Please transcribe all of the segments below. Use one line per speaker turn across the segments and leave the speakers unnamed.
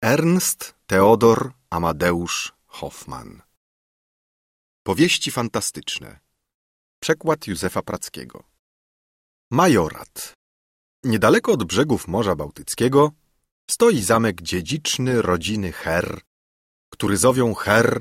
Ernst Theodor Amadeusz Hoffmann. Powieści fantastyczne. Przekład Józefa Prackiego. Majorat. Niedaleko od brzegów Morza Bałtyckiego stoi zamek dziedziczny rodziny Herr, który zowią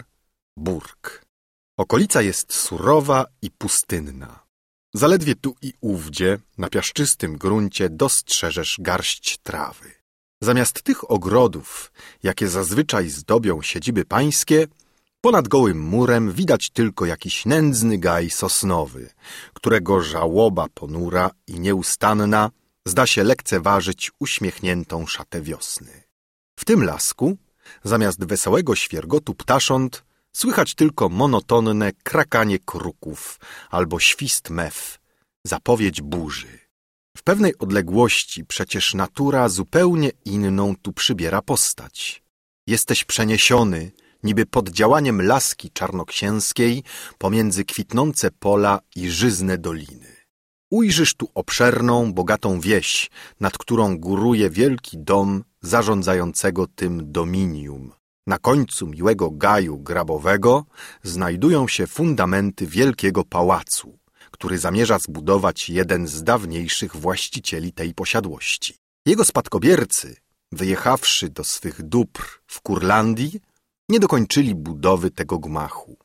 Herr-Burg. Okolica jest surowa i pustynna. Zaledwie tu i ówdzie, na piaszczystym gruncie, dostrzeżesz garść trawy. Zamiast tych ogrodów, jakie zazwyczaj zdobią siedziby pańskie, ponad gołym murem widać tylko jakiś nędzny gaj sosnowy, którego żałoba ponura i nieustanna zda się lekceważyć uśmiechniętą szatę wiosny. W tym lasku, zamiast wesołego świergotu ptasząt, słychać tylko monotonne krakanie kruków albo świst mew, zapowiedź burzy. W pewnej odległości przecież natura zupełnie inną tu przybiera postać. Jesteś przeniesiony, niby pod działaniem laski czarnoksięskiej, pomiędzy kwitnące pola i żyzne doliny. Ujrzysz tu obszerną, bogatą wieś, nad którą góruje wielki dom zarządzającego tym dominium. Na końcu miłego gaju grabowego znajdują się fundamenty wielkiego pałacu, który zamierza zbudować jeden z dawniejszych właścicieli tej posiadłości. Jego spadkobiercy, wyjechawszy do swych dóbr w Kurlandii, nie dokończyli budowy tego gmachu,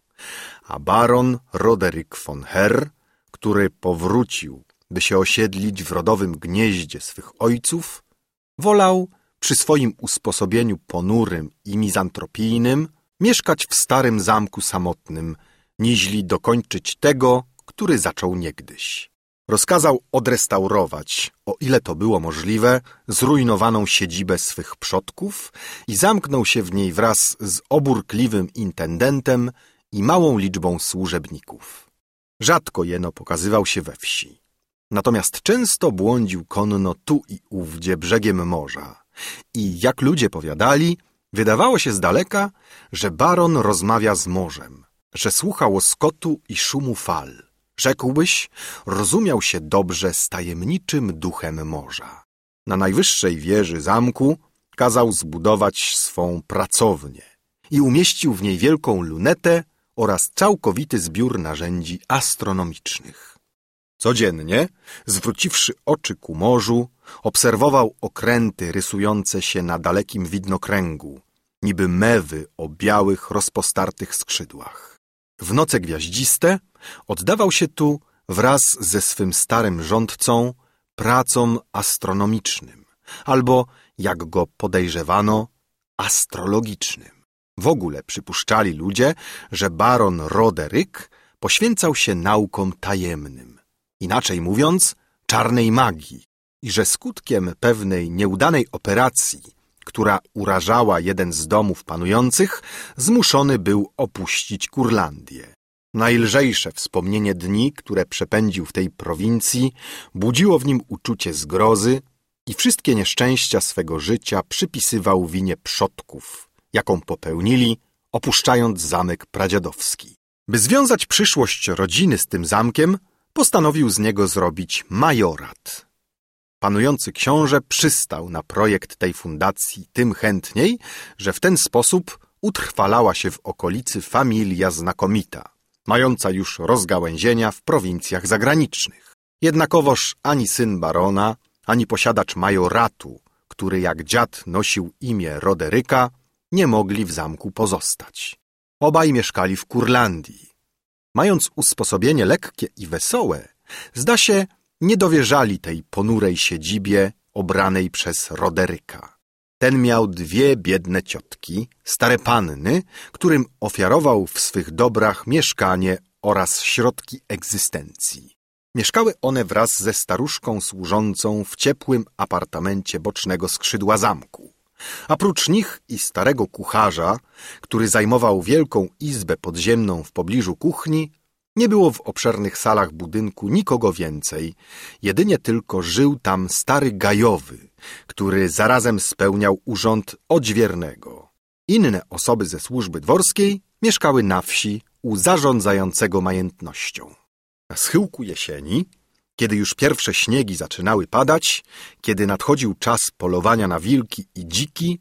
a baron Roderyk von Herr, który powrócił, by się osiedlić w rodowym gnieździe swych ojców, wolał przy swoim usposobieniu ponurym i mizantropijnym mieszkać w starym zamku samotnym, niźli dokończyć tego, który zaczął niegdyś. Rozkazał odrestaurować, o ile to było możliwe, zrujnowaną siedzibę swych przodków i zamknął się w niej wraz z obórkliwym intendentem i małą liczbą służebników. Rzadko jeno pokazywał się we wsi. Natomiast często błądził konno tu i ówdzie brzegiem morza i, jak ludzie powiadali, wydawało się z daleka, że baron rozmawia z morzem, że słucha łoskotu i szumu fal. Rzekłbyś, rozumiał się dobrze z tajemniczym duchem morza. Na najwyższej wieży zamku kazał zbudować swą pracownię i umieścił w niej wielką lunetę oraz całkowity zbiór narzędzi astronomicznych. Codziennie, zwróciwszy oczy ku morzu, obserwował okręty rysujące się na dalekim widnokręgu, niby mewy o białych, rozpostartych skrzydłach. W noce gwiaździste oddawał się tu wraz ze swym starym rządcą pracom astronomicznym, albo, jak go podejrzewano, astrologicznym. W ogóle przypuszczali ludzie, że baron Roderyk poświęcał się naukom tajemnym, inaczej mówiąc, czarnej magii, i że skutkiem pewnej nieudanej operacji, która urażała jeden z domów panujących, zmuszony był opuścić Kurlandię. Najlżejsze wspomnienie dni, które przepędził w tej prowincji, budziło w nim uczucie zgrozy i wszystkie nieszczęścia swego życia przypisywał winie przodków, jaką popełnili, opuszczając zamek pradziadowski. By związać przyszłość rodziny z tym zamkiem, postanowił z niego zrobić majorat. Panujący książę przystał na projekt tej fundacji tym chętniej, że w ten sposób utrwalała się w okolicy familia znakomita, mająca już rozgałęzienia w prowincjach zagranicznych. Jednakowoż ani syn barona, ani posiadacz majoratu, który jak dziad nosił imię Roderyka, nie mogli w zamku pozostać. Obaj mieszkali w Kurlandii. Mając usposobienie lekkie i wesołe, zda się, nie dowierzali tej ponurej siedzibie obranej przez Roderyka. Ten miał dwie biedne ciotki, stare panny, którym ofiarował w swych dobrach mieszkanie oraz środki egzystencji. Mieszkały one wraz ze staruszką służącą w ciepłym apartamencie bocznego skrzydła zamku. A prócz nich i starego kucharza, który zajmował wielką izbę podziemną w pobliżu kuchni, nie było w obszernych salach budynku nikogo więcej, jedynie tylko żył tam stary gajowy, który zarazem spełniał urząd odźwiernego. Inne osoby ze służby dworskiej mieszkały na wsi u zarządzającego majętnością. Na schyłku jesieni, kiedy już pierwsze śniegi zaczynały padać, kiedy nadchodził czas polowania na wilki i dziki,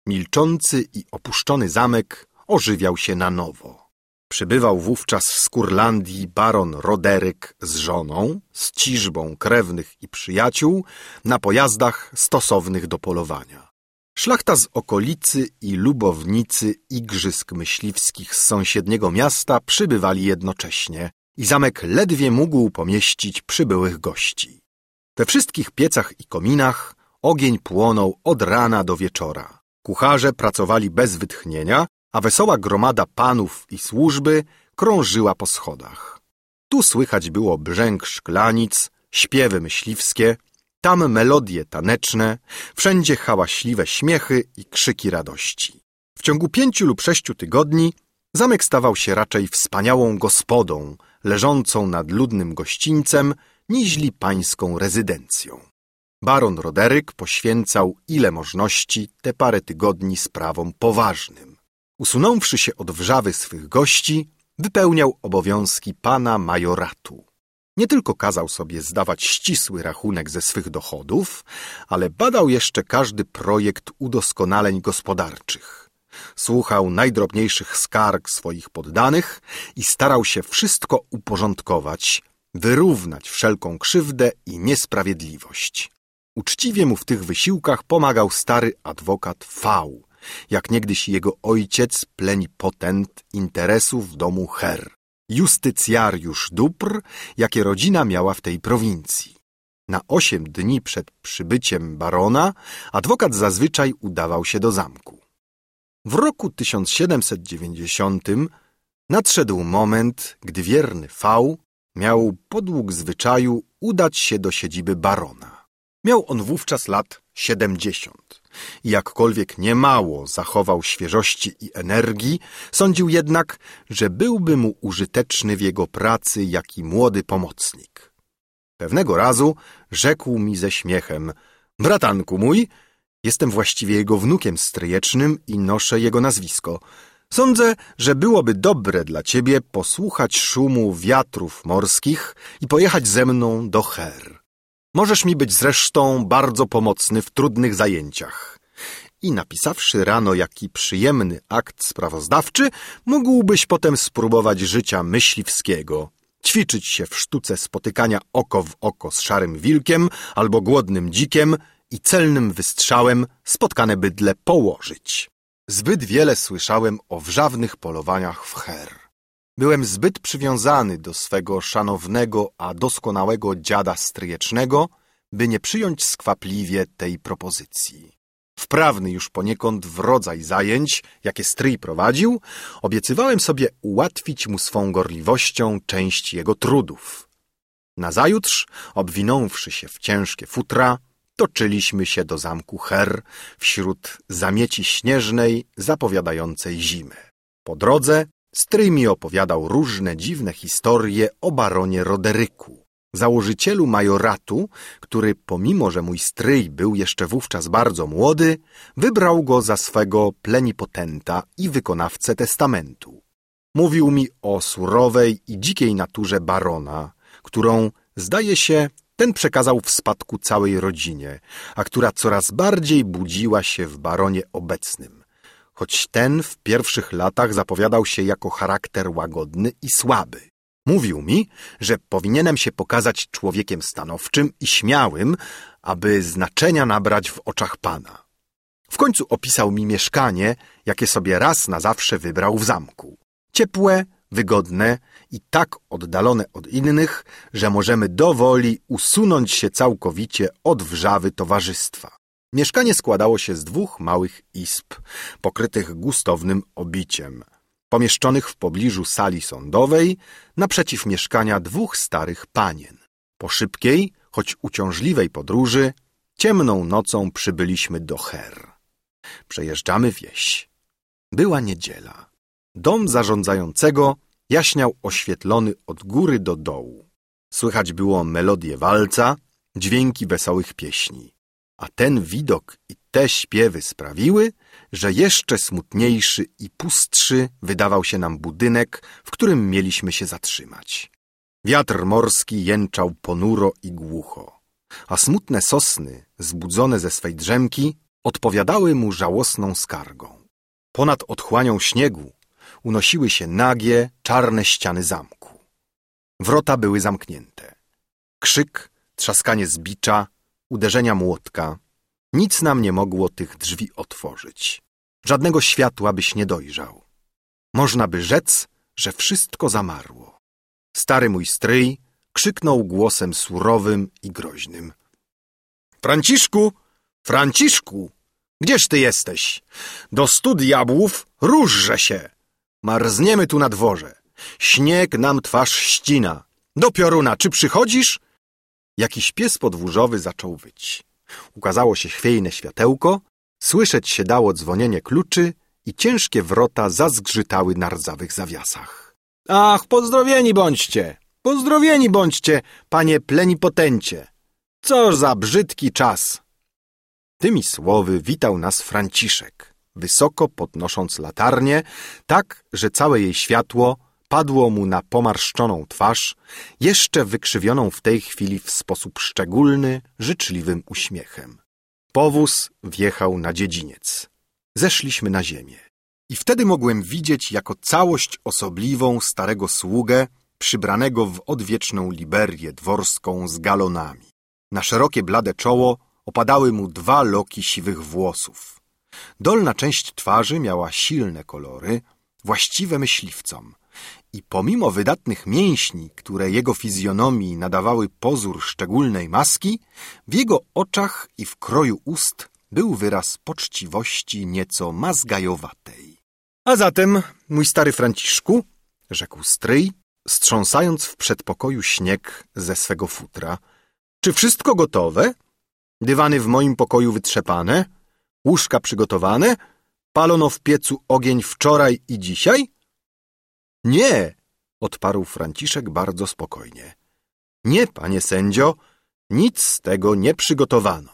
Milczący i opuszczony zamek ożywiał się na nowo. Przybywał wówczas z Kurlandii baron Roderyk z żoną, z ciżbą krewnych i przyjaciół, na pojazdach stosownych do polowania. Szlachta z okolicy i lubownicy igrzysk myśliwskich z sąsiedniego miasta przybywali jednocześnie i zamek ledwie mógł pomieścić przybyłych gości. We wszystkich piecach i kominach ogień płonął od rana do wieczora. Kucharze pracowali bez wytchnienia, a wesoła gromada panów i służby krążyła po schodach. Tu słychać było brzęk szklanic, śpiewy myśliwskie, tam melodie taneczne, wszędzie hałaśliwe śmiechy i krzyki radości. W ciągu 5 lub 6 tygodni zamek stawał się raczej wspaniałą gospodą, leżącą nad ludnym gościńcem, niźli pańską rezydencją. Baron Roderyk poświęcał ile możności te parę tygodni sprawom poważnym. Usunąwszy się od wrzawy swych gości, wypełniał obowiązki pana majoratu. Nie tylko kazał sobie zdawać ścisły rachunek ze swych dochodów, ale badał jeszcze każdy projekt udoskonaleń gospodarczych. Słuchał najdrobniejszych skarg swoich poddanych i starał się wszystko uporządkować, wyrównać wszelką krzywdę i niesprawiedliwość. Uczciwie mu w tych wysiłkach pomagał stary adwokat V, jak niegdyś jego ojciec plenipotent interesów w domu Her, justycjariusz dóbr, jakie rodzina miała w tej prowincji. Na 8 dni przed przybyciem barona adwokat zazwyczaj udawał się do zamku. W roku 1790 nadszedł moment, gdy wierny V miał podług zwyczaju udać się do siedziby barona. Miał on wówczas lat 70 i jakkolwiek niemało zachował świeżości i energii, sądził jednak, że byłby mu użyteczny w jego pracy jaki młody pomocnik. Pewnego razu rzekł mi ze śmiechem: bratanku mój, jestem właściwie jego wnukiem stryjecznym i noszę jego nazwisko. Sądzę, że byłoby dobre dla ciebie posłuchać szumu wiatrów morskich i pojechać ze mną do Her. Możesz mi być zresztą bardzo pomocny w trudnych zajęciach. I napisawszy rano jaki przyjemny akt sprawozdawczy, mógłbyś potem spróbować życia myśliwskiego, ćwiczyć się w sztuce spotykania oko w oko z szarym wilkiem albo głodnym dzikiem i celnym wystrzałem spotkane bydle położyć. Zbyt wiele słyszałem o wrzawnych polowaniach w Her. Byłem zbyt przywiązany do swego szanownego, a doskonałego dziada stryjecznego, by nie przyjąć skwapliwie tej propozycji. Wprawny już poniekąd w rodzaj zajęć, jakie stryj prowadził, obiecywałem sobie ułatwić mu swą gorliwością część jego trudów. Nazajutrz, obwinąwszy się w ciężkie futra, toczyliśmy się do zamku Her wśród zamieci śnieżnej zapowiadającej zimę. Po drodze stryj mi opowiadał różne dziwne historie o baronie Roderyku, założycielu majoratu, który pomimo, że mój stryj był jeszcze wówczas bardzo młody, wybrał go za swego plenipotenta i wykonawcę testamentu. Mówił mi o surowej i dzikiej naturze barona, którą, zdaje się, ten przekazał w spadku całej rodzinie, a która coraz bardziej budziła się w baronie obecnym, choć ten w pierwszych latach zapowiadał się jako charakter łagodny i słaby. Mówił mi, że powinienem się pokazać człowiekiem stanowczym i śmiałym, aby znaczenia nabrać w oczach pana. W końcu opisał mi mieszkanie, jakie sobie raz na zawsze wybrał w zamku. Ciepłe, wygodne i tak oddalone od innych, że możemy dowoli usunąć się całkowicie od wrzawy towarzystwa. Mieszkanie składało się z 2 małych izb, pokrytych gustownym obiciem, pomieszczonych w pobliżu sali sądowej, naprzeciw mieszkania 2 starych panien. Po szybkiej, choć uciążliwej podróży, ciemną nocą przybyliśmy do Her. Przejeżdżamy wieś. Była niedziela. Dom zarządzającego jaśniał oświetlony od góry do dołu. Słychać było melodię walca, dźwięki wesołych pieśni. A ten widok i te śpiewy sprawiły, że jeszcze smutniejszy i pustszy wydawał się nam budynek, w którym mieliśmy się zatrzymać. Wiatr morski jęczał ponuro i głucho, a smutne sosny, zbudzone ze swej drzemki, odpowiadały mu żałosną skargą. Ponad otchłanią śniegu unosiły się nagie, czarne ściany zamku. Wrota były zamknięte. Krzyk, trzaskanie zbicza, uderzenia młotka. Nic nam nie mogło tych drzwi otworzyć. Żadnego światła byś nie dojrzał. Można by rzec, że wszystko zamarło. Stary mój stryj krzyknął głosem surowym i groźnym. Franciszku! Franciszku! Gdzież ty jesteś? Do 100 diabłów różże się! Marzniemy tu na dworze. Śnieg nam twarz ścina. Do pioruna, czy przychodzisz? Jakiś pies podwórzowy zaczął wyć. Ukazało się chwiejne światełko, słyszeć się dało dzwonienie kluczy i ciężkie wrota zazgrzytały na rdzawych zawiasach. Ach, pozdrowieni bądźcie, panie plenipotencie! Coż za brzydki czas! Tymi słowy witał nas Franciszek, wysoko podnosząc latarnię, tak, że całe jej światło padło mu na pomarszczoną twarz, jeszcze wykrzywioną w tej chwili w sposób szczególny, życzliwym uśmiechem. Powóz wjechał na dziedziniec. Zeszliśmy na ziemię. I wtedy mogłem widzieć jako całość osobliwą starego sługę, przybranego w odwieczną liberię dworską z galonami. Na szerokie blade czoło opadały mu 2 loki siwych włosów. Dolna część twarzy miała silne kolory, właściwe myśliwcom. I pomimo wydatnych mięśni, które jego fizjonomii nadawały pozór szczególnej maski, w jego oczach i w kroju ust był wyraz poczciwości nieco mazgajowatej. A zatem, mój stary Franciszku, rzekł stryj, strząsając w przedpokoju śnieg ze swego futra, czy wszystko gotowe? Dywany w moim pokoju wytrzepane? Łóżka przygotowane? Palono w piecu ogień wczoraj i dzisiaj? Nie, odparł Franciszek bardzo spokojnie. Nie, panie sędzio, nic z tego nie przygotowano.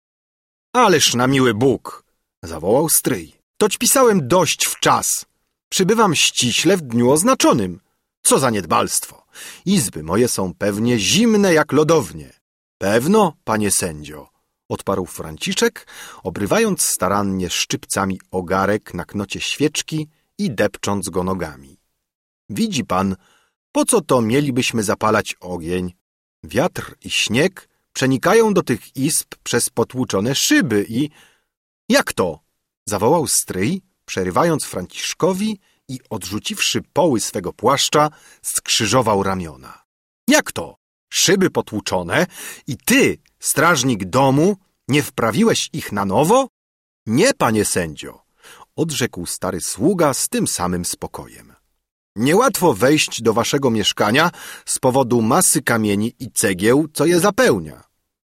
Ależ na miły Bóg, zawołał stryj. Toć pisałem dość w czas. Przybywam ściśle w dniu oznaczonym. Co za niedbalstwo. Izby moje są pewnie zimne jak lodownie. Pewno, panie sędzio, odparł Franciszek, obrywając starannie szczypcami ogarek na knocie świeczki i depcząc go nogami. Widzi pan, po co to mielibyśmy zapalać ogień? Wiatr i śnieg przenikają do tych izb przez potłuczone szyby i... Jak to? Zawołał stryj, przerywając Franciszkowi i odrzuciwszy poły swego płaszcza, skrzyżował ramiona. Jak to? Szyby potłuczone i ty, strażnik domu, nie wprawiłeś ich na nowo? Nie, panie sędzio, odrzekł stary sługa z tym samym spokojem. Niełatwo wejść do waszego mieszkania z powodu masy kamieni i cegieł, co je zapełnia.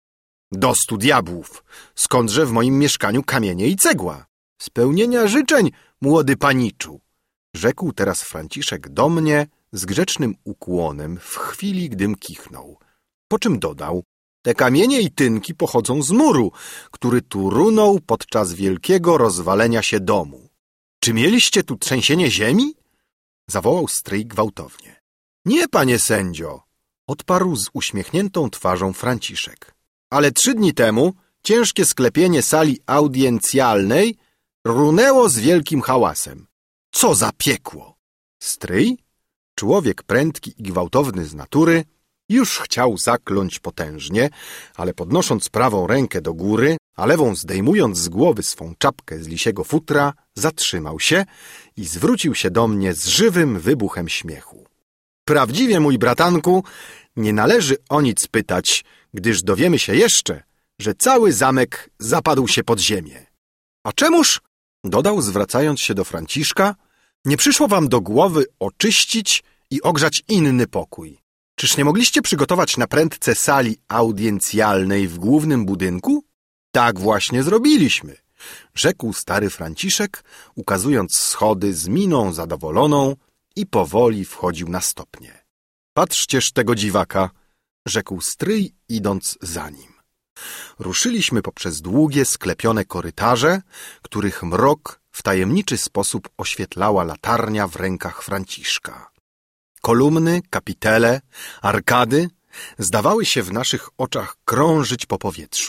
Do 100 diabłów! Skądże w moim mieszkaniu kamienie i cegła? Spełnienia życzeń, młody paniczu! Rzekł teraz Franciszek do mnie z grzecznym ukłonem w chwili, gdym kichnął. Po czym dodał, te kamienie i tynki pochodzą z muru, który tu runął podczas wielkiego rozwalenia się domu. Czy mieliście tu trzęsienie ziemi? Zawołał stryj gwałtownie. Nie, panie sędzio, odparł z uśmiechniętą twarzą Franciszek. Ale 3 dni temu ciężkie sklepienie sali audiencjalnej runęło z wielkim hałasem. Co za piekło! Stryj, człowiek prędki i gwałtowny z natury, już chciał zakląć potężnie, ale podnosząc prawą rękę do góry, a lewą zdejmując z głowy swą czapkę z lisiego futra, zatrzymał się i zwrócił się do mnie z żywym wybuchem śmiechu. Prawdziwie, mój bratanku, nie należy o nic pytać, gdyż dowiemy się jeszcze, że cały zamek zapadł się pod ziemię. A czemuż, dodał zwracając się do Franciszka, nie przyszło wam do głowy oczyścić i ogrzać inny pokój? Czyż nie mogliście przygotować na prędce sali audiencjalnej w głównym budynku? Tak właśnie zrobiliśmy, rzekł stary Franciszek, ukazując schody z miną zadowoloną i powoli wchodził na stopnie. Patrzcież tego dziwaka, rzekł stryj, idąc za nim. Ruszyliśmy poprzez długie, sklepione korytarze, których mrok w tajemniczy sposób oświetlała latarnia w rękach Franciszka. Kolumny, kapitele, arkady zdawały się w naszych oczach krążyć po powietrzu.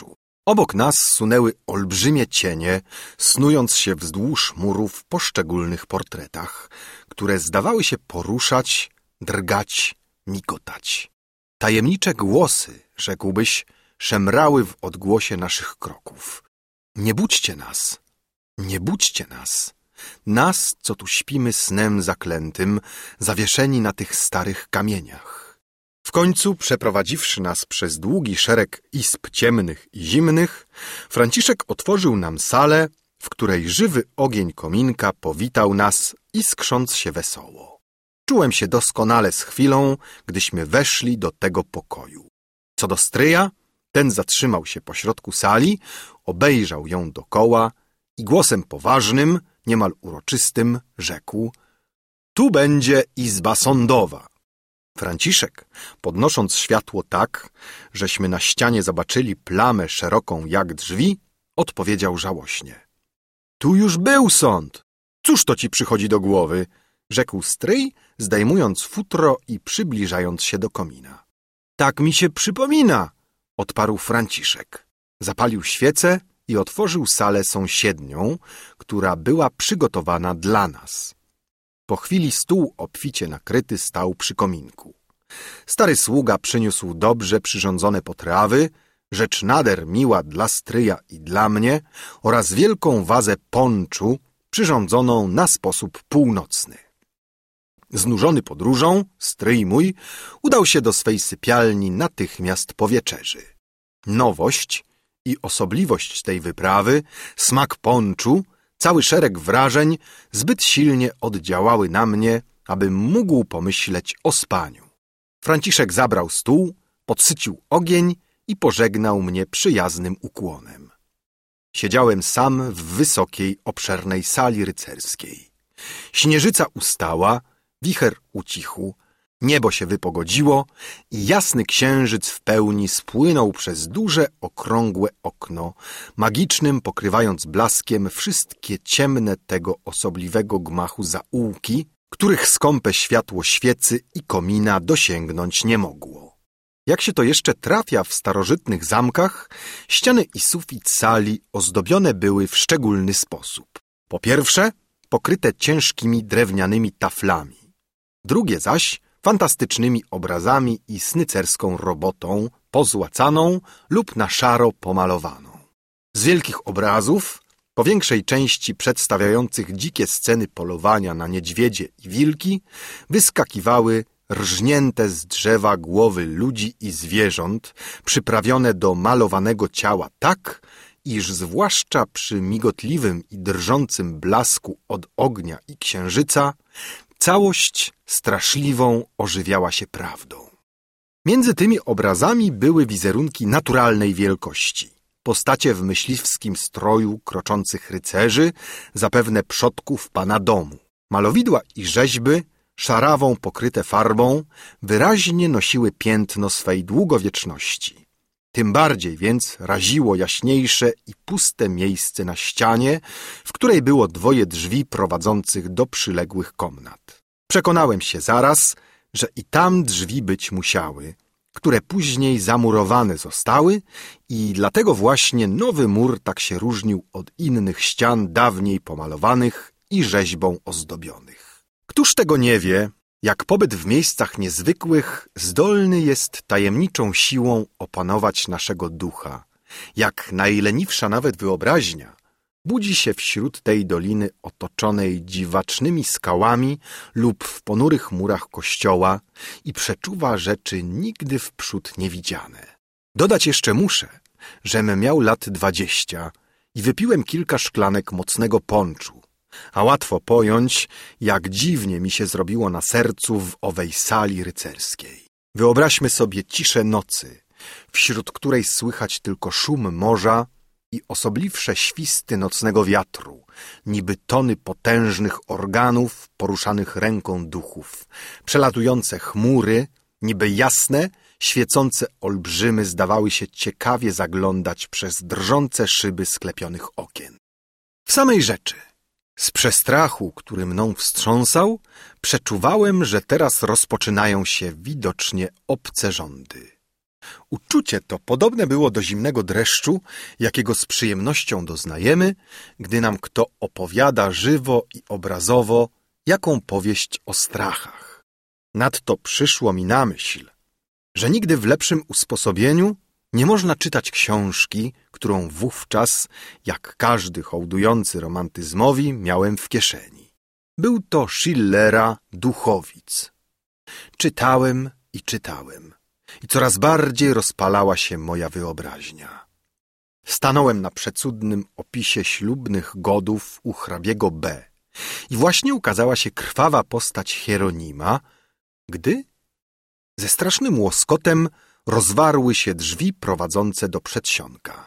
Obok nas sunęły olbrzymie cienie, snując się wzdłuż murów w poszczególnych portretach, które zdawały się poruszać, drgać, migotać. Tajemnicze głosy, rzekłbyś, szemrały w odgłosie naszych kroków. Nie budźcie nas, nie budźcie nas. Nas, co tu śpimy snem zaklętym, zawieszeni na tych starych kamieniach. W końcu, przeprowadziwszy nas przez długi szereg izb ciemnych i zimnych, Franciszek otworzył nam salę, w której żywy ogień kominka powitał nas, iskrząc się wesoło. Czułem się doskonale z chwilą, gdyśmy weszli do tego pokoju. Co do stryja, ten zatrzymał się pośrodku sali, obejrzał ją dokoła i głosem poważnym, niemal uroczystym, rzekł: tu będzie izba sądowa. Franciszek, podnosząc światło tak, żeśmy na ścianie zobaczyli plamę szeroką jak drzwi, odpowiedział żałośnie: tu już był sąd. Cóż to ci przychodzi do głowy? Rzekł stryj, zdejmując futro i przybliżając się do komina. Tak mi się przypomina, odparł Franciszek. Zapalił świecę i otworzył salę sąsiednią, która była przygotowana dla nas. Po chwili stół obficie nakryty stał przy kominku. Stary sługa przyniósł dobrze przyrządzone potrawy, rzecz nader miła dla stryja i dla mnie, oraz wielką wazę ponczu przyrządzoną na sposób północny. Znużony podróżą, stryj mój udał się do swej sypialni natychmiast po wieczerzy. Nowość i osobliwość tej wyprawy, smak ponczu, cały szereg wrażeń zbyt silnie oddziałały na mnie, abym mógł pomyśleć o spaniu. Franciszek zabrał stół, podsycił ogień i pożegnał mnie przyjaznym ukłonem. Siedziałem sam w wysokiej, obszernej sali rycerskiej. Śnieżyca ustała, wicher ucichł, niebo się wypogodziło i jasny księżyc w pełni spłynął przez duże, okrągłe okno, magicznym pokrywając blaskiem wszystkie ciemne tego osobliwego gmachu zaułki, których skąpe światło świecy i komina dosięgnąć nie mogło. Jak się to jeszcze trafia w starożytnych zamkach, ściany i sufit sali ozdobione były w szczególny sposób. Po pierwsze, pokryte ciężkimi drewnianymi taflami. Drugie zaś fantastycznymi obrazami i snycerską robotą, pozłacaną lub na szaro pomalowaną. Z wielkich obrazów, po większej części przedstawiających dzikie sceny polowania na niedźwiedzie i wilki, wyskakiwały rżnięte z drzewa głowy ludzi i zwierząt, przyprawione do malowanego ciała tak, iż zwłaszcza przy migotliwym i drżącym blasku od ognia i księżyca całość straszliwą ożywiała się prawdą. Między tymi obrazami były wizerunki naturalnej wielkości. Postacie w myśliwskim stroju kroczących rycerzy, zapewne przodków pana domu. Malowidła i rzeźby, szarawą pokryte farbą, wyraźnie nosiły piętno swej długowieczności. Tym bardziej więc raziło jaśniejsze i puste miejsce na ścianie, w której było dwoje drzwi prowadzących do przyległych komnat. Przekonałem się zaraz, że i tam drzwi być musiały, które później zamurowane zostały i dlatego właśnie nowy mur tak się różnił od innych ścian dawniej pomalowanych i rzeźbą ozdobionych. Któż tego nie wie, jak pobyt w miejscach niezwykłych zdolny jest tajemniczą siłą opanować naszego ducha, jak najleniwsza nawet wyobraźnia budzi się wśród tej doliny otoczonej dziwacznymi skałami lub w ponurych murach kościoła i przeczuwa rzeczy nigdy wprzód niewidziane. Dodać jeszcze muszę, żem miał lat 20 i wypiłem kilka szklanek mocnego ponczu, a łatwo pojąć, jak dziwnie mi się zrobiło na sercu w owej sali rycerskiej. Wyobraźmy sobie ciszę nocy, wśród której słychać tylko szum morza i osobliwsze świsty nocnego wiatru, niby tony potężnych organów poruszanych ręką duchów, przelatujące chmury, niby jasne, świecące olbrzymy zdawały się ciekawie zaglądać przez drżące szyby sklepionych okien. W samej rzeczy, z przestrachu, który mną wstrząsał, przeczuwałem, że teraz rozpoczynają się widocznie obce rządy. Uczucie to podobne było do zimnego dreszczu, jakiego z przyjemnością doznajemy, gdy nam kto opowiada żywo i obrazowo jaką powieść o strachach. Nadto przyszło mi na myśl, że nigdy w lepszym usposobieniu nie można czytać książki, którą wówczas, jak każdy hołdujący romantyzmowi, miałem w kieszeni. Był to Schillera Duchowic. Czytałem i czytałem i coraz bardziej rozpalała się moja wyobraźnia. Stanąłem na przecudnym opisie ślubnych godów u hrabiego B. i właśnie ukazała się krwawa postać Hieronima, gdy ze strasznym łoskotem rozwarły się drzwi prowadzące do przedsionka.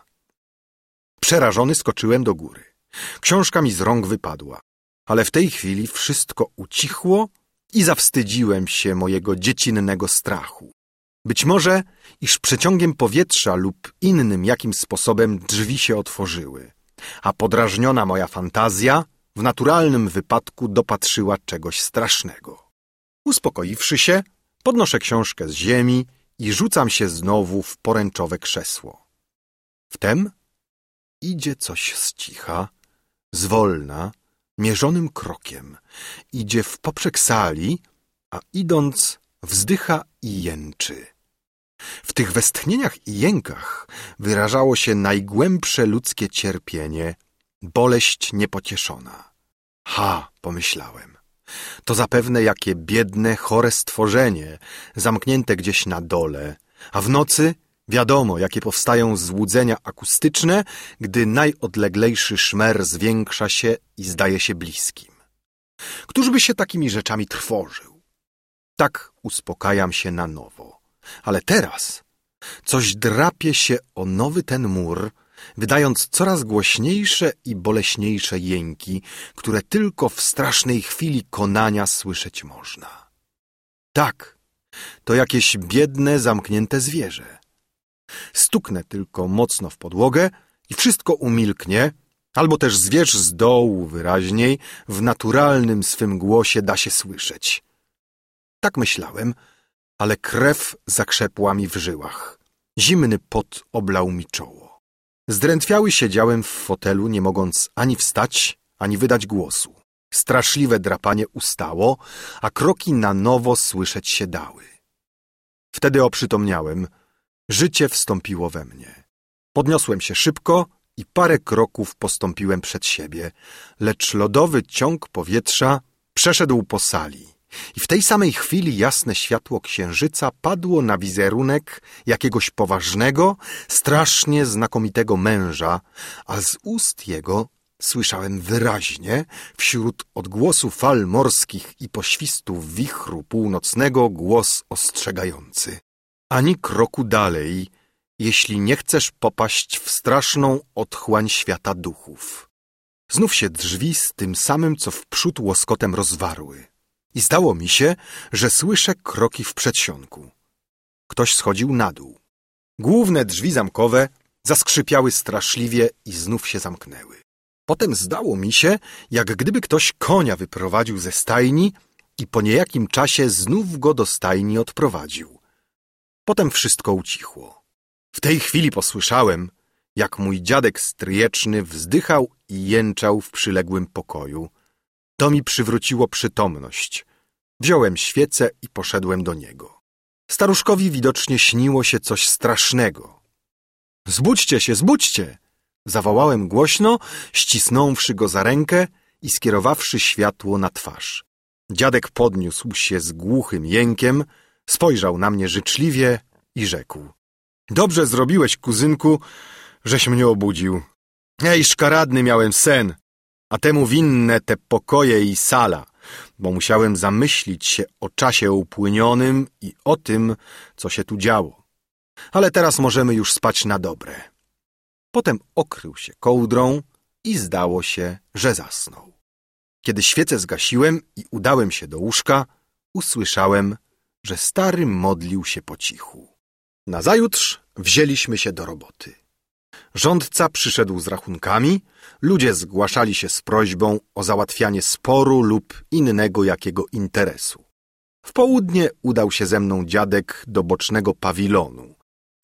Przerażony skoczyłem do góry. Książka mi z rąk wypadła, ale w tej chwili wszystko ucichło i zawstydziłem się mojego dziecinnego strachu. Być może, iż przeciągiem powietrza lub innym jakim sposobem drzwi się otworzyły, a podrażniona moja fantazja w naturalnym wypadku dopatrzyła czegoś strasznego. Uspokoiwszy się, podnoszę książkę z ziemi i rzucam się znowu w poręczowe krzesło. Wtem idzie coś z cicha, zwolna, mierzonym krokiem. Idzie w poprzek sali, a idąc wzdycha i jęczy. W tych westchnieniach i jękach wyrażało się najgłębsze ludzkie cierpienie, boleść niepocieszona. Ha, pomyślałem, to zapewne jakie biedne, chore stworzenie, zamknięte gdzieś na dole, a w nocy wiadomo, jakie powstają złudzenia akustyczne, gdy najodleglejszy szmer zwiększa się i zdaje się bliskim. Któż by się takimi rzeczami trwożył? Tak uspokajam się na nowo. Ale teraz coś drapie się o nowy ten mur, wydając coraz głośniejsze i boleśniejsze jęki, które tylko w strasznej chwili konania słyszeć można. Tak, to jakieś biedne, zamknięte zwierzę. Stuknę tylko mocno w podłogę i wszystko umilknie, albo też zwierz z dołu wyraźniej, w naturalnym swym głosie da się słyszeć. Tak myślałem, ale krew zakrzepła mi w żyłach. Zimny pot oblał mi czoło. Zdrętwiały siedziałem w fotelu, nie mogąc ani wstać, ani wydać głosu. Straszliwe drapanie ustało, a kroki na nowo słyszeć się dały. Wtedy oprzytomniałem. Życie wstąpiło we mnie. Podniosłem się szybko i parę kroków postąpiłem przed siebie, lecz lodowy ciąg powietrza przeszedł po sali. I w tej samej chwili jasne światło księżyca padło na wizerunek jakiegoś poważnego, strasznie znakomitego męża, a z ust jego słyszałem wyraźnie, wśród odgłosu fal morskich i poświstów wichru północnego, głos ostrzegający. Ani kroku dalej, jeśli nie chcesz popaść w straszną otchłań świata duchów. Znów się drzwi z tym samym, co wprzód łoskotem rozwarły. I zdało mi się, że słyszę kroki w przedsionku. Ktoś schodził na dół. Główne drzwi zamkowe zaskrzypiały straszliwie i znów się zamknęły. Potem zdało mi się, jak gdyby ktoś konia wyprowadził ze stajni i po niejakim czasie znów go do stajni odprowadził. Potem wszystko ucichło. W tej chwili posłyszałem, jak mój dziadek stryjeczny wzdychał i jęczał w przyległym pokoju. To mi przywróciło przytomność. Wziąłem świecę i poszedłem do niego. Staruszkowi widocznie śniło się coś strasznego. Zbudźcie się, zbudźcie! Zawołałem głośno, ścisnąwszy go za rękę i skierowawszy światło na twarz. Dziadek podniósł się z głuchym jękiem, spojrzał na mnie życzliwie i rzekł: dobrze zrobiłeś, kuzynku, żeś mnie obudził. Ej, szkaradny miałem sen, a temu winne te pokoje i sala, bo musiałem zamyślić się o czasie upłynionym i o tym, co się tu działo. Ale teraz możemy już spać na dobre. Potem okrył się kołdrą i zdało się, że zasnął. Kiedy świecę zgasiłem i udałem się do łóżka, usłyszałem, że stary modlił się po cichu. Nazajutrz wzięliśmy się do roboty. Rządca przyszedł z rachunkami, ludzie zgłaszali się z prośbą o załatwianie sporu lub innego jakiego interesu. W południe udał się ze mną dziadek do bocznego pawilonu,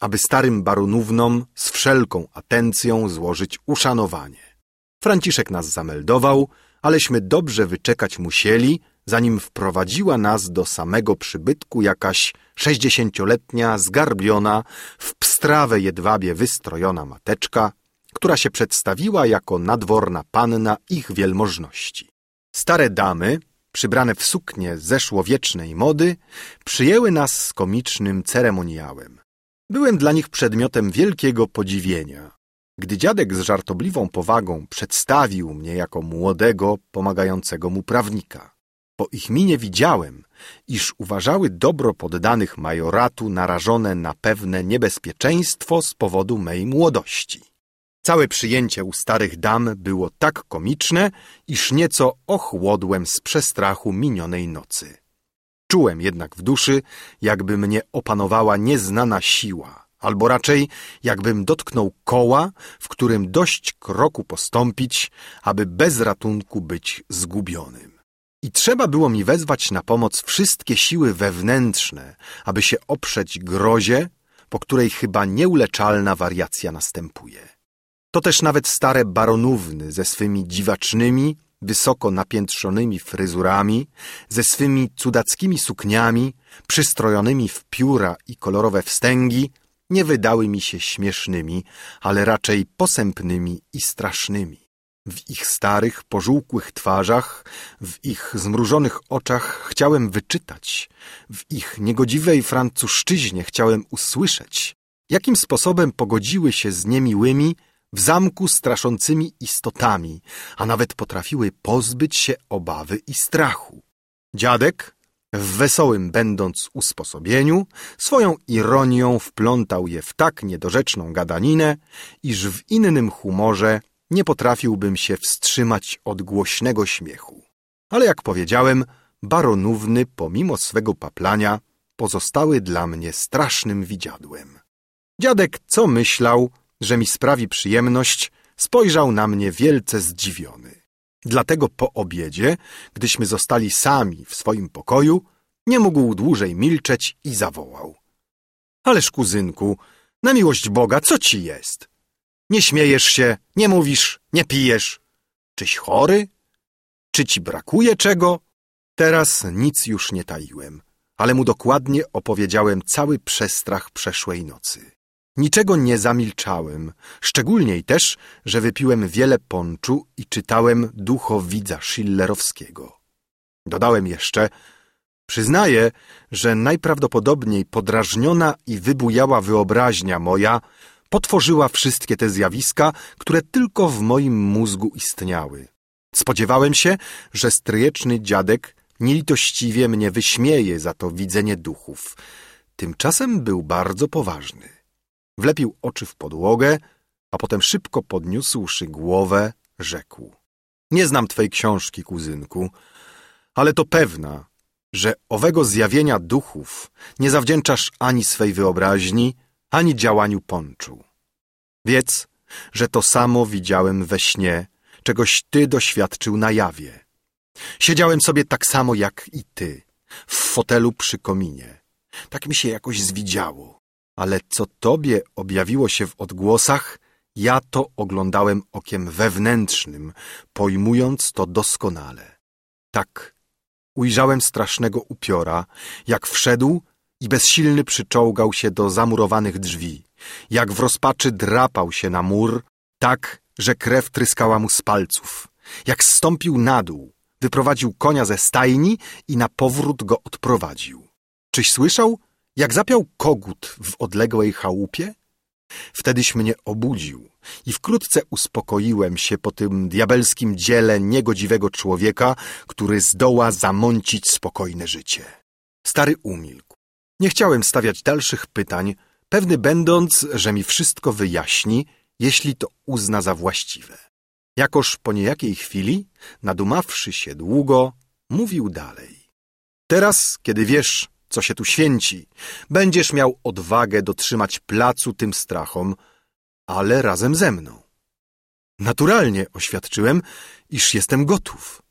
aby starym baronównom z wszelką atencją złożyć uszanowanie. Franciszek nas zameldował, aleśmy dobrze wyczekać musieli, zanim wprowadziła nas do samego przybytku jakaś 60-letnia, zgarbiona, w pstrawę jedwabie wystrojona mateczka, która się przedstawiła jako nadworna panna ich wielmożności. Stare damy, przybrane w suknie zeszłowiecznej mody, przyjęły nas z komicznym ceremoniałem. Byłem dla nich przedmiotem wielkiego podziwienia. Gdy dziadek z żartobliwą powagą przedstawił mnie jako młodego, pomagającego mu prawnika. Po ich minie widziałem, iż uważały dobro poddanych majoratu narażone na pewne niebezpieczeństwo z powodu mej młodości. Całe przyjęcie u starych dam było tak komiczne, iż nieco ochłodłem z przestrachu minionej nocy. Czułem jednak w duszy, jakby mnie opanowała nieznana siła, albo raczej jakbym dotknął koła, w którym dość kroku postąpić, aby bez ratunku być zgubionym. I trzeba było mi wezwać na pomoc wszystkie siły wewnętrzne, aby się oprzeć grozie, po której chyba nieuleczalna wariacja następuje. To też nawet stare baronówny ze swymi dziwacznymi, wysoko napiętrzonymi fryzurami, ze swymi cudackimi sukniami, przystrojonymi w pióra i kolorowe wstęgi, nie wydały mi się śmiesznymi, ale raczej posępnymi i strasznymi. W ich starych, pożółkłych twarzach, w ich zmrużonych oczach chciałem wyczytać, w ich niegodziwej francuszczyźnie chciałem usłyszeć, jakim sposobem pogodziły się z niemiłymi, w zamku straszącymi istotami, a nawet potrafiły pozbyć się obawy i strachu. Dziadek, w wesołym będąc usposobieniu, swoją ironią wplątał je w tak niedorzeczną gadaninę, iż w innym humorze nie potrafiłbym się wstrzymać od głośnego śmiechu. Ale jak powiedziałem, baronówny pomimo swego paplania pozostały dla mnie strasznym widziadłem. Dziadek, co myślał, że mi sprawi przyjemność, spojrzał na mnie wielce zdziwiony. Dlatego po obiedzie, gdyśmy zostali sami w swoim pokoju, nie mógł dłużej milczeć i zawołał. Ależ, kuzynku, na miłość Boga, co ci jest? Nie śmiejesz się, nie mówisz, nie pijesz. Czyś chory? Czy ci brakuje czego? Teraz nic już nie taiłem, ale mu dokładnie opowiedziałem cały przestrach przeszłej nocy. Niczego nie zamilczałem, szczególniej też, że wypiłem wiele ponczu i czytałem Duchowidza Schillerowskiego. Dodałem jeszcze, przyznaję, że najprawdopodobniej podrażniona i wybujała wyobraźnia moja potworzyła wszystkie te zjawiska, które tylko w moim mózgu istniały. Spodziewałem się, że stryjeczny dziadek nielitościwie mnie wyśmieje za to widzenie duchów. Tymczasem był bardzo poważny. Wlepił oczy w podłogę, a potem szybko podniósłszy głowę, rzekł. Nie znam twej książki, kuzynku, ale to pewna, że owego zjawienia duchów nie zawdzięczasz ani swej wyobraźni, ani działaniu ponczu. Wiedz, że to samo widziałem we śnie, czegoś ty doświadczył na jawie. Siedziałem sobie tak samo jak i ty, w fotelu przy kominie. Tak mi się jakoś zwidziało. Ale co tobie objawiło się w odgłosach, ja to oglądałem okiem wewnętrznym, pojmując to doskonale. Tak, ujrzałem strasznego upiora, jak wszedł i bezsilny przyczołgał się do zamurowanych drzwi, jak w rozpaczy drapał się na mur, tak, że krew tryskała mu z palców, jak zstąpił na dół, wyprowadził konia ze stajni i na powrót go odprowadził. Czyś słyszał, jak zapiał kogut w odległej chałupie? Wtedyś mnie obudził i wkrótce uspokoiłem się po tym diabelskim dziele niegodziwego człowieka, który zdoła zamącić spokojne życie. Stary umilkł. Nie chciałem stawiać dalszych pytań, pewny będąc, że mi wszystko wyjaśni, jeśli to uzna za właściwe. Jakoż po niejakiej chwili, nadumawszy się długo, mówił dalej. Teraz, kiedy wiesz, co się tu święci, będziesz miał odwagę dotrzymać placu tym strachom, ale razem ze mną. Naturalnie oświadczyłem, iż jestem gotów.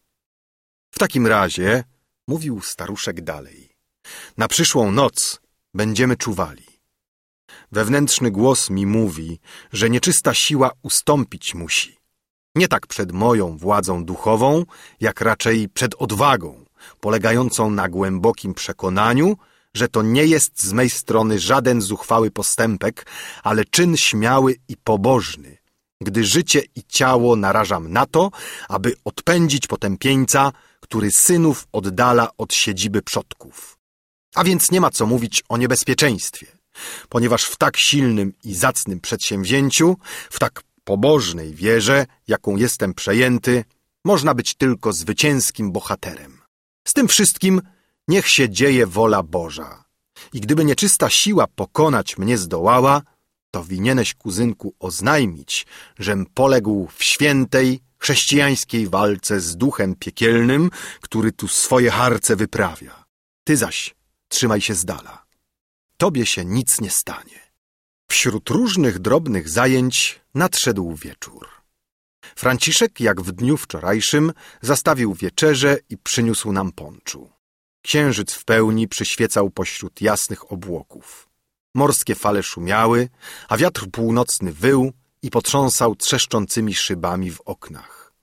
W takim razie, mówił staruszek dalej, na przyszłą noc będziemy czuwali. Wewnętrzny głos mi mówi, że nieczysta siła ustąpić musi. Nie tak przed moją władzą duchową, jak raczej przed odwagą, polegającą na głębokim przekonaniu, że to nie jest z mej strony żaden zuchwały postępek, ale czyn śmiały i pobożny, gdy życie i ciało narażam na to, aby odpędzić potępieńca, który synów oddala od siedziby przodków. A więc nie ma co mówić o niebezpieczeństwie, ponieważ w tak silnym i zacnym przedsięwzięciu, w tak pobożnej wierze, jaką jestem przejęty, można być tylko zwycięskim bohaterem. Z tym wszystkim niech się dzieje wola Boża. I gdyby nieczysta siła pokonać mnie zdołała, to winieneś, kuzynku, oznajmić, żem poległ w świętej, chrześcijańskiej walce z duchem piekielnym, który tu swoje harce wyprawia. Ty zaś trzymaj się z dala. Tobie się nic nie stanie. Wśród różnych drobnych zajęć nadszedł wieczór. Franciszek, jak w dniu wczorajszym, zastawił wieczerzę i przyniósł nam ponczu. Księżyc w pełni przyświecał pośród jasnych obłoków. Morskie fale szumiały, a wiatr północny wył i potrząsał trzeszczącymi szybami w oknach.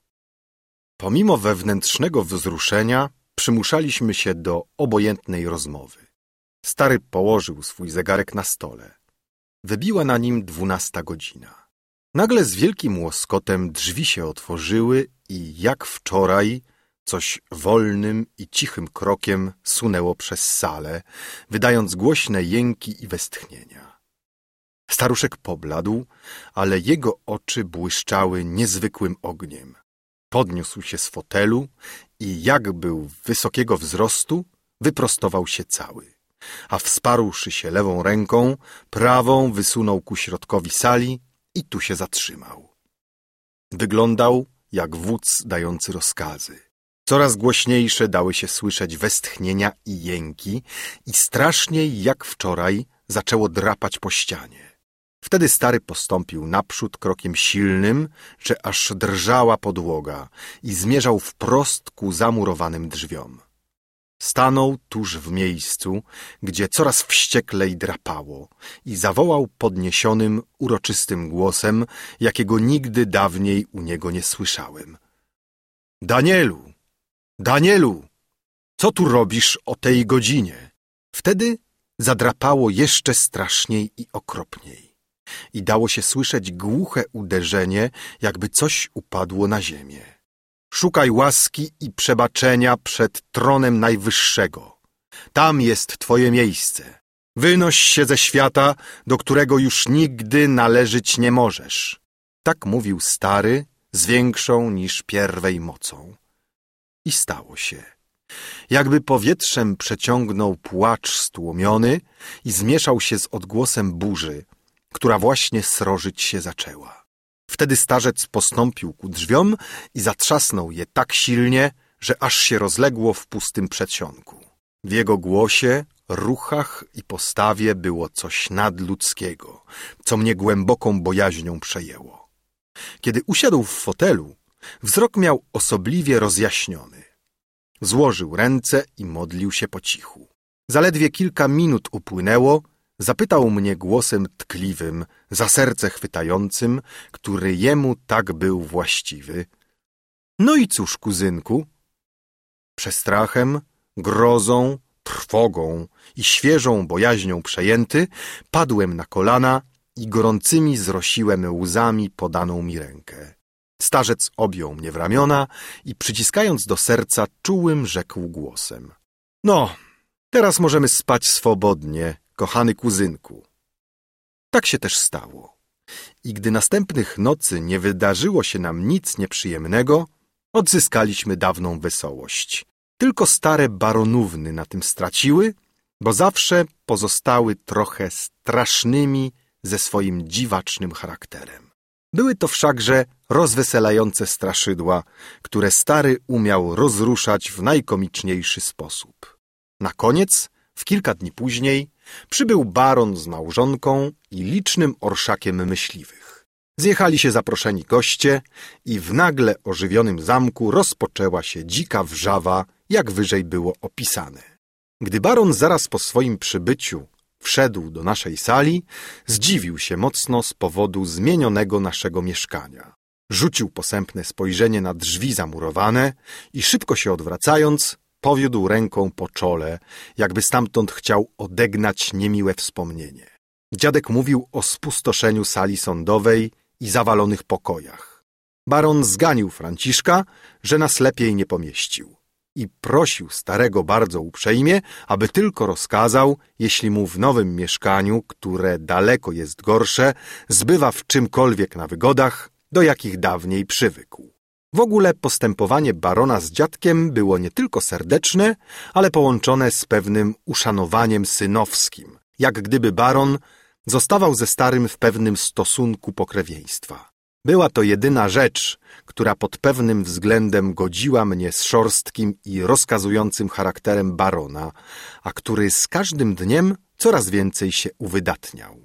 Pomimo wewnętrznego wzruszenia przymuszaliśmy się do obojętnej rozmowy. Stary położył swój zegarek na stole. Wybiła na nim 12 godzina. Nagle z wielkim łoskotem drzwi się otworzyły i jak wczoraj coś wolnym i cichym krokiem sunęło przez salę, wydając głośne jęki i westchnienia. Staruszek pobladł, ale jego oczy błyszczały niezwykłym ogniem. Podniósł się z fotelu i jak był wysokiego wzrostu, wyprostował się cały, a wsparłszy się lewą ręką, prawą wysunął ku środkowi sali i tu się zatrzymał. Wyglądał jak wódz dający rozkazy. Coraz głośniejsze dały się słyszeć westchnienia i jęki i straszniej jak wczoraj zaczęło drapać po ścianie. Wtedy stary postąpił naprzód krokiem silnym, że aż drżała podłoga i zmierzał wprost ku zamurowanym drzwiom. Stanął tuż w miejscu, gdzie coraz wścieklej drapało i zawołał podniesionym, uroczystym głosem, jakiego nigdy dawniej u niego nie słyszałem. Danielu! Danielu! Co tu robisz o tej godzinie? Wtedy zadrapało jeszcze straszniej i okropniej i dało się słyszeć głuche uderzenie, jakby coś upadło na ziemię. Szukaj łaski i przebaczenia przed tronem Najwyższego. Tam jest twoje miejsce. Wynoś się ze świata, do którego już nigdy należeć nie możesz. Tak mówił stary z większą niż pierwej mocą. I stało się. Jakby powietrzem przeciągnął płacz stłumiony i zmieszał się z odgłosem burzy, która właśnie srożyć się zaczęła. Wtedy starzec postąpił ku drzwiom i zatrzasnął je tak silnie, że aż się rozległo w pustym przedsionku. W jego głosie, ruchach i postawie było coś nadludzkiego, co mnie głęboką bojaźnią przejęło. Kiedy usiadł w fotelu, wzrok miał osobliwie rozjaśniony. Złożył ręce i modlił się po cichu. Zaledwie kilka minut upłynęło, zapytał mnie głosem tkliwym, za serce chwytającym, który jemu tak był właściwy. No i cóż, kuzynku? Przestrachem, grozą, trwogą i świeżą bojaźnią przejęty, padłem na kolana i gorącymi zrosiłem łzami podaną mi rękę. Starzec objął mnie w ramiona i przyciskając do serca czułym rzekł głosem. No, teraz możemy spać swobodnie, kochany kuzynku. Tak się też stało. I gdy następnych nocy nie wydarzyło się nam nic nieprzyjemnego, odzyskaliśmy dawną wesołość. Tylko stare baronówny na tym straciły, bo zawsze pozostały trochę strasznymi ze swoim dziwacznym charakterem. Były to wszakże rozweselające straszydła, które stary umiał rozruszać w najkomiczniejszy sposób. Na koniec, w kilka dni później, przybył baron z małżonką i licznym orszakiem myśliwych. Zjechali się zaproszeni goście i w nagle ożywionym zamku rozpoczęła się dzika wrzawa, jak wyżej było opisane. Gdy baron zaraz po swoim przybyciu wszedł do naszej sali, zdziwił się mocno z powodu zmienionego naszego mieszkania. Rzucił posępne spojrzenie na drzwi zamurowane i szybko się odwracając, powiódł ręką po czole, jakby stamtąd chciał odegnać niemiłe wspomnienie. Dziadek mówił o spustoszeniu sali sądowej i zawalonych pokojach. Baron zganił Franciszka, że nas lepiej nie pomieścił i prosił starego bardzo uprzejmie, aby tylko rozkazał, jeśli mu w nowym mieszkaniu, które daleko jest gorsze, zbywa w czymkolwiek na wygodach, do jakich dawniej przywykł. W ogóle postępowanie barona z dziadkiem było nie tylko serdeczne, ale połączone z pewnym uszanowaniem synowskim, jak gdyby baron zostawał ze starym w pewnym stosunku pokrewieństwa. Była to jedyna rzecz, która pod pewnym względem godziła mnie z szorstkim i rozkazującym charakterem barona, a który z każdym dniem coraz więcej się uwydatniał.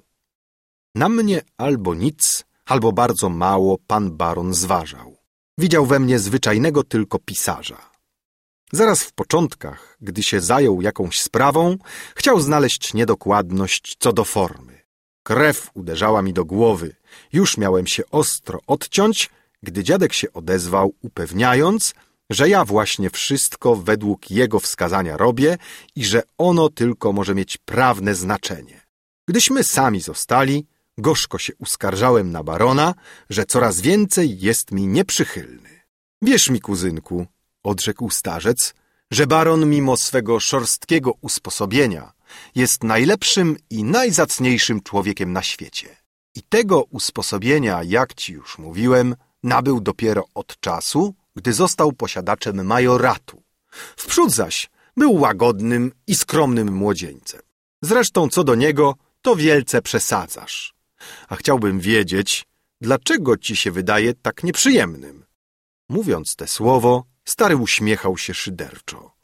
Na mnie albo nic, albo bardzo mało pan baron zważał. Widział we mnie zwyczajnego tylko pisarza. Zaraz w początkach, gdy się zajął jakąś sprawą, chciał znaleźć niedokładność co do formy. Krew uderzała mi do głowy. Już miałem się ostro odciąć, gdy dziadek się odezwał, upewniając, że ja właśnie wszystko według jego wskazania robię i że ono tylko może mieć prawne znaczenie. Gdyśmy sami zostali, gorzko się uskarżałem na barona, że coraz więcej jest mi nieprzychylny. Wierz mi, kuzynku, odrzekł starzec, że baron mimo swego szorstkiego usposobienia jest najlepszym i najzacniejszym człowiekiem na świecie. I tego usposobienia, jak ci już mówiłem, nabył dopiero od czasu, gdy został posiadaczem majoratu. Wprzód zaś był łagodnym i skromnym młodzieńcem. Zresztą co do niego, to wielce przesadzasz. A chciałbym wiedzieć, dlaczego ci się wydaje tak nieprzyjemnym. Mówiąc te słowo, stary uśmiechał się szyderczo.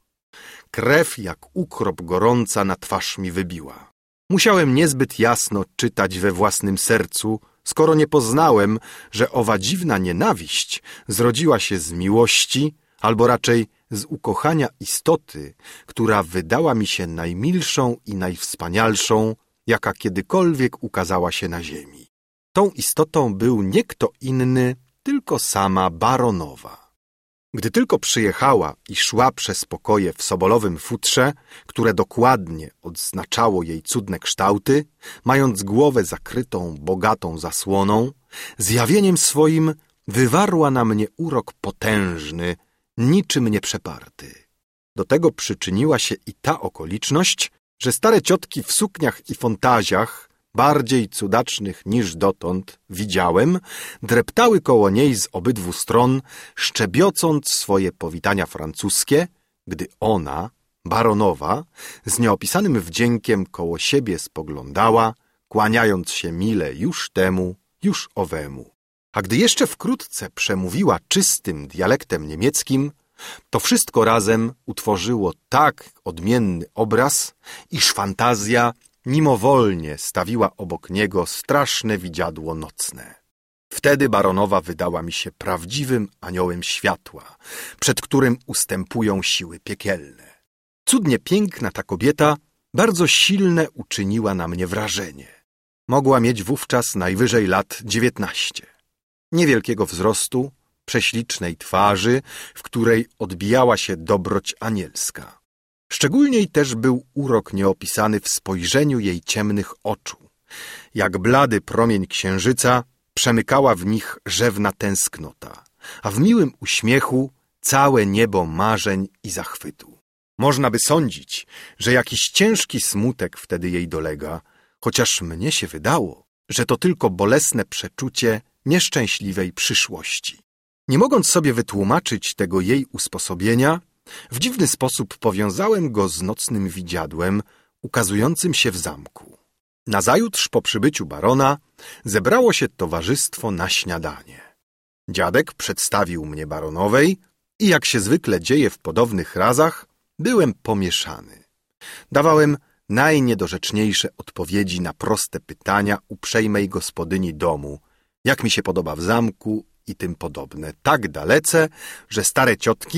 Krew jak ukrop gorąca na twarz mi wybiła. Musiałem niezbyt jasno czytać we własnym sercu, skoro nie poznałem, że owa dziwna nienawiść zrodziła się z miłości, albo raczej z ukochania istoty, która wydała mi się najmilszą i najwspanialszą, jaka kiedykolwiek ukazała się na ziemi. Tą istotą był nie kto inny, tylko sama baronowa. Gdy tylko przyjechała i szła przez pokoje w sobolowym futrze, które dokładnie odznaczało jej cudne kształty, mając głowę zakrytą bogatą zasłoną, zjawieniem swoim wywarła na mnie urok potężny, niczym nieprzeparty. Do tego przyczyniła się i ta okoliczność, że stare ciotki w sukniach i fontaziach, bardziej cudacznych niż dotąd widziałem, dreptały koło niej z obydwu stron, szczebiocąc swoje powitania francuskie, gdy ona, baronowa, z nieopisanym wdziękiem koło siebie spoglądała, kłaniając się mile już temu, już owemu. A gdy jeszcze wkrótce przemówiła czystym dialektem niemieckim, to wszystko razem utworzyło tak odmienny obraz, iż fantazja mimowolnie stawiła obok niego straszne widziadło nocne. Wtedy baronowa wydała mi się prawdziwym aniołem światła, przed którym ustępują siły piekielne. Cudnie piękna ta kobieta bardzo silne uczyniła na mnie wrażenie. Mogła mieć wówczas najwyżej lat 19. Niewielkiego wzrostu, prześlicznej twarzy, w której odbijała się dobroć anielska. Szczególniej też był urok nieopisany w spojrzeniu jej ciemnych oczu. Jak blady promień księżyca przemykała w nich rzewna tęsknota, a w miłym uśmiechu całe niebo marzeń i zachwytu. Można by sądzić, że jakiś ciężki smutek wtedy jej dolega, chociaż mnie się wydało, że to tylko bolesne przeczucie nieszczęśliwej przyszłości. Nie mogąc sobie wytłumaczyć tego jej usposobienia, w dziwny sposób powiązałem go z nocnym widziadłem ukazującym się w zamku. Nazajutrz po przybyciu barona zebrało się towarzystwo na śniadanie. Dziadek przedstawił mnie baronowej i jak się zwykle dzieje w podobnych razach, byłem pomieszany. Dawałem najniedorzeczniejsze odpowiedzi na proste pytania uprzejmej gospodyni domu, jak mi się podoba w zamku i tym podobne, tak dalece, że stare ciotki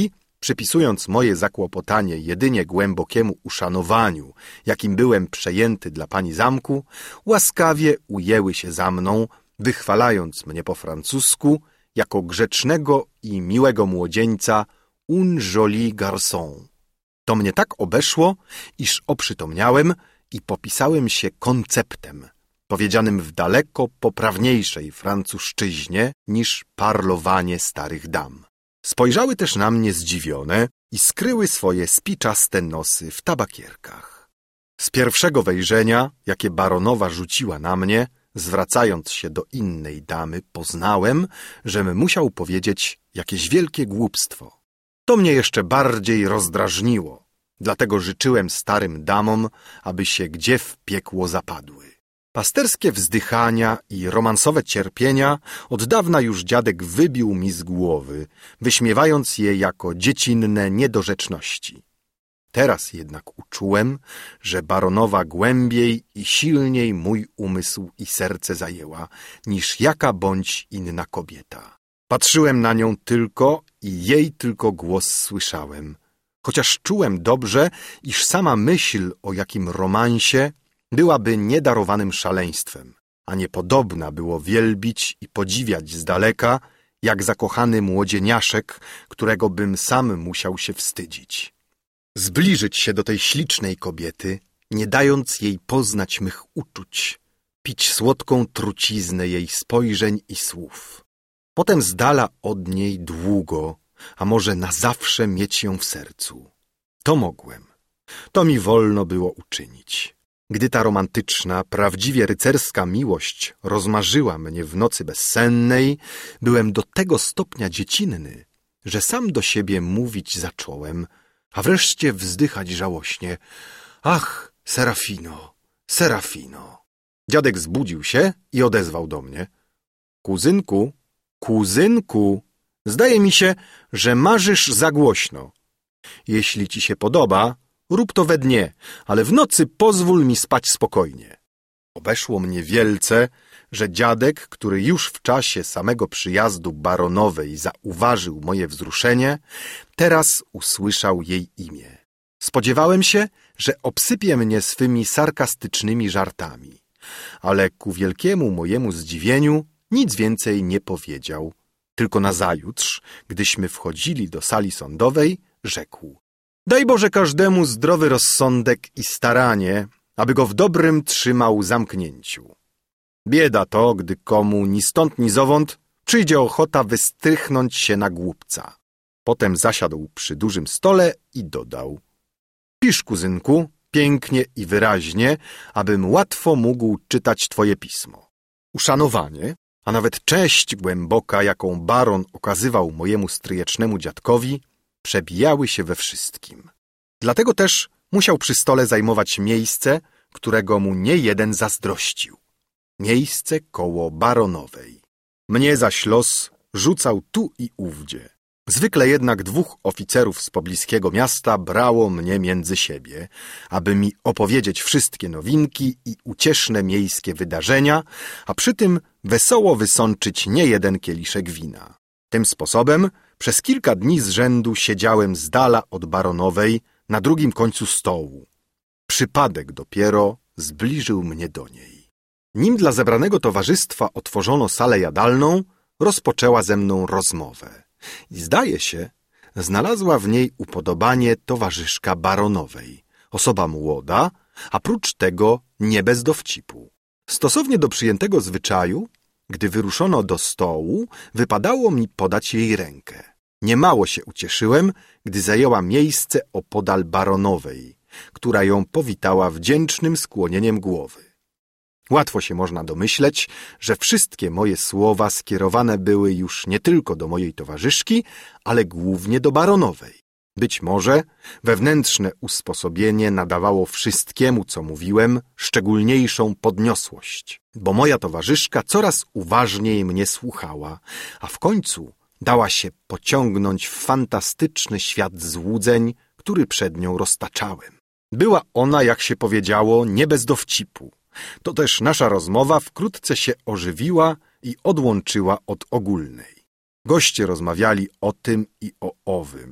przypisując moje zakłopotanie jedynie głębokiemu uszanowaniu, jakim byłem przejęty dla pani zamku, łaskawie ujęły się za mną, wychwalając mnie po francusku jako grzecznego i miłego młodzieńca un joli garçon. To mnie tak obeszło, iż oprzytomniałem i popisałem się konceptem, powiedzianym w daleko poprawniejszej francuszczyźnie niż parlowanie starych dam. Spojrzały też na mnie zdziwione i skryły swoje spiczaste nosy w tabakierkach. Z pierwszego wejrzenia, jakie baronowa rzuciła na mnie, zwracając się do innej damy, poznałem, żem musiał powiedzieć jakieś wielkie głupstwo. To mnie jeszcze bardziej rozdrażniło, dlatego życzyłem starym damom, aby się gdzie w piekło zapadły. Pasterskie wzdychania i romansowe cierpienia od dawna już dziadek wybił mi z głowy, wyśmiewając je jako dziecinne niedorzeczności. Teraz jednak uczułem, że baronowa głębiej i silniej mój umysł i serce zajęła, niż jaka bądź inna kobieta. Patrzyłem na nią tylko i jej tylko głos słyszałem, chociaż czułem dobrze, iż sama myśl o jakim romansie byłaby niedarowanym szaleństwem, a niepodobna było wielbić i podziwiać z daleka, jak zakochany młodzieniaszek, którego bym sam musiał się wstydzić. Zbliżyć się do tej ślicznej kobiety, nie dając jej poznać mych uczuć, pić słodką truciznę jej spojrzeń i słów. Potem z dala od niej długo, a może na zawsze mieć ją w sercu. To mogłem. To mi wolno było uczynić. Gdy ta romantyczna, prawdziwie rycerska miłość rozmarzyła mnie w nocy bezsennej, byłem do tego stopnia dziecinny, że sam do siebie mówić zacząłem, a wreszcie wzdychać żałośnie. Ach, Serafino, Serafino. Dziadek zbudził się i odezwał do mnie. Kuzynku, kuzynku, zdaje mi się, że marzysz za głośno. Jeśli ci się podoba, rób to we dnie, ale w nocy pozwól mi spać spokojnie. Obeszło mnie wielce, że dziadek, który już w czasie samego przyjazdu baronowej zauważył moje wzruszenie, teraz usłyszał jej imię. Spodziewałem się, że obsypie mnie swymi sarkastycznymi żartami, ale ku wielkiemu mojemu zdziwieniu nic więcej nie powiedział, tylko nazajutrz, gdyśmy wchodzili do sali sądowej, rzekł: daj Boże każdemu zdrowy rozsądek i staranie, aby go w dobrym trzymał zamknięciu. Bieda to, gdy komu ni stąd, ni zowąd przyjdzie ochota wystrychnąć się na głupca. Potem zasiadł przy dużym stole i dodał: pisz, kuzynku, pięknie i wyraźnie, abym łatwo mógł czytać twoje pismo. Uszanowanie, a nawet cześć głęboka, jaką baron okazywał mojemu stryjecznemu dziadkowi, przebijały się we wszystkim. Dlatego też musiał przy stole zajmować miejsce, którego mu nie jeden zazdrościł. Miejsce koło baronowej. Mnie zaś los rzucał tu i ówdzie. Zwykle jednak dwóch oficerów z pobliskiego miasta brało mnie między siebie, aby mi opowiedzieć wszystkie nowinki i ucieszne miejskie wydarzenia, a przy tym wesoło wysączyć niejeden kieliszek wina. Tym sposobem przez kilka dni z rzędu siedziałem z dala od baronowej na drugim końcu stołu. Przypadek dopiero zbliżył mnie do niej. Nim dla zebranego towarzystwa otworzono salę jadalną, rozpoczęła ze mną rozmowę. I zdaje się, znalazła w niej upodobanie towarzyszka baronowej, osoba młoda, a prócz tego nie bez dowcipu. Stosownie do przyjętego zwyczaju, gdy wyruszono do stołu, wypadało mi podać jej rękę. Niemało się ucieszyłem, gdy zajęła miejsce opodal baronowej, która ją powitała wdzięcznym skłonieniem głowy. Łatwo się można domyśleć, że wszystkie moje słowa skierowane były już nie tylko do mojej towarzyszki, ale głównie do baronowej. Być może wewnętrzne usposobienie nadawało wszystkiemu, co mówiłem, szczególniejszą podniosłość, bo moja towarzyszka coraz uważniej mnie słuchała, a w końcu dała się pociągnąć w fantastyczny świat złudzeń, który przed nią roztaczałem. Była ona, jak się powiedziało, nie bez dowcipu. To też nasza rozmowa wkrótce się ożywiła i odłączyła od ogólnej. Goście rozmawiali o tym i o owym.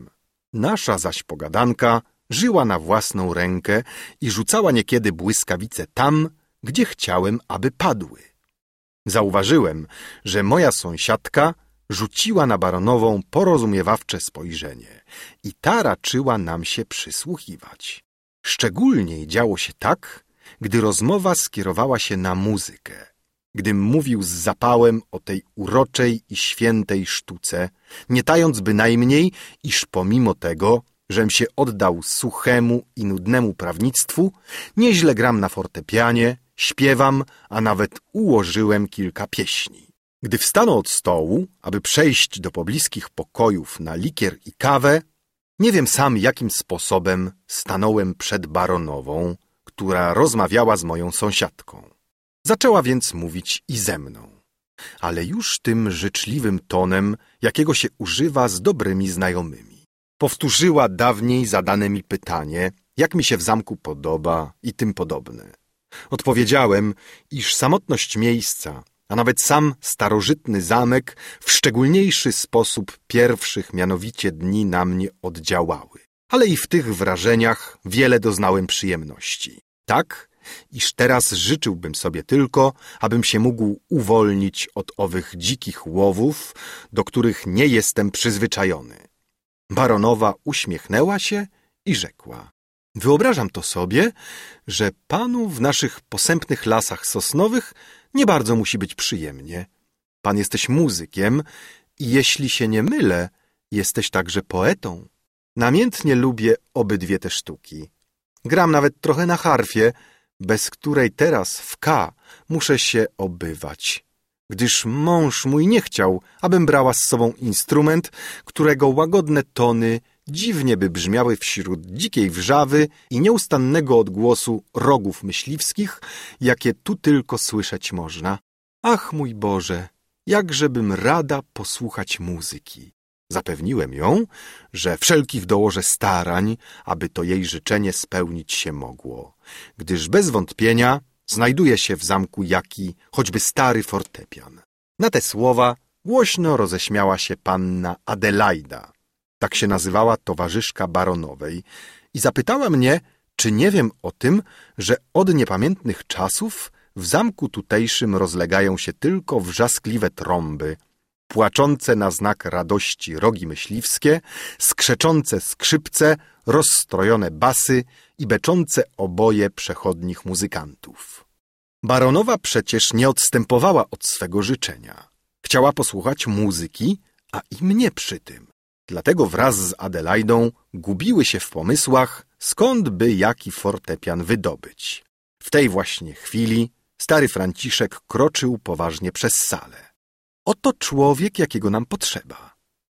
Nasza zaś pogadanka żyła na własną rękę i rzucała niekiedy błyskawice tam, gdzie chciałem, aby padły. Zauważyłem, że moja sąsiadka rzuciła na baronową porozumiewawcze spojrzenie i ta raczyła nam się przysłuchiwać. Szczególnie działo się tak, gdy rozmowa skierowała się na muzykę. Gdym mówił z zapałem o tej uroczej i świętej sztuce, nie tając bynajmniej, iż pomimo tego, żem się oddał suchemu i nudnemu prawnictwu, nieźle gram na fortepianie, śpiewam, a nawet ułożyłem kilka pieśni. Gdy wstano od stołu, aby przejść do pobliskich pokojów na likier i kawę, nie wiem sam, jakim sposobem stanąłem przed baronową, która rozmawiała z moją sąsiadką. Zaczęła więc mówić i ze mną, ale już tym życzliwym tonem, jakiego się używa z dobrymi znajomymi. Powtórzyła dawniej zadane mi pytanie, jak mi się w zamku podoba i tym podobne. Odpowiedziałem, iż samotność miejsca, a nawet sam starożytny zamek w szczególniejszy sposób pierwszych mianowicie dni na mnie oddziałały. Ale i w tych wrażeniach wiele doznałem przyjemności. Tak, iż teraz życzyłbym sobie tylko, abym się mógł uwolnić od owych dzikich łowów, do których nie jestem przyzwyczajony. Baronowa uśmiechnęła się i rzekła: wyobrażam to sobie, że panu w naszych posępnych lasach sosnowych nie bardzo musi być przyjemnie. Pan jesteś muzykiem i jeśli się nie mylę, jesteś także poetą. Namiętnie lubię obydwie te sztuki. Gram nawet trochę na harfie, bez której teraz w K muszę się obywać, gdyż mąż mój nie chciał, abym brała z sobą instrument, którego łagodne tony dziwnie by brzmiały wśród dzikiej wrzawy i nieustannego odgłosu rogów myśliwskich, jakie tu tylko słyszeć można. Ach, mój Boże, jakżebym rada posłuchać muzyki. Zapewniłem ją, że wszelkich dołożę starań, aby to jej życzenie spełnić się mogło, gdyż bez wątpienia znajduje się w zamku jaki, choćby stary fortepian. Na te słowa głośno roześmiała się panna Adelaida, tak się nazywała towarzyszka baronowej, i zapytała mnie, czy nie wiem o tym, że od niepamiętnych czasów w zamku tutejszym rozlegają się tylko wrzaskliwe trąby, płaczące na znak radości rogi myśliwskie, skrzeczące skrzypce, rozstrojone basy i beczące oboje przechodnich muzykantów. Baronowa przecież nie odstępowała od swego życzenia. Chciała posłuchać muzyki, a i mnie przy tym. Dlatego wraz z Adelaidą gubiły się w pomysłach, skąd by jaki fortepian wydobyć. W tej właśnie chwili stary Franciszek kroczył poważnie przez salę. Oto człowiek, jakiego nam potrzeba.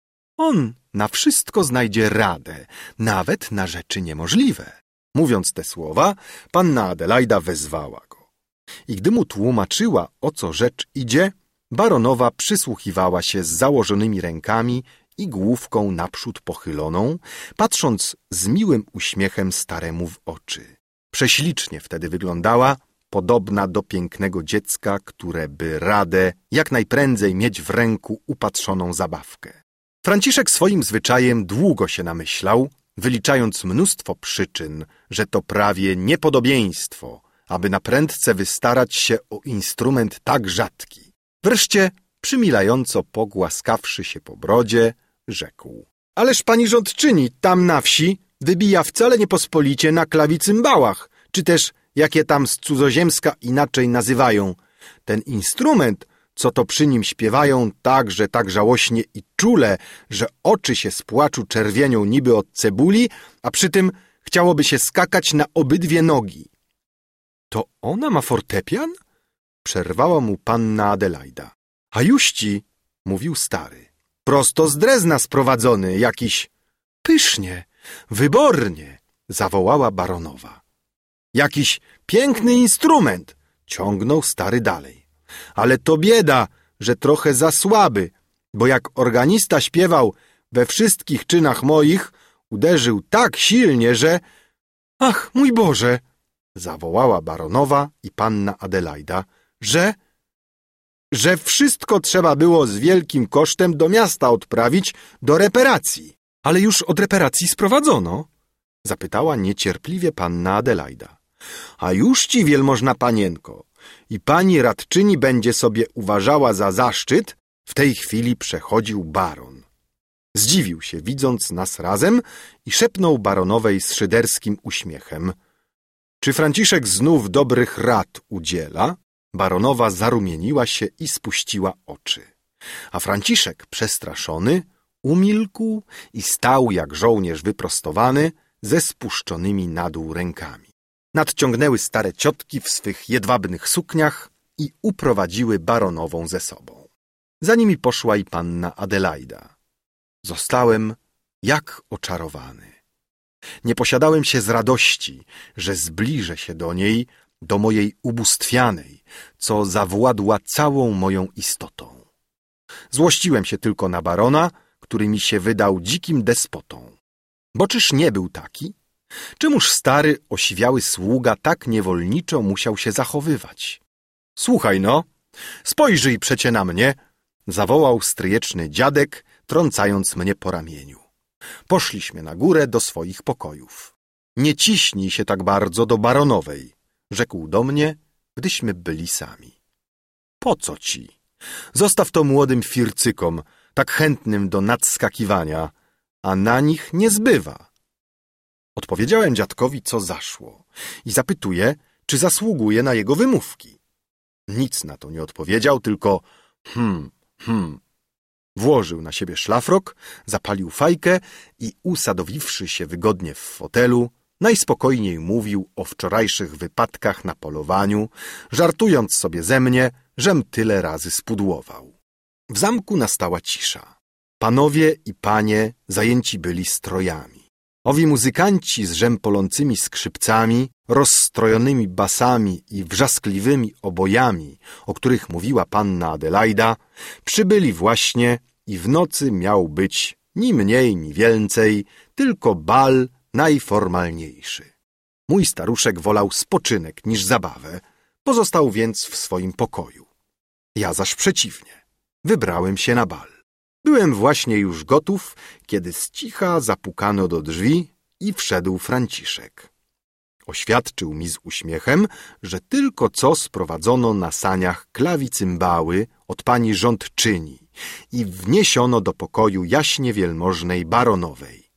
On na wszystko znajdzie radę, nawet na rzeczy niemożliwe. Mówiąc te słowa, panna Adelaida wezwała go. I gdy mu tłumaczyła, o co rzecz idzie, baronowa przysłuchiwała się z założonymi rękami i główką naprzód pochyloną, patrząc z miłym uśmiechem staremu w oczy. Prześlicznie wtedy wyglądała, podobna do pięknego dziecka, które by radę jak najprędzej mieć w ręku upatrzoną zabawkę. Franciszek swoim zwyczajem długo się namyślał, wyliczając mnóstwo przyczyn, że to prawie niepodobieństwo, aby naprędce wystarać się o instrument tak rzadki. Wreszcie, przymilająco pogłaskawszy się po brodzie, rzekł: ależ pani rządczyni tam na wsi wybija wcale niepospolicie na klawicymbałach, czy też jakie tam z cudzoziemska inaczej nazywają. Ten instrument, co to przy nim śpiewają także tak żałośnie i czule, że oczy się z płaczu czerwienią niby od cebuli, a przy tym chciałoby się skakać na obydwie nogi. To ona ma fortepian? Przerwała mu panna Adelaida. A juści, mówił stary, prosto z Drezna sprowadzony, jakiś... Pysznie, wybornie, zawołała baronowa. Jakiś piękny instrument, ciągnął stary dalej. Ale to bieda, że trochę za słaby, bo jak organista śpiewał we wszystkich czynach moich, uderzył tak silnie, że... Ach, mój Boże! Zawołała baronowa i panna Adelaida, że wszystko trzeba było z wielkim kosztem do miasta odprawić do reparacji. Ale już od reparacji sprowadzono? Zapytała niecierpliwie panna Adelaida. A już ci, wielmożna panienko, i pani radczyni będzie sobie uważała za zaszczyt, w tej chwili przechodził baron. Zdziwił się, widząc nas razem, i szepnął baronowej z szyderskim uśmiechem. Czy Franciszek znów dobrych rad udziela? Baronowa zarumieniła się i spuściła oczy. A Franciszek, przestraszony, umilkł i stał jak żołnierz wyprostowany, ze spuszczonymi na dół rękami. Nadciągnęły stare ciotki w swych jedwabnych sukniach i uprowadziły baronową ze sobą. Za nimi poszła i panna Adelaida. Zostałem jak oczarowany. Nie posiadałem się z radości, że zbliżę się do niej, do mojej ubóstwianej, co zawładła całą moją istotą. Złościłem się tylko na barona, który mi się wydał dzikim despotą. Bo czyż nie był taki? Czemuż stary, osiwiały sługa tak niewolniczo musiał się zachowywać? Słuchaj no, spojrzyj przecie na mnie, zawołał stryjeczny dziadek, trącając mnie po ramieniu. Poszliśmy na górę do swoich pokojów. Nie ciśnij się tak bardzo do baronowej, rzekł do mnie, gdyśmy byli sami. Po co ci? Zostaw to młodym fircykom, tak chętnym do nadskakiwania, a na nich nie zbywa. Odpowiedziałem dziadkowi, co zaszło i zapytuję, czy zasługuje na jego wymówki. Nic na to nie odpowiedział, tylko Włożył na siebie szlafrok, zapalił fajkę i usadowiwszy się wygodnie w fotelu, najspokojniej mówił o wczorajszych wypadkach na polowaniu, żartując sobie ze mnie, żem tyle razy spudłował. W zamku nastała cisza. Panowie i panie zajęci byli strojami. Owi muzykanci z rzępolącymi skrzypcami, rozstrojonymi basami i wrzaskliwymi obojami, o których mówiła panna Adelaida, przybyli właśnie i w nocy miał być ni mniej, ni więcej, tylko bal najformalniejszy. Mój staruszek wolał spoczynek niż zabawę, pozostał więc w swoim pokoju. Ja zaś przeciwnie, wybrałem się na bal. Byłem właśnie już gotów, kiedy z cicha zapukano do drzwi i wszedł Franciszek. Oświadczył mi z uśmiechem, że tylko co sprowadzono na saniach klawicymbały od pani rządczyni i wniesiono do pokoju jaśnie wielmożnej baronowej.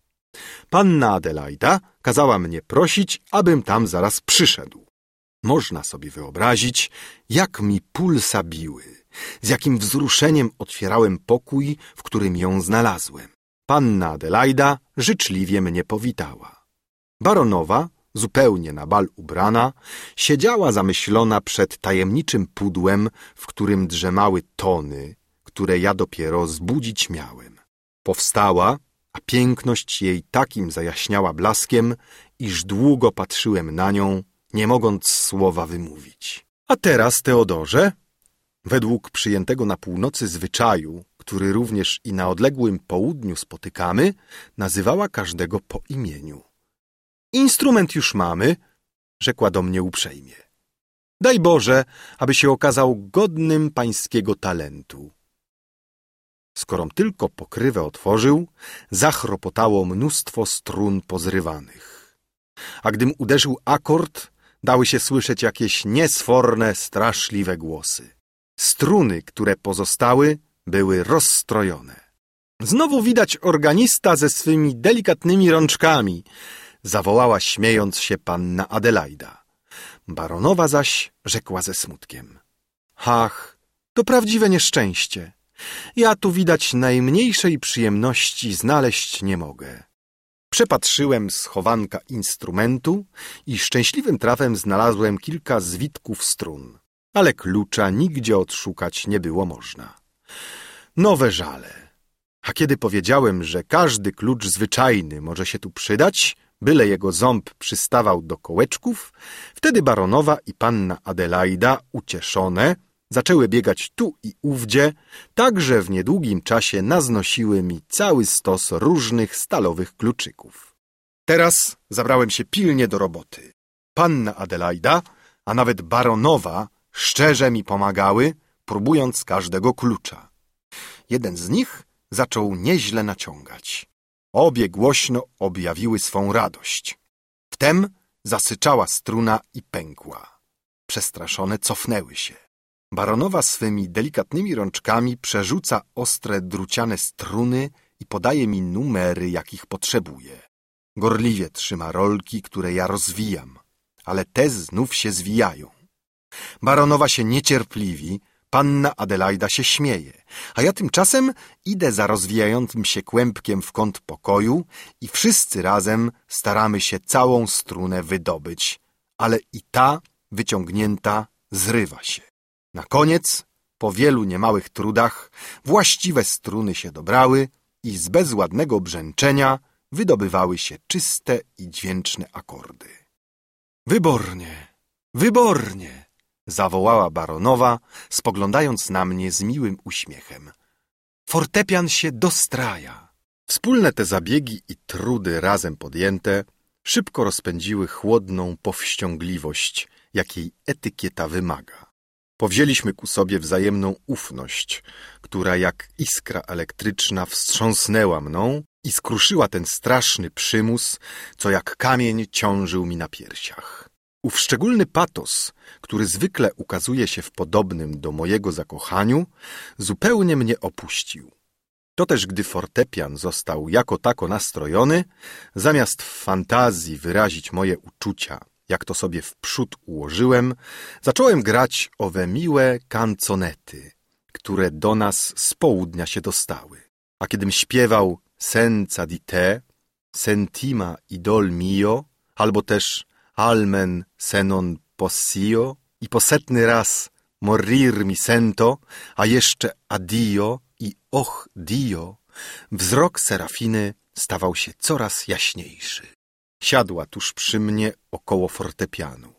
Panna Adelaida kazała mnie prosić, abym tam zaraz przyszedł. Można sobie wyobrazić, jak mi pulsa biły, z jakim wzruszeniem otwierałem pokój, w którym ją znalazłem. Panna Adelaida życzliwie mnie powitała. Baronowa, zupełnie na bal ubrana, siedziała zamyślona przed tajemniczym pudłem, w którym drzemały tony, które ja dopiero zbudzić miałem. Powstała, a piękność jej takim zajaśniała blaskiem, iż długo patrzyłem na nią, nie mogąc słowa wymówić. A teraz, Teodorze, według przyjętego na północy zwyczaju, który również i na odległym południu spotykamy, nazywała każdego po imieniu. Instrument już mamy, rzekła do mnie uprzejmie. Daj Boże, aby się okazał godnym pańskiego talentu. Skorom tylko pokrywę otworzył, zachropotało mnóstwo strun pozrywanych. A gdym uderzył akord, dały się słyszeć jakieś niesforne, straszliwe głosy. Struny, które pozostały, były rozstrojone. Znowu widać organista ze swymi delikatnymi rączkami, zawołała śmiejąc się panna Adelaida. Baronowa zaś rzekła ze smutkiem. Ach, to prawdziwe nieszczęście. Ja tu widać najmniejszej przyjemności znaleźć nie mogę. Przepatrzyłem schowanka instrumentu i szczęśliwym trafem znalazłem kilka zwitków strun, ale klucza nigdzie odszukać nie było można. Nowe żale. A kiedy powiedziałem, że każdy klucz zwyczajny może się tu przydać, byle jego ząb przystawał do kołeczków, wtedy baronowa i panna Adelaida, ucieszone, zaczęły biegać tu i ówdzie, tak że w niedługim czasie naznosiły mi cały stos różnych stalowych kluczyków. Teraz zabrałem się pilnie do roboty. Panna Adelaida, a nawet baronowa, szczerze mi pomagały, próbując każdego klucza. Jeden z nich zaczął nieźle naciągać. Obie głośno objawiły swą radość. Wtem zasyczała struna i pękła. Przestraszone cofnęły się. Baronowa swymi delikatnymi rączkami przerzuca ostre druciane struny i podaje mi numery, jakich potrzebuję. Gorliwie trzyma rolki, które ja rozwijam, ale te znów się zwijają. Baronowa się niecierpliwi, panna Adelaida się śmieje, a ja tymczasem idę za rozwijającym się kłębkiem w kąt pokoju i wszyscy razem staramy się całą strunę wydobyć, ale i ta wyciągnięta zrywa się. Na koniec, po wielu niemałych trudach, właściwe struny się dobrały i z bezładnego brzęczenia wydobywały się czyste i dźwięczne akordy. Wybornie, wybornie! Zawołała baronowa, spoglądając na mnie z miłym uśmiechem. Fortepian się dostraja. Wspólne te zabiegi i trudy razem podjęte szybko rozpędziły chłodną powściągliwość, jakiej etykieta wymaga. Powzięliśmy ku sobie wzajemną ufność, która jak iskra elektryczna wstrząsnęła mną i skruszyła ten straszny przymus, co jak kamień ciążył mi na piersiach. Ów szczególny patos, który zwykle ukazuje się w podobnym do mojego zakochaniu, zupełnie mnie opuścił. To też gdy fortepian został jako tako nastrojony, zamiast w fantazji wyrazić moje uczucia, jak to sobie wprzód ułożyłem, zacząłem grać owe miłe canzonety, które do nas z południa się dostały. A kiedym śpiewał senza di te, sentima idol mio, albo też almen se non poss'io i po 100 raz morir mi sento, a jeszcze addio i och Dio, wzrok Serafiny stawał się coraz jaśniejszy. Siadła tuż przy mnie około fortepianu.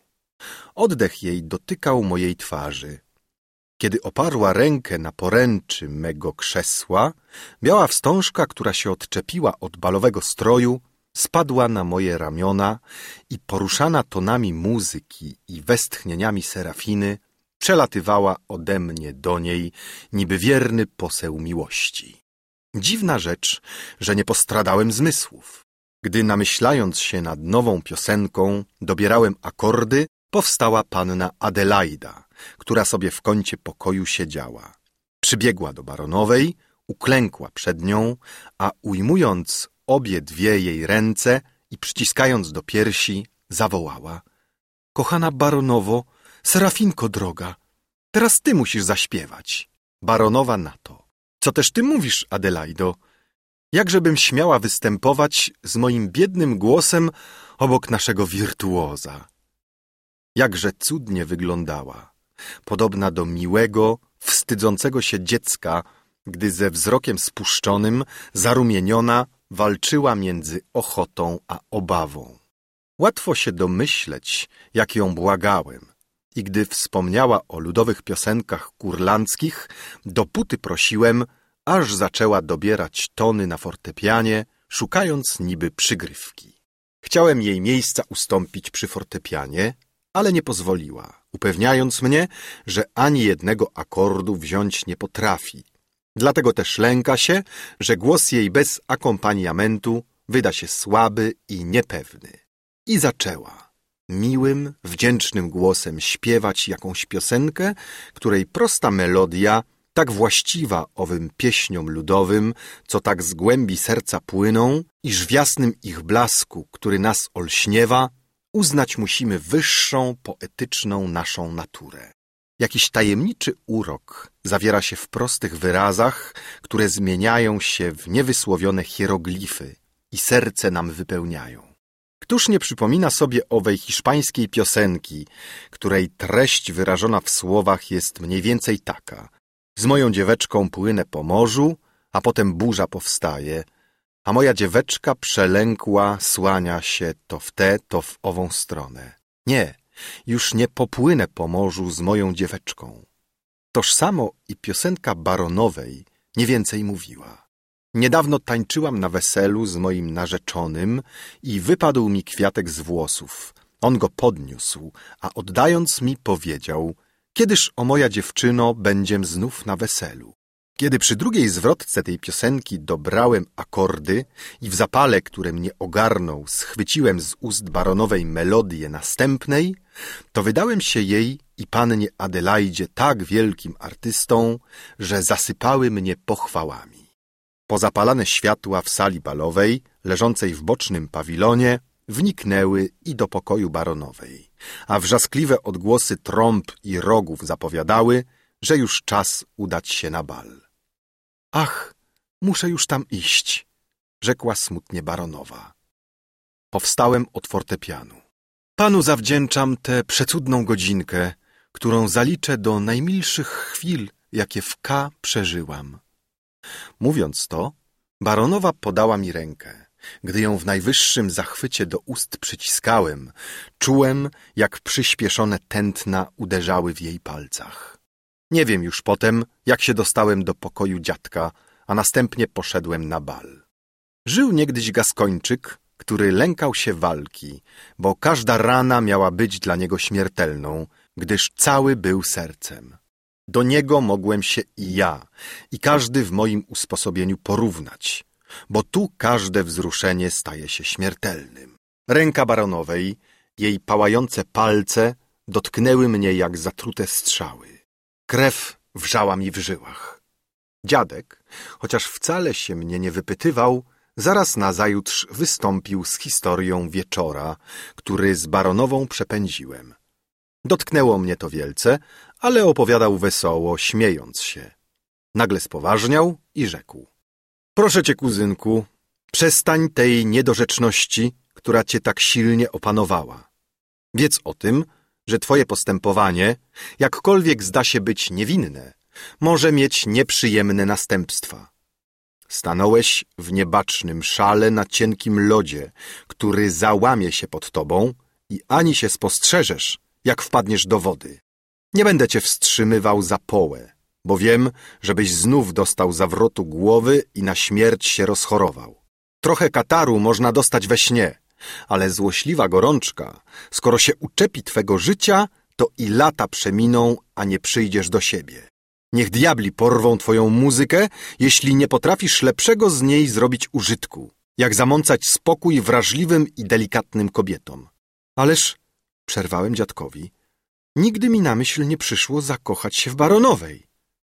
Oddech jej dotykał mojej twarzy. Kiedy oparła rękę na poręczy mego krzesła, biała wstążka, która się odczepiła od balowego stroju, spadła na moje ramiona i poruszana tonami muzyki i westchnieniami Serafiny przelatywała ode mnie do niej, niby wierny poseł miłości. Dziwna rzecz, że nie postradałem zmysłów. Gdy namyślając się nad nową piosenką dobierałem akordy, powstała panna Adelaida, która sobie w kącie pokoju siedziała. Przybiegła do baronowej, uklękła przed nią, a ujmując obie dwie jej ręce i przyciskając do piersi, zawołała: kochana baronowo, Serafinko droga, teraz ty musisz zaśpiewać. Baronowa na to: co też ty mówisz, Adelaido? Jakżebym śmiała występować z moim biednym głosem obok naszego wirtuoza. Jakże cudnie wyglądała, podobna do miłego, wstydzącego się dziecka, gdy ze wzrokiem spuszczonym, zarumieniona, walczyła między ochotą a obawą. Łatwo się domyśleć, jak ją błagałem, i gdy wspomniała o ludowych piosenkach kurlandzkich, dopóty prosiłem, aż zaczęła dobierać tony na fortepianie, szukając niby przygrywki. Chciałem jej miejsca ustąpić przy fortepianie, ale nie pozwoliła, upewniając mnie, że ani jednego akordu wziąć nie potrafi. Dlatego też lęka się, że głos jej bez akompaniamentu wyda się słaby i niepewny. I zaczęła miłym, wdzięcznym głosem śpiewać jakąś piosenkę, której prosta melodia, tak właściwa owym pieśniom ludowym, co tak z głębi serca płyną, iż w jasnym ich blasku, który nas olśniewa, uznać musimy wyższą, poetyczną naszą naturę. Jakiś tajemniczy urok zawiera się w prostych wyrazach, które zmieniają się w niewysłowione hieroglify i serce nam wypełniają. Któż nie przypomina sobie owej hiszpańskiej piosenki, której treść wyrażona w słowach jest mniej więcej taka: z moją dzieweczką płynę po morzu, a potem burza powstaje, a moja dzieweczka przelękła słania się to w tę, to w ową stronę. Nie, już nie popłynę po morzu z moją dzieweczką. Tożsamo i piosenka baronowej nie więcej mówiła. Niedawno tańczyłam na weselu z moim narzeczonym i wypadł mi kwiatek z włosów. On go podniósł, a oddając mi powiedział: kiedyż, o moja dziewczyno, będziem znów na weselu? Kiedy przy drugiej zwrotce tej piosenki dobrałem akordy i w zapale, który mnie ogarnął, schwyciłem z ust baronowej melodię następnej, to wydałem się jej i pannie Adelaidzie tak wielkim artystą, że zasypały mnie pochwałami. Pozapalane światła w sali balowej, leżącej w bocznym pawilonie, wniknęły i do pokoju baronowej, a wrzaskliwe odgłosy trąb i rogów zapowiadały, że już czas udać się na bal. Ach, muszę już tam iść, rzekła smutnie baronowa. Powstałem od fortepianu. Panu zawdzięczam tę przecudną godzinkę, którą zaliczę do najmilszych chwil, jakie w K przeżyłam. Mówiąc to, baronowa podała mi rękę. Gdy ją w najwyższym zachwycie do ust przyciskałem, czułem, jak przyspieszone tętna uderzały w jej palcach. Nie wiem już potem, jak się dostałem do pokoju dziadka, a następnie poszedłem na bal. Żył niegdyś Gaskończyk, który lękał się walki, bo każda rana miała być dla niego śmiertelną, gdyż cały był sercem. Do niego mogłem się i ja, i każdy w moim usposobieniu porównać, bo tu każde wzruszenie staje się śmiertelnym. Ręka baronowej, jej pałające palce dotknęły mnie jak zatrute strzały. Krew wrzała mi w żyłach. Dziadek, chociaż wcale się mnie nie wypytywał, zaraz nazajutrz wystąpił z historią wieczora, który z baronową przepędziłem. Dotknęło mnie to wielce, ale opowiadał wesoło, śmiejąc się. Nagle spoważniał i rzekł: proszę cię, kuzynku, przestań tej niedorzeczności, która cię tak silnie opanowała. Wiedz o tym, że twoje postępowanie, jakkolwiek zda się być niewinne, może mieć nieprzyjemne następstwa. Stanąłeś w niebacznym szale na cienkim lodzie, który załamie się pod tobą i ani się spostrzeżesz, jak wpadniesz do wody. Nie będę cię wstrzymywał za połę, bo wiem, żebyś znów dostał zawrotu głowy i na śmierć się rozchorował. Trochę kataru można dostać we śnie, ale złośliwa gorączka, skoro się uczepi twego życia, to i lata przeminą, a nie przyjdziesz do siebie. Niech diabli porwą twoją muzykę, jeśli nie potrafisz lepszego z niej zrobić użytku, jak zamącać spokój wrażliwym i delikatnym kobietom. Ależ, przerwałem dziadkowi, nigdy mi na myśl nie przyszło zakochać się w baronowej.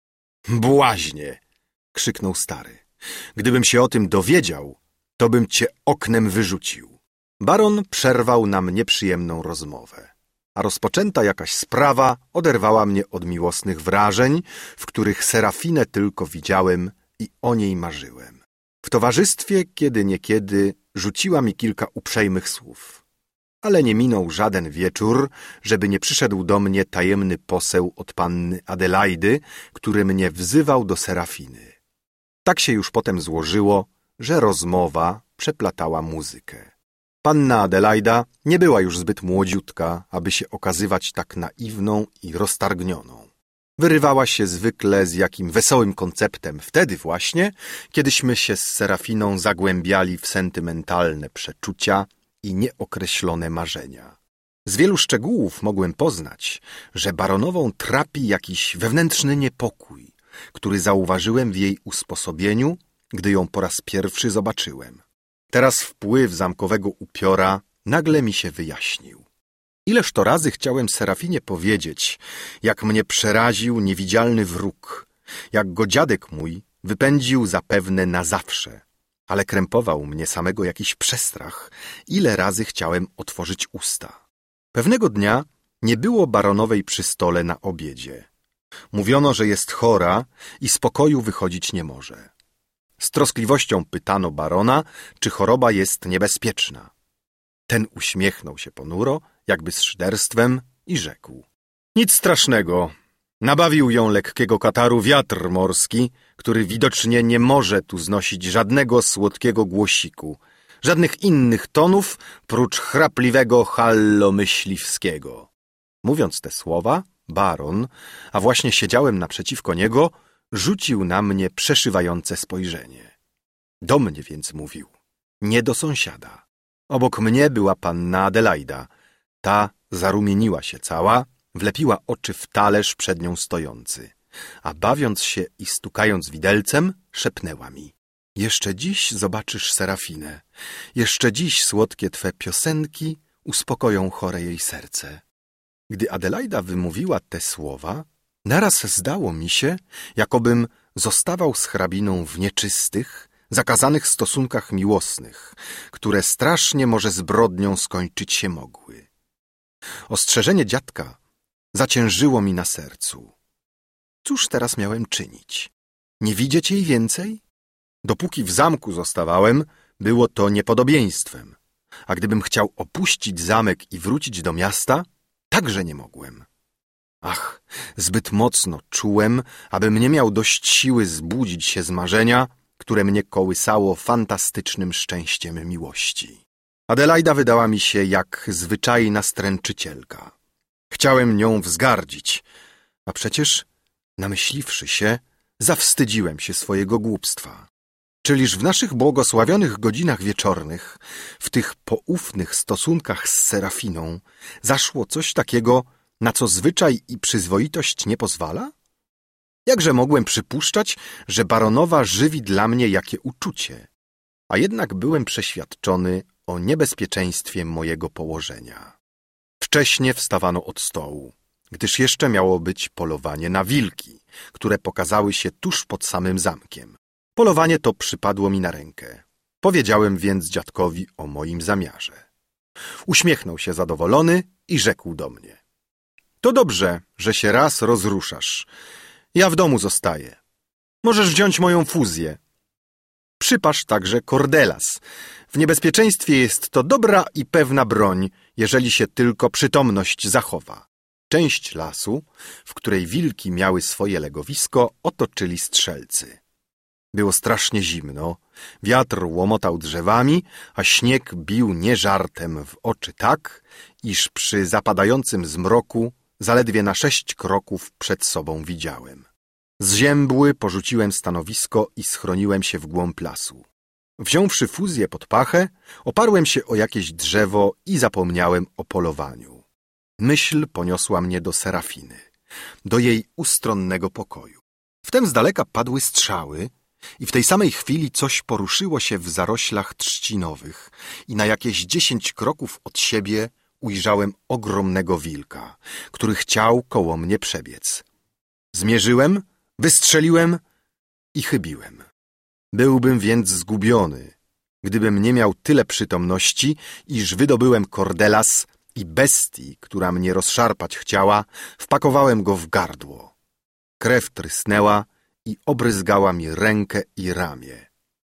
Błaźnie! Krzyknął stary. Gdybym się o tym dowiedział, to bym cię oknem wyrzucił. Baron przerwał nam nieprzyjemną rozmowę, a rozpoczęta jakaś sprawa oderwała mnie od miłosnych wrażeń, w których Serafinę tylko widziałem i o niej marzyłem. W towarzystwie kiedy niekiedy rzuciła mi kilka uprzejmych słów, ale nie minął żaden wieczór, żeby nie przyszedł do mnie tajemny poseł od panny Adelaidy, który mnie wzywał do Serafiny. Tak się już potem złożyło, że rozmowa przeplatała muzykę. Panna Adelaida nie była już zbyt młodziutka, aby się okazywać tak naiwną i roztargnioną. Wyrywała się zwykle z jakim wesołym konceptem wtedy właśnie, kiedyśmy się z Serafiną zagłębiali w sentymentalne przeczucia i nieokreślone marzenia. Z wielu szczegółów mogłem poznać, że baronową trapi jakiś wewnętrzny niepokój, który zauważyłem w jej usposobieniu, gdy ją po raz pierwszy zobaczyłem. Teraz wpływ zamkowego upiora nagle mi się wyjaśnił. Ileż to razy chciałem Serafinie powiedzieć, jak mnie przeraził niewidzialny wróg, jak go dziadek mój wypędził zapewne na zawsze, ale krępował mnie samego jakiś przestrach, ile razy chciałem otworzyć usta. Pewnego dnia nie było baronowej przy stole na obiedzie. Mówiono, że jest chora i z pokoju wychodzić nie może. Z troskliwością pytano barona, czy choroba jest niebezpieczna. Ten uśmiechnął się ponuro, jakby z szyderstwem i rzekł: nic strasznego. Nabawił ją lekkiego kataru wiatr morski, który widocznie nie może tu znosić żadnego słodkiego głosiku, żadnych innych tonów, prócz chrapliwego hallo myśliwskiego. Mówiąc te słowa, baron, a właśnie siedziałem naprzeciwko niego, rzucił na mnie przeszywające spojrzenie. Do mnie więc mówił, nie do sąsiada. Obok mnie była panna Adelaida. Ta zarumieniła się cała, wlepiła oczy w talerz przed nią stojący. a bawiąc się i stukając widelcem, szepnęła mi: jeszcze dziś zobaczysz Serafinę, jeszcze dziś słodkie twe piosenki uspokoją chore jej serce. Gdy Adelaida wymówiła te słowa, naraz zdało mi się, jakobym zostawał z hrabiną w nieczystych, zakazanych stosunkach miłosnych, które strasznie może zbrodnią skończyć się mogły. Ostrzeżenie dziadka zaciężyło mi na sercu. Cóż teraz miałem czynić? Nie widzieć jej więcej? Dopóki w zamku zostawałem, było to niepodobieństwem, a gdybym chciał opuścić zamek i wrócić do miasta, także nie mogłem. Ach, zbyt mocno czułem, abym nie miał dość siły zbudzić się z marzenia, które mnie kołysało fantastycznym szczęściem miłości. Adelaida wydała mi się jak zwyczajna stręczycielka. Chciałem nią wzgardzić, a przecież, namyśliwszy się, zawstydziłem się swojego głupstwa. Czyliż w naszych błogosławionych godzinach wieczornych, w tych poufnych stosunkach z Serafiną, zaszło coś takiego, na co zwyczaj i przyzwoitość nie pozwala? Jakże mogłem przypuszczać, że baronowa żywi dla mnie jakie uczucie? A jednak byłem przeświadczony o niebezpieczeństwie mojego położenia. Wcześnie wstawano od stołu, gdyż jeszcze miało być polowanie na wilki, które pokazały się tuż pod samym zamkiem. Polowanie to przypadło mi na rękę. Powiedziałem więc dziadkowi o moim zamiarze. Uśmiechnął się zadowolony i rzekł do mnie: to dobrze, że się raz rozruszasz. Ja w domu zostaję. Możesz wziąć moją fuzję. Przypasz także kordelas. W niebezpieczeństwie jest to dobra i pewna broń, jeżeli się tylko przytomność zachowa. Część lasu, w której wilki miały swoje legowisko, otoczyli strzelcy. Było strasznie zimno, wiatr łomotał drzewami, a śnieg bił nie żartem w oczy tak, iż przy zapadającym zmroku zaledwie na 6 kroków przed sobą widziałem. Zziębły porzuciłem stanowisko i schroniłem się w głąb lasu. Wziąwszy fuzję pod pachę, oparłem się o jakieś drzewo i zapomniałem o polowaniu. Myśl poniosła mnie do Serafiny, do jej ustronnego pokoju. Wtem z daleka padły strzały i w tej samej chwili coś poruszyło się w zaroślach trzcinowych i na jakieś 10 kroków od siebie ujrzałem ogromnego wilka, który chciał koło mnie przebiec. Zmierzyłem, wystrzeliłem i chybiłem. Byłbym więc zgubiony, gdybym nie miał tyle przytomności, iż wydobyłem kordelas i bestii, która mnie rozszarpać chciała, wpakowałem go w gardło. Krew trysnęła i obryzgała mi rękę i ramię.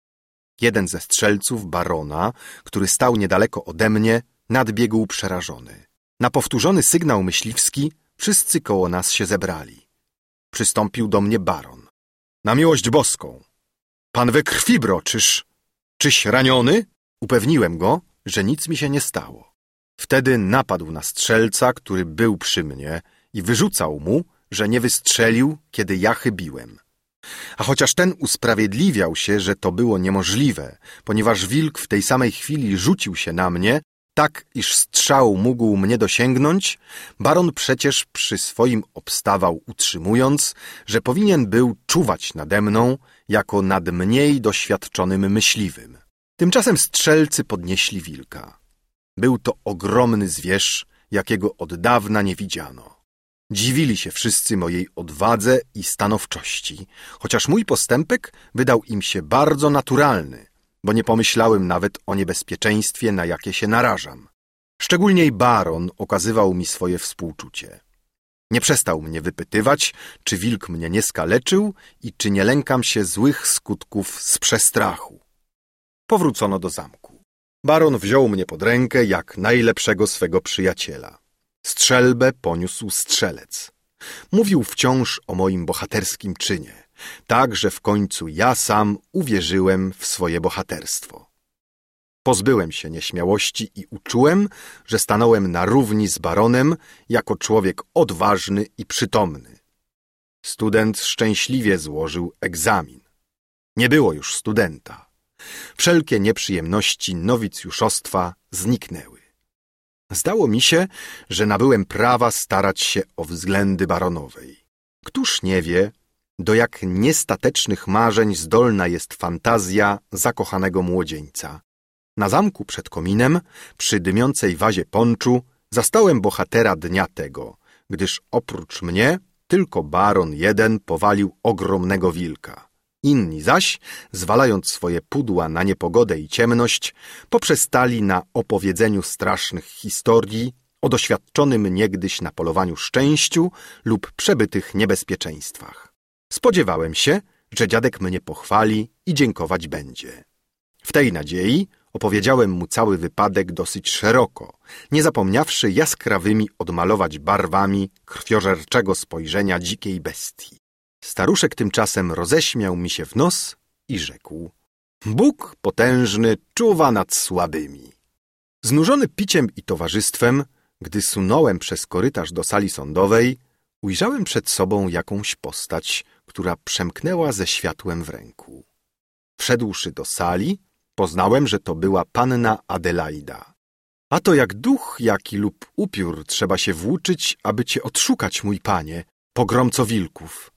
Jeden ze strzelców barona, który stał niedaleko ode mnie, nadbiegł przerażony. Na powtórzony sygnał myśliwski wszyscy koło nas się zebrali. Przystąpił do mnie baron. Na miłość boską! Pan we krwi broczysz! Czyś raniony? Upewniłem go, że nic mi się nie stało. Wtedy napadł na strzelca, który był przy mnie i wyrzucał mu, że nie wystrzelił, kiedy ja chybiłem. A chociaż ten usprawiedliwiał się, że to było niemożliwe, ponieważ wilk w tej samej chwili rzucił się na mnie, tak iż strzał mógł mnie dosięgnąć, baron przecież przy swoim obstawał, utrzymując, że powinien był czuwać nade mną jako nad mniej doświadczonym myśliwym. Tymczasem strzelcy podnieśli wilka. Był to ogromny zwierz, jakiego od dawna nie widziano. Dziwili się wszyscy mojej odwadze i stanowczości, chociaż mój postępek wydał im się bardzo naturalny, bo nie pomyślałem nawet o niebezpieczeństwie, na jakie się narażam. Szczególniej baron okazywał mi swoje współczucie. Nie przestał mnie wypytywać, czy wilk mnie nie skaleczył i czy nie lękam się złych skutków z przestrachu. Powrócono do zamku. Baron wziął mnie pod rękę jak najlepszego swego przyjaciela. Strzelbę poniósł strzelec. Mówił wciąż o moim bohaterskim czynie, tak, że w końcu ja sam uwierzyłem w swoje bohaterstwo. Pozbyłem się nieśmiałości i uczułem, że stanąłem na równi z baronem jako człowiek odważny i przytomny. Student szczęśliwie złożył egzamin. Nie było już studenta. Wszelkie nieprzyjemności nowicjuszostwa zniknęły. Zdało mi się, że nabyłem prawa starać się o względy baronowej. Któż nie wie, do jak niestatecznych marzeń zdolna jest fantazja zakochanego młodzieńca. Na zamku przed kominem, przy dymiącej wazie ponczu, zastałem bohatera dnia tego, gdyż oprócz mnie tylko baron jeden powalił ogromnego wilka. Inni zaś, zwalając swoje pudła na niepogodę i ciemność, poprzestali na opowiedzeniu strasznych historii o doświadczonym niegdyś na polowaniu szczęściu lub przebytych niebezpieczeństwach. Spodziewałem się, że dziadek mnie pochwali i dziękować będzie. W tej nadziei opowiedziałem mu cały wypadek dosyć szeroko, nie zapomniawszy jaskrawymi odmalować barwami krwiożerczego spojrzenia dzikiej bestii. Staruszek tymczasem roześmiał mi się w nos i rzekł: Bóg potężny czuwa nad słabymi. Znużony piciem i towarzystwem, gdy sunąłem przez korytarz do sali sądowej, ujrzałem przed sobą jakąś postać, która przemknęła ze światłem w ręku. Wszedłszy do sali, poznałem, że to była panna Adelaida. A to jak duch jaki lub upiór trzeba się włóczyć, aby cię odszukać, mój panie, pogromco wilków.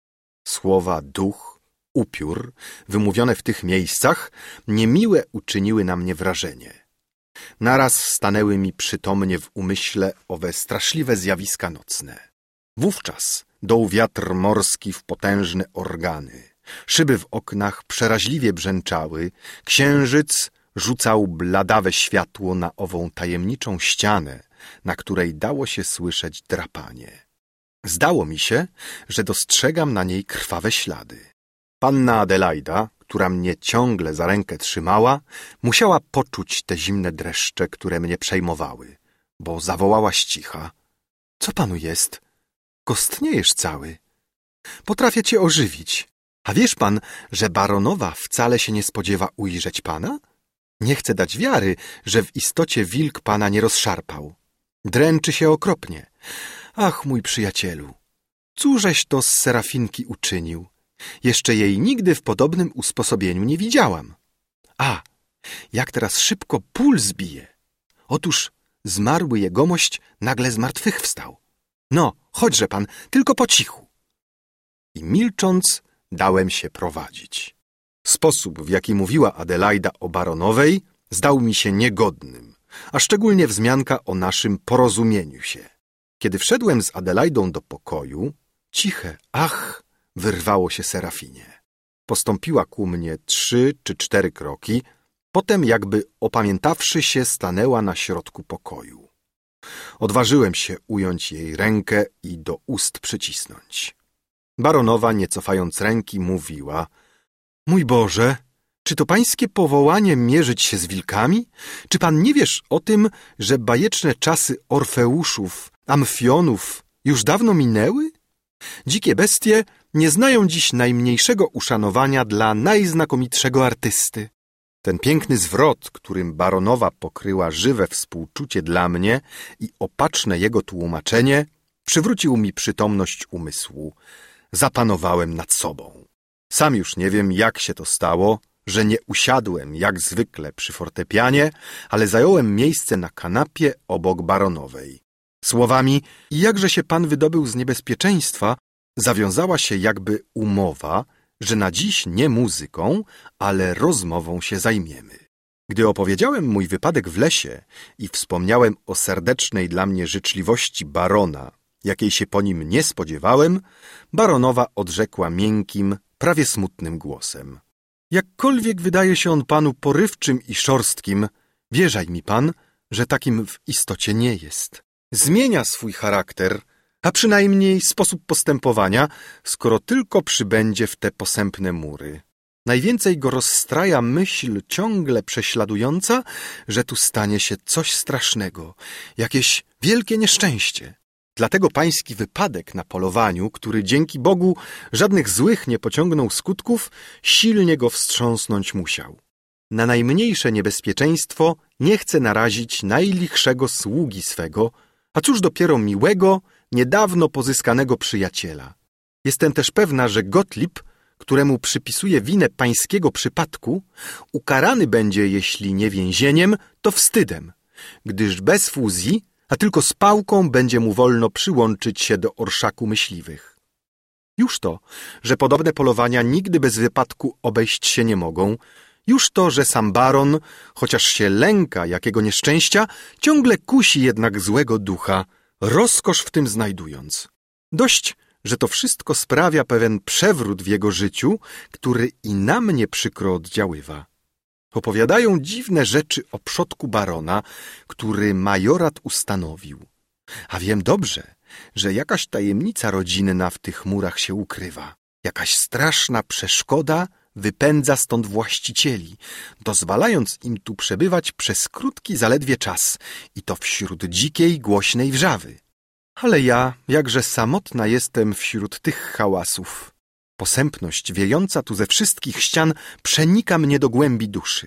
Słowa duch, upiór, wymówione w tych miejscach, niemiłe uczyniły na mnie wrażenie. Naraz stanęły mi przytomnie w umyśle owe straszliwe zjawiska nocne. Wówczas doł wiatr morski w potężne organy. Szyby w oknach przeraźliwie brzęczały, księżyc rzucał bladawe światło na ową tajemniczą ścianę, na której dało się słyszeć drapanie. Zdało mi się, że dostrzegam na niej krwawe ślady. Panna Adelaida, która mnie ciągle za rękę trzymała, musiała poczuć te zimne dreszcze, które mnie przejmowały, bo zawołała z cicha: Co panu jest? Kostniejesz cały. Potrafię cię ożywić. A wiesz pan, że baronowa wcale się nie spodziewa ujrzeć pana? Nie chce dać wiary, że w istocie wilk pana nie rozszarpał. Dręczy się okropnie. Ach, mój przyjacielu, cóżeś to z Serafinki uczynił? Jeszcze jej nigdy w podobnym usposobieniu nie widziałam. A, jak teraz szybko puls bije. Otóż zmarły jegomość nagle zmartwychwstał. No, chodźże pan, tylko po cichu. I milcząc, dałem się prowadzić. Sposób, w jaki mówiła Adelaida o baronowej, zdał mi się niegodnym, a szczególnie wzmianka o naszym porozumieniu się. Kiedy wszedłem z Adelaidą do pokoju, ciche ach wyrwało się Serafinie. Postąpiła ku mnie 3 czy 4 kroki, potem jakby opamiętawszy się stanęła na środku pokoju. Odważyłem się ująć jej rękę i do ust przycisnąć. Baronowa, nie cofając ręki, mówiła: Mój Boże, czy to pańskie powołanie mierzyć się z wilkami? Czy pan nie wiesz o tym, że bajeczne czasy Orfeuszów, Amfionów już dawno minęły? Dzikie bestie nie znają dziś najmniejszego uszanowania dla najznakomitszego artysty. Ten piękny zwrot, którym baronowa pokryła żywe współczucie dla mnie i opatrzne jego tłumaczenie, przywrócił mi przytomność umysłu. Zapanowałem nad sobą. Sam już nie wiem, jak się to stało, że nie usiadłem jak zwykle przy fortepianie, ale zająłem miejsce na kanapie obok baronowej. Słowami: i jakże się pan wydobył z niebezpieczeństwa, zawiązała się jakby umowa, że na dziś nie muzyką, ale rozmową się zajmiemy. Gdy opowiedziałem mój wypadek w lesie i wspomniałem o serdecznej dla mnie życzliwości barona, jakiej się po nim nie spodziewałem, baronowa odrzekła miękkim, prawie smutnym głosem: Jakkolwiek wydaje się on panu porywczym i szorstkim, wierzaj mi pan, że takim w istocie nie jest. Zmienia swój charakter, a przynajmniej sposób postępowania, skoro tylko przybędzie w te posępne mury. Najwięcej go rozstraja myśl ciągle prześladująca, że tu stanie się coś strasznego, jakieś wielkie nieszczęście. Dlatego pański wypadek na polowaniu, który dzięki Bogu żadnych złych nie pociągnął skutków, silnie go wstrząsnąć musiał. Na najmniejsze niebezpieczeństwo nie chce narazić najlichszego sługi swego, a cóż dopiero miłego, niedawno pozyskanego przyjaciela. Jestem też pewna, że Gottlieb, któremu przypisuje winę pańskiego przypadku, ukarany będzie, jeśli nie więzieniem, to wstydem, gdyż bez fuzji, a tylko z pałką będzie mu wolno przyłączyć się do orszaku myśliwych. Już to, że podobne polowania nigdy bez wypadku obejść się nie mogą, już to, że sam baron, chociaż się lęka jakiego nieszczęścia, ciągle kusi jednak złego ducha, rozkosz w tym znajdując. Dość, że to wszystko sprawia pewien przewrót w jego życiu, który i na mnie przykro oddziaływa. Opowiadają dziwne rzeczy o przodku barona, który majorat ustanowił. A wiem dobrze, że jakaś tajemnica rodzinna w tych murach się ukrywa. Jakaś straszna przeszkoda wypędza stąd właścicieli, dozwalając im tu przebywać przez krótki zaledwie czas i to wśród dzikiej, głośnej wrzawy. Ale ja, jakże samotna jestem wśród tych hałasów. Posępność wiejąca tu ze wszystkich ścian przenika mnie do głębi duszy.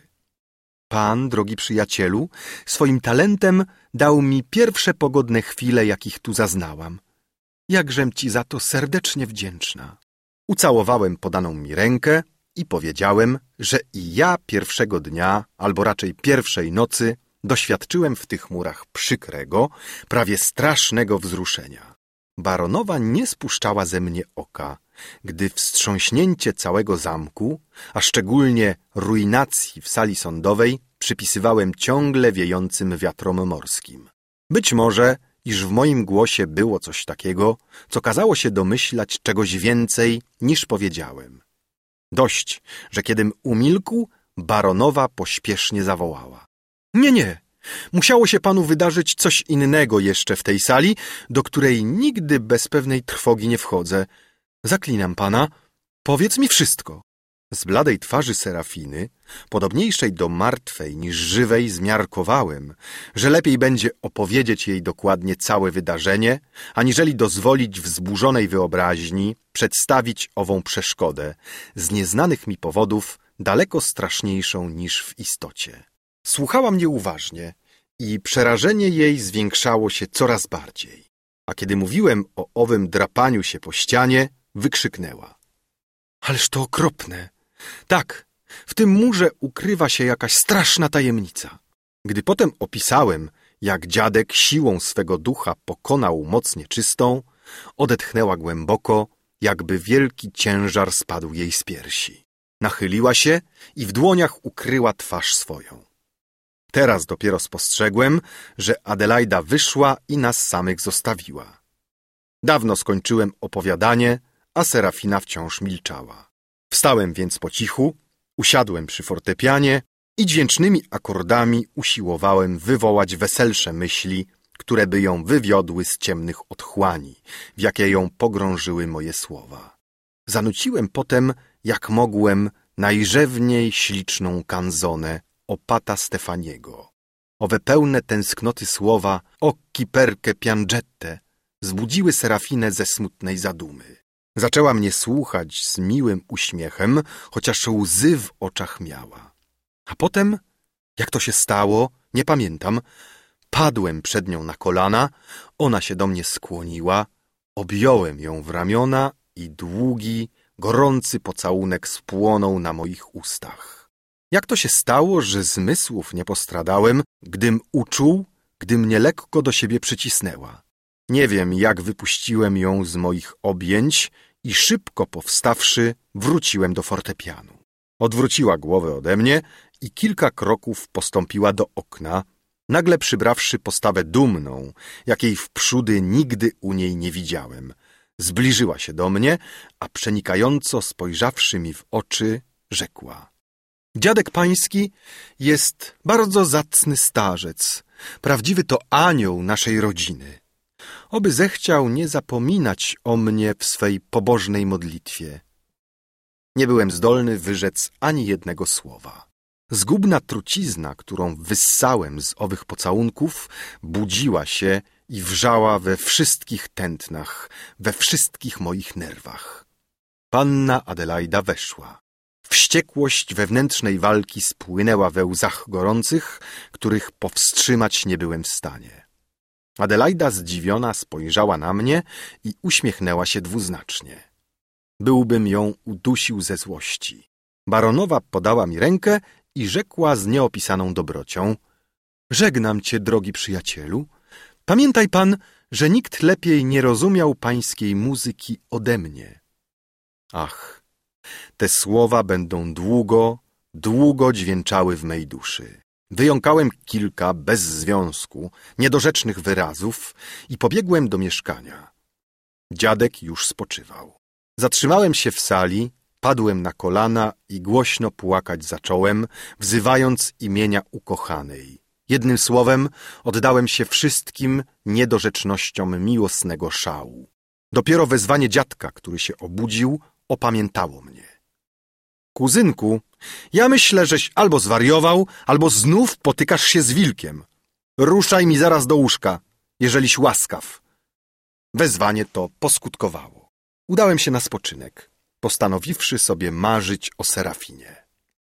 Pan, drogi przyjacielu, swoim talentem dał mi pierwsze pogodne chwile, jakich tu zaznałam. Jakżem ci za to serdecznie wdzięczna. Ucałowałem podaną mi rękę i powiedziałem, że i ja pierwszego dnia, albo raczej pierwszej nocy, doświadczyłem w tych murach przykrego, prawie strasznego wzruszenia. Baronowa nie spuszczała ze mnie oka, gdy wstrząśnięcie całego zamku, a szczególnie ruinacji w sali sądowej, przypisywałem ciągle wiejącym wiatrom morskim. Być może, iż w moim głosie było coś takiego, co kazało się domyślać czegoś więcej, niż powiedziałem. Dość, że kiedym umilkł, baronowa pośpiesznie zawołała. Nie, musiało się panu wydarzyć coś innego jeszcze w tej sali, do której nigdy bez pewnej trwogi nie wchodzę. Zaklinam pana, powiedz mi wszystko. Z bladej twarzy Serafiny, podobniejszej do martwej niż żywej, zmiarkowałem, że lepiej będzie opowiedzieć jej dokładnie całe wydarzenie, aniżeli dozwolić wzburzonej wyobraźni przedstawić ową przeszkodę, z nieznanych mi powodów daleko straszniejszą niż w istocie. Słuchała mnie uważnie i przerażenie jej zwiększało się coraz bardziej. A kiedy mówiłem o owym drapaniu się po ścianie, wykrzyknęła. Ależ to okropne! Tak, w tym murze ukrywa się jakaś straszna tajemnica. Gdy potem opisałem, jak dziadek siłą swego ducha pokonał moc nieczystą, odetchnęła głęboko, jakby wielki ciężar spadł jej z piersi. Nachyliła się i w dłoniach ukryła twarz swoją. Teraz dopiero spostrzegłem, że Adelaida wyszła i nas samych zostawiła. Dawno skończyłem opowiadanie, a Serafina wciąż milczała. Wstałem więc po cichu, usiadłem przy fortepianie i dźwięcznymi akordami usiłowałem wywołać weselsze myśli, które by ją wywiodły z ciemnych otchłani, w jakie ją pogrążyły moje słowa. Zanuciłem potem, jak mogłem, najrzewniej śliczną kanzonę opata Stefaniego. Owe pełne tęsknoty słowa «Occhi perché piangette» zbudziły Serafinę ze smutnej zadumy. Zaczęła mnie słuchać z miłym uśmiechem, chociaż łzy w oczach miała. A potem, jak to się stało, nie pamiętam, padłem przed nią na kolana, ona się do mnie skłoniła, objąłem ją w ramiona i długi, gorący pocałunek spłonął na moich ustach. Jak to się stało, że zmysłów nie postradałem, gdym uczuł, gdy mnie lekko do siebie przycisnęła. Nie wiem, jak wypuściłem ją z moich objęć i szybko powstawszy, wróciłem do fortepianu. Odwróciła głowę ode mnie i kilka kroków postąpiła do okna, nagle przybrawszy postawę dumną, jakiej wprzódy nigdy u niej nie widziałem. Zbliżyła się do mnie, a przenikająco spojrzawszy mi w oczy, rzekła: dziadek pański jest bardzo zacny starzec, prawdziwy to anioł naszej rodziny. Oby zechciał nie zapominać o mnie w swej pobożnej modlitwie. Nie byłem zdolny wyrzec ani jednego słowa. Zgubna trucizna, którą wyssałem z owych pocałunków, budziła się i wrzała we wszystkich tętnach, we wszystkich moich nerwach. Panna Adelaida weszła. Wściekłość wewnętrznej walki spłynęła we łzach gorących, których powstrzymać nie byłem w stanie. Adelaida zdziwiona spojrzała na mnie i uśmiechnęła się dwuznacznie. Byłbym ją udusił ze złości. Baronowa podała mi rękę i rzekła z nieopisaną dobrocią: żegnam cię, drogi przyjacielu. Pamiętaj pan, że nikt lepiej nie rozumiał pańskiej muzyki ode mnie. Ach, te słowa będą długo, długo dźwięczały w mej duszy. Wyjąkałem kilka, bez związku, niedorzecznych wyrazów i pobiegłem do mieszkania. Dziadek już spoczywał. Zatrzymałem się w sali, padłem na kolana i głośno płakać zacząłem, wzywając imienia ukochanej. Jednym słowem, oddałem się wszystkim niedorzecznościom miłosnego szału. Dopiero wezwanie dziadka, który się obudził, opamiętało mnie. Kuzynku, ja myślę, żeś albo zwariował, albo znów potykasz się z wilkiem. Ruszaj mi zaraz do łóżka, jeżeliś łaskaw. Wezwanie to poskutkowało. Udałem się na spoczynek, postanowiwszy sobie marzyć o Serafinie.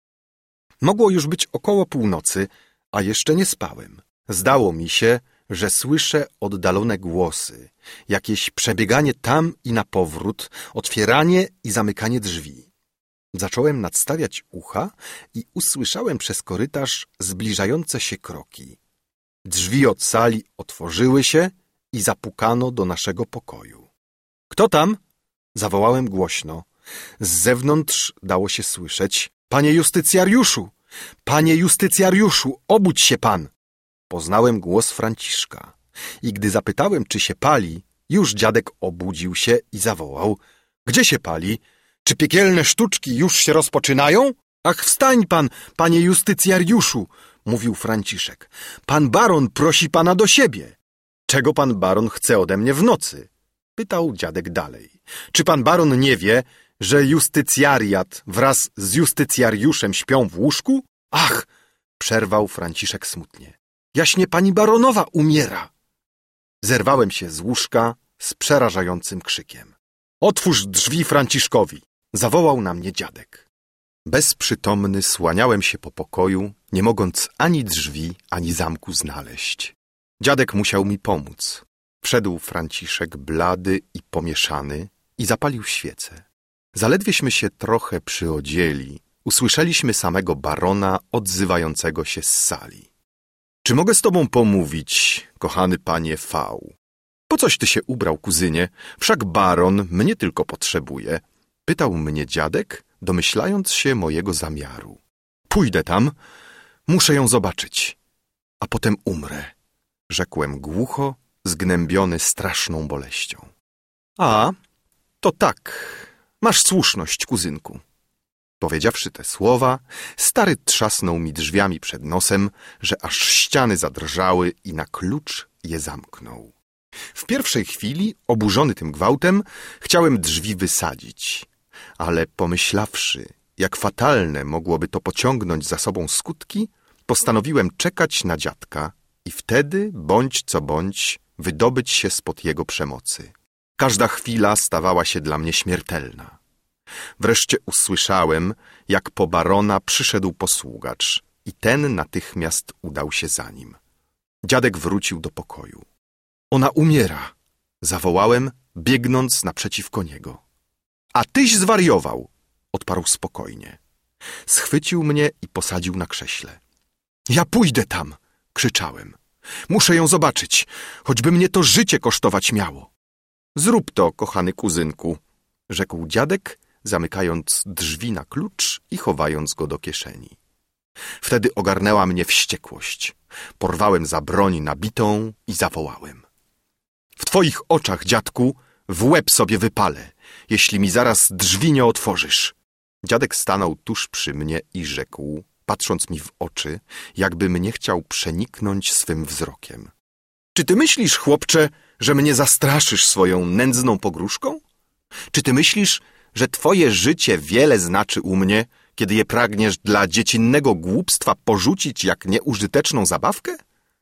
Mogło już być około północy, a jeszcze nie spałem. Zdało mi się, że słyszę oddalone głosy, jakieś przebieganie tam i na powrót, otwieranie i zamykanie drzwi. Zacząłem nadstawiać ucha i usłyszałem przez korytarz zbliżające się kroki. Drzwi od sali otworzyły się i zapukano do naszego pokoju. Kto tam? Zawołałem głośno. Z zewnątrz dało się słyszeć: Panie justycjariuszu! Panie justycjariuszu, obudź się pan! Poznałem głos Franciszka i gdy zapytałem, czy się pali, już dziadek obudził się i zawołał: Gdzie się pali? Czy piekielne sztuczki już się rozpoczynają? Ach, wstań pan, panie justycjariuszu, mówił Franciszek. Pan baron prosi pana do siebie. Czego pan baron chce ode mnie w nocy? Pytał dziadek dalej. Czy pan baron nie wie, że justycjariat wraz z justycjariuszem śpią w łóżku? Ach, przerwał Franciszek smutnie. Jaśnie pani baronowa umiera. Zerwałem się z łóżka z przerażającym krzykiem. Otwórz drzwi Franciszkowi! Zawołał na mnie dziadek. Bezprzytomny słaniałem się po pokoju, nie mogąc ani drzwi, ani zamku znaleźć. Dziadek musiał mi pomóc. Wszedł Franciszek blady i pomieszany i zapalił świecę. Zaledwieśmy się trochę przyodzieli, usłyszeliśmy samego barona odzywającego się z sali. Czy mogę z tobą pomówić, kochany panie V? Po coś ty się ubrał, kuzynie? Wszak baron mnie tylko potrzebuje. Pytał mnie dziadek, domyślając się mojego zamiaru. Pójdę tam, muszę ją zobaczyć, a potem umrę, rzekłem głucho, zgnębiony straszną boleścią. A, to tak, masz słuszność, kuzynku. Powiedziawszy te słowa, stary trzasnął mi drzwiami przed nosem, że aż ściany zadrżały i na klucz je zamknął. W pierwszej chwili, oburzony tym gwałtem, chciałem drzwi wysadzić, ale pomyślawszy, jak fatalne mogłoby to pociągnąć za sobą skutki, postanowiłem czekać na dziadka i wtedy, bądź co bądź, wydobyć się spod jego przemocy. Każda chwila stawała się dla mnie śmiertelna. Wreszcie usłyszałem, jak po barona przyszedł posługacz i ten natychmiast udał się za nim. Dziadek wrócił do pokoju. Ona umiera, zawołałem, biegnąc naprzeciwko niego. A tyś zwariował, odparł spokojnie. Schwycił mnie i posadził na krześle. Ja pójdę tam, krzyczałem. Muszę ją zobaczyć, choćby mnie to życie kosztować miało. Zrób to, kochany kuzynku, rzekł dziadek, zamykając drzwi na klucz i chowając go do kieszeni. Wtedy ogarnęła mnie wściekłość. Porwałem za broń nabitą i zawołałem. W twoich oczach, dziadku, w łeb sobie wypalę, jeśli mi zaraz drzwi nie otworzysz. Dziadek stanął tuż przy mnie i rzekł, patrząc mi w oczy, jakby mnie chciał przeniknąć swym wzrokiem. Czy ty myślisz, chłopcze, że mnie zastraszysz swoją nędzną pogróżką? Czy ty myślisz, że twoje życie wiele znaczy u mnie, kiedy je pragniesz dla dziecinnego głupstwa porzucić jak nieużyteczną zabawkę?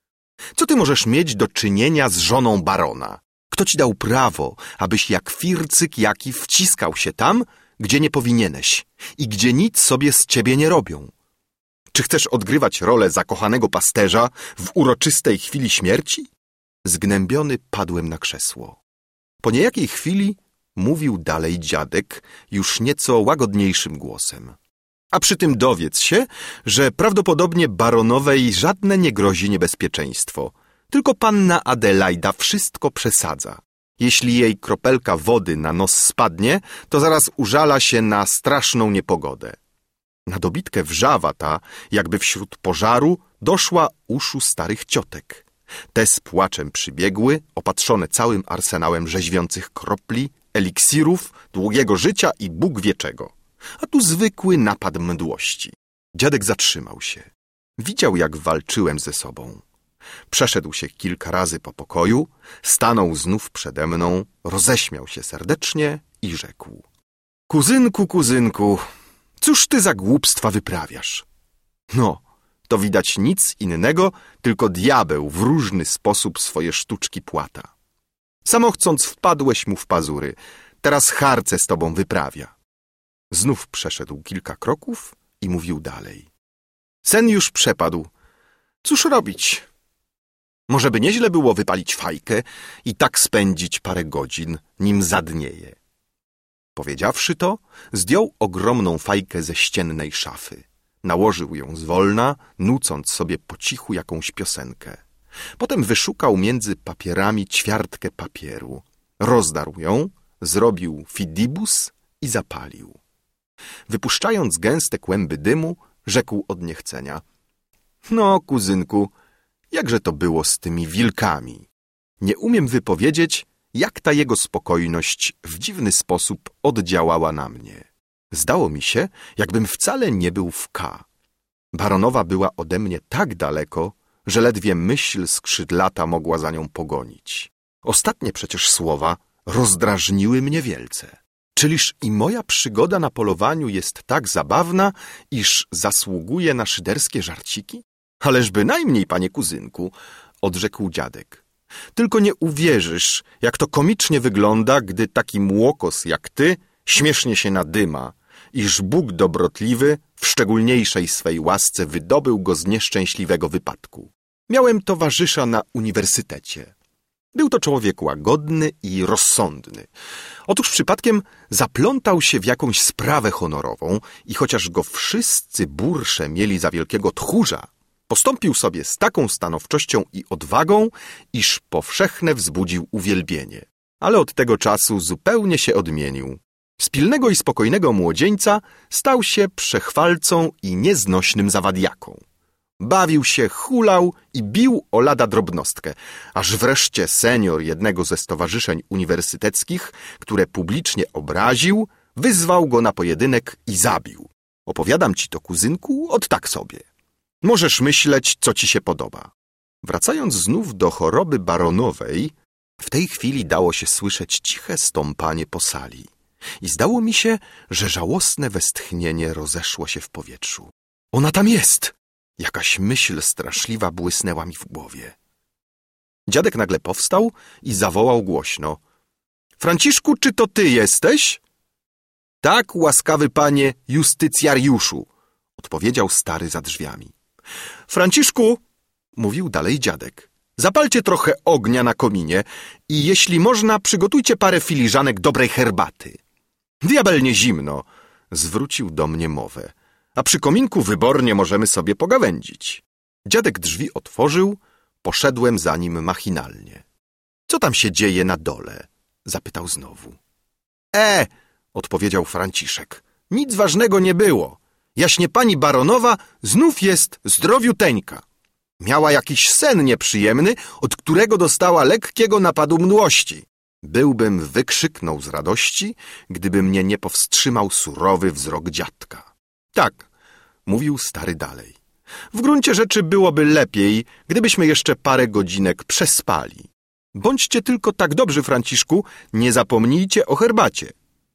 Co ty możesz mieć do czynienia z żoną barona? Kto ci dał prawo, abyś jak fircyk jaki wciskał się tam, gdzie nie powinieneś i gdzie nic sobie z ciebie nie robią? Czy chcesz odgrywać rolę zakochanego pasterza w uroczystej chwili śmierci? Zgnębiony padłem na krzesło. Po niejakiej chwili mówił dalej dziadek już nieco łagodniejszym głosem. A przy tym dowiedz się, że prawdopodobnie baronowej żadne nie grozi niebezpieczeństwo. Tylko panna Adelaida wszystko przesadza. Jeśli jej kropelka wody na nos spadnie, to zaraz użala się na straszną niepogodę. Na dobitkę wrzawa ta, jakby wśród pożaru, doszła uszu starych ciotek. Te z płaczem przybiegły, opatrzone całym arsenałem rzeźwiących kropli, eliksirów, długiego życia i Bóg wie czego. A tu zwykły napad mdłości. Dziadek zatrzymał się. Widział, jak walczyłem ze sobą. Przeszedł się kilka razy po pokoju, stanął znów przede mną, roześmiał się serdecznie i rzekł: Kuzynku, kuzynku, cóż ty za głupstwa wyprawiasz? No, to widać nic innego, tylko diabeł w różny sposób swoje sztuczki płata. Samochcąc wpadłeś mu w pazury, teraz harce z tobą wyprawia. Znów przeszedł kilka kroków i mówił dalej. Sen już przepadł. Cóż robić? Może by nieźle było wypalić fajkę i tak spędzić parę godzin, nim zadnieje. Powiedziawszy to, zdjął ogromną fajkę ze ściennej szafy. Nałożył ją zwolna, nucąc sobie po cichu jakąś piosenkę. Potem wyszukał między papierami ćwiartkę papieru. Rozdarł ją, zrobił fidibus i zapalił. Wypuszczając gęste kłęby dymu, rzekł od niechcenia. No, kuzynku, jakże to było z tymi wilkami? Nie umiem wypowiedzieć, jak ta jego spokojność w dziwny sposób oddziałała na mnie. Zdało mi się, jakbym wcale nie był w K. Baronowa była ode mnie tak daleko, że ledwie myśl skrzydlata mogła za nią pogonić. Ostatnie przecież słowa rozdrażniły mnie wielce. Czyliż i moja przygoda na polowaniu jest tak zabawna, iż zasługuje na szyderskie żarciki? Ależ bynajmniej, panie kuzynku, odrzekł dziadek. Tylko nie uwierzysz, jak to komicznie wygląda, gdy taki młokos jak ty śmiesznie się nadyma, iż Bóg dobrotliwy w szczególniejszej swej łasce wydobył go z nieszczęśliwego wypadku. Miałem towarzysza na uniwersytecie. Był to człowiek łagodny i rozsądny. Otóż przypadkiem zaplątał się w jakąś sprawę honorową i chociaż go wszyscy bursze mieli za wielkiego tchórza, postąpił sobie z taką stanowczością i odwagą, iż powszechne wzbudził uwielbienie. Ale od tego czasu zupełnie się odmienił. Z pilnego i spokojnego młodzieńca stał się przechwalcą i nieznośnym zawadiaką. Bawił się, hulał i bił o lada drobnostkę, aż wreszcie senior jednego ze stowarzyszeń uniwersyteckich, które publicznie obraził, wyzwał go na pojedynek i zabił. Opowiadam ci to, kuzynku, od tak sobie. Możesz myśleć, co ci się podoba. Wracając znów do choroby baronowej, w tej chwili dało się słyszeć ciche stąpanie po sali. I zdało mi się, że żałosne westchnienie rozeszło się w powietrzu. Ona tam jest! Jakaś myśl straszliwa błysnęła mi w głowie. Dziadek nagle powstał i zawołał głośno. Franciszku, czy to ty jesteś? Tak, łaskawy panie justycjariuszu, odpowiedział stary za drzwiami. Franciszku, mówił dalej dziadek, zapalcie trochę ognia na kominie i jeśli można, przygotujcie parę filiżanek dobrej herbaty. Diabelnie zimno, zwrócił do mnie mowę, a przy kominku wybornie możemy sobie pogawędzić. Dziadek drzwi otworzył, poszedłem za nim machinalnie. Co tam się dzieje na dole? Zapytał znowu. Odpowiedział Franciszek, nic ważnego nie było. Jaśnie pani baronowa znów jest zdrowiuteńka. Miała jakiś sen nieprzyjemny, od którego dostała lekkiego napadu mdłości. Byłbym wykrzyknął z radości, gdyby mnie nie powstrzymał surowy wzrok dziadka. Tak, mówił stary dalej. W gruncie rzeczy byłoby lepiej, gdybyśmy jeszcze parę godzinek przespali. Bądźcie tylko tak dobrzy, Franciszku, nie zapomnijcie o herbacie.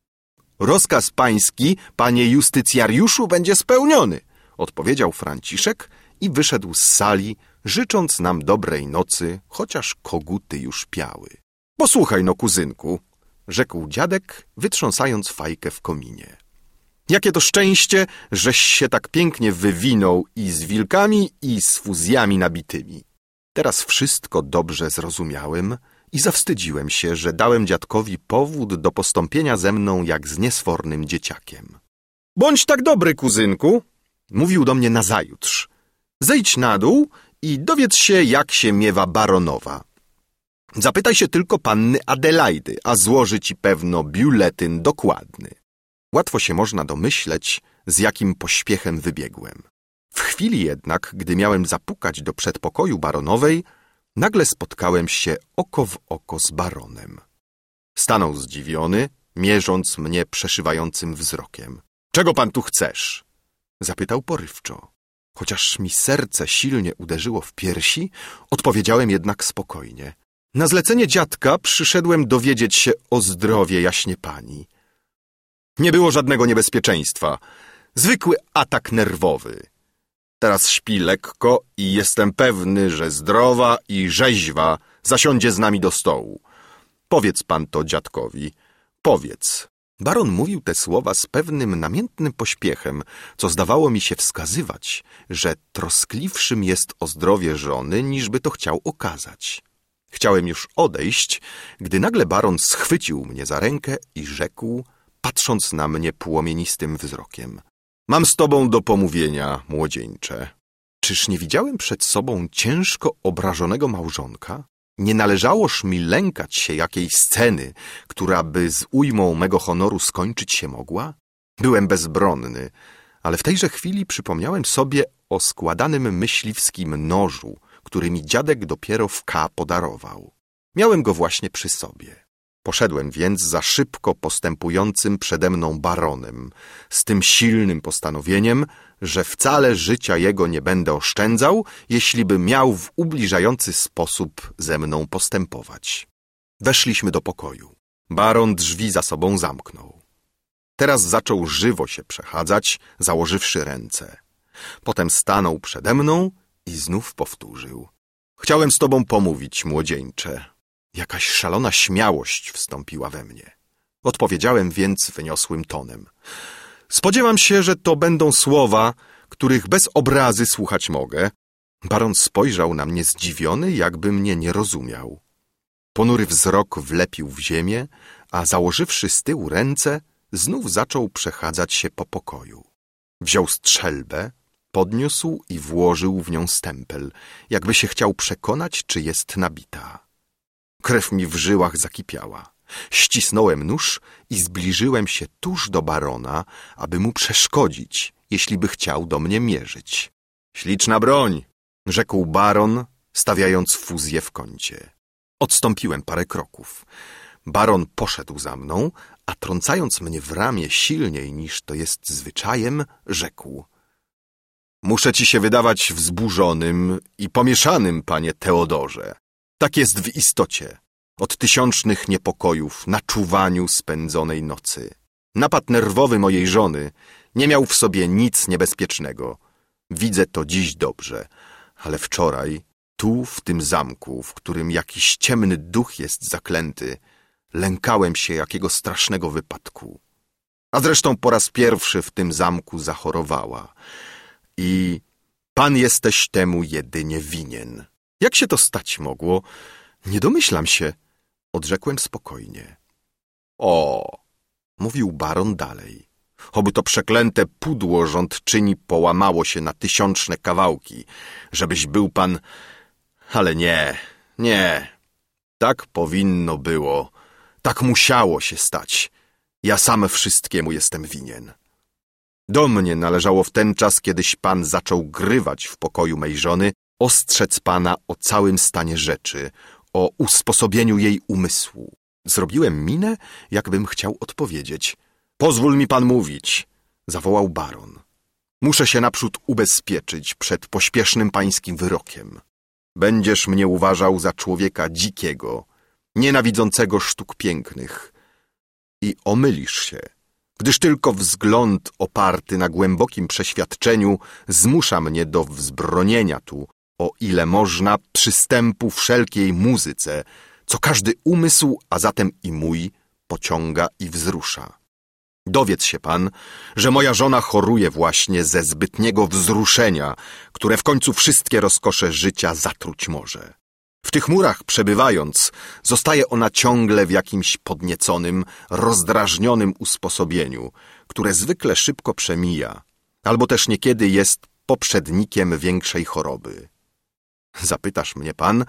Rozkaz pański, panie justycjariuszu, będzie spełniony, odpowiedział Franciszek i wyszedł z sali, życząc nam dobrej nocy, chociaż koguty już piały. Posłuchaj no, kuzynku, rzekł dziadek, wytrząsając fajkę w kominie. Jakie to szczęście, żeś się tak pięknie wywinął i z wilkami, i z fuzjami nabitymi. Teraz wszystko dobrze zrozumiałem i zawstydziłem się, że dałem dziadkowi powód do postąpienia ze mną jak z niesfornym dzieciakiem. Bądź tak dobry, kuzynku, mówił do mnie nazajutrz. Zejdź na dół i dowiedz się, jak się miewa baronowa. Zapytaj się tylko panny Adelaidy, a złoży ci pewno biuletyn dokładny. Łatwo się można domyśleć, z jakim pośpiechem wybiegłem. W chwili jednak, gdy miałem zapukać do przedpokoju baronowej, nagle spotkałem się oko w oko z baronem. Stanął zdziwiony, mierząc mnie przeszywającym wzrokiem. Czego pan tu chcesz? Zapytał porywczo. Chociaż mi serce silnie uderzyło w piersi, odpowiedziałem jednak spokojnie. Na zlecenie dziadka przyszedłem dowiedzieć się o zdrowie jaśnie pani. Nie było żadnego niebezpieczeństwa. Zwykły atak nerwowy. Teraz śpi lekko i jestem pewny, że zdrowa i rzeźwa zasiądzie z nami do stołu. Powiedz pan to dziadkowi. Powiedz. Baron mówił te słowa z pewnym namiętnym pośpiechem, co zdawało mi się wskazywać, że troskliwszym jest o zdrowie żony, niżby to chciał okazać. Chciałem już odejść, gdy nagle baron schwycił mnie za rękę i rzekł, patrząc na mnie płomienistym wzrokiem. Mam z tobą do pomówienia, młodzieńcze. Czyż nie widziałem przed sobą ciężko obrażonego małżonka? Nie należałoż mi lękać się jakiej sceny, która by z ujmą mego honoru skończyć się mogła? Byłem bezbronny, ale w tejże chwili przypomniałem sobie o składanym myśliwskim nożu, który mi dziadek dopiero w K podarował. Miałem go właśnie przy sobie. Poszedłem więc za szybko postępującym przede mną baronem, z tym silnym postanowieniem, że wcale życia jego nie będę oszczędzał, jeśliby miał w ubliżający sposób ze mną postępować. Weszliśmy do pokoju. Baron drzwi za sobą zamknął. Teraz zaczął żywo się przechadzać, założywszy ręce. Potem stanął przede mną i znów powtórzył. Chciałem z tobą pomówić, młodzieńcze. Jakaś szalona śmiałość wstąpiła we mnie. Odpowiedziałem więc wyniosłym tonem. Spodziewam się, że to będą słowa, których bez obrazy słuchać mogę. Baron spojrzał na mnie zdziwiony, jakby mnie nie rozumiał. Ponury wzrok wlepił w ziemię, a założywszy z tyłu ręce, znów zaczął przechadzać się po pokoju. Wziął strzelbę, podniósł i włożył w nią stempel, jakby się chciał przekonać, czy jest nabita. Krew mi w żyłach zakipiała. Ścisnąłem nóż i zbliżyłem się tuż do barona, aby mu przeszkodzić, jeśli by chciał do mnie mierzyć. Śliczna broń, rzekł baron, stawiając fuzję w kącie. Odstąpiłem parę kroków. Baron poszedł za mną, a trącając mnie w ramię silniej niż to jest zwyczajem, rzekł. Muszę ci się wydawać wzburzonym i pomieszanym, panie Teodorze. Tak jest w istocie. Od tysiącznych niepokojów na czuwaniu spędzonej nocy. Napad nerwowy mojej żony nie miał w sobie nic niebezpiecznego. Widzę to dziś dobrze, ale wczoraj, tu w tym zamku, w którym jakiś ciemny duch jest zaklęty, lękałem się jakiego strasznego wypadku. A zresztą po raz pierwszy w tym zamku zachorowała. I pan jesteś temu jedynie winien. Jak się to stać mogło? Nie domyślam się, odrzekłem spokojnie. O, mówił baron dalej. Oby to przeklęte pudło rządczyni połamało się na tysiączne kawałki, żebyś był pan... Ale nie. Tak powinno było. Tak musiało się stać. Ja sam wszystkiemu jestem winien. Do mnie należało w ten czas, kiedyś pan zaczął grywać w pokoju mej żony, ostrzec pana o całym stanie rzeczy, o usposobieniu jej umysłu. Zrobiłem minę, jakbym chciał odpowiedzieć. Pozwól mi pan mówić, zawołał baron. Muszę się naprzód ubezpieczyć przed pośpiesznym pańskim wyrokiem. Będziesz mnie uważał za człowieka dzikiego, nienawidzącego sztuk pięknych. I omylisz się, gdyż tylko wzgląd oparty na głębokim przeświadczeniu zmusza mnie do wzbronienia tu, o ile można, przystępu wszelkiej muzyce, co każdy umysł, a zatem i mój, pociąga i wzrusza. Dowiedz się pan, że moja żona choruje właśnie ze zbytniego wzruszenia, które w końcu wszystkie rozkosze życia zatruć może. W tych murach przebywając, zostaje ona ciągle w jakimś podnieconym, rozdrażnionym usposobieniu, które zwykle szybko przemija, albo też niekiedy jest poprzednikiem większej choroby. Zapytasz mnie pan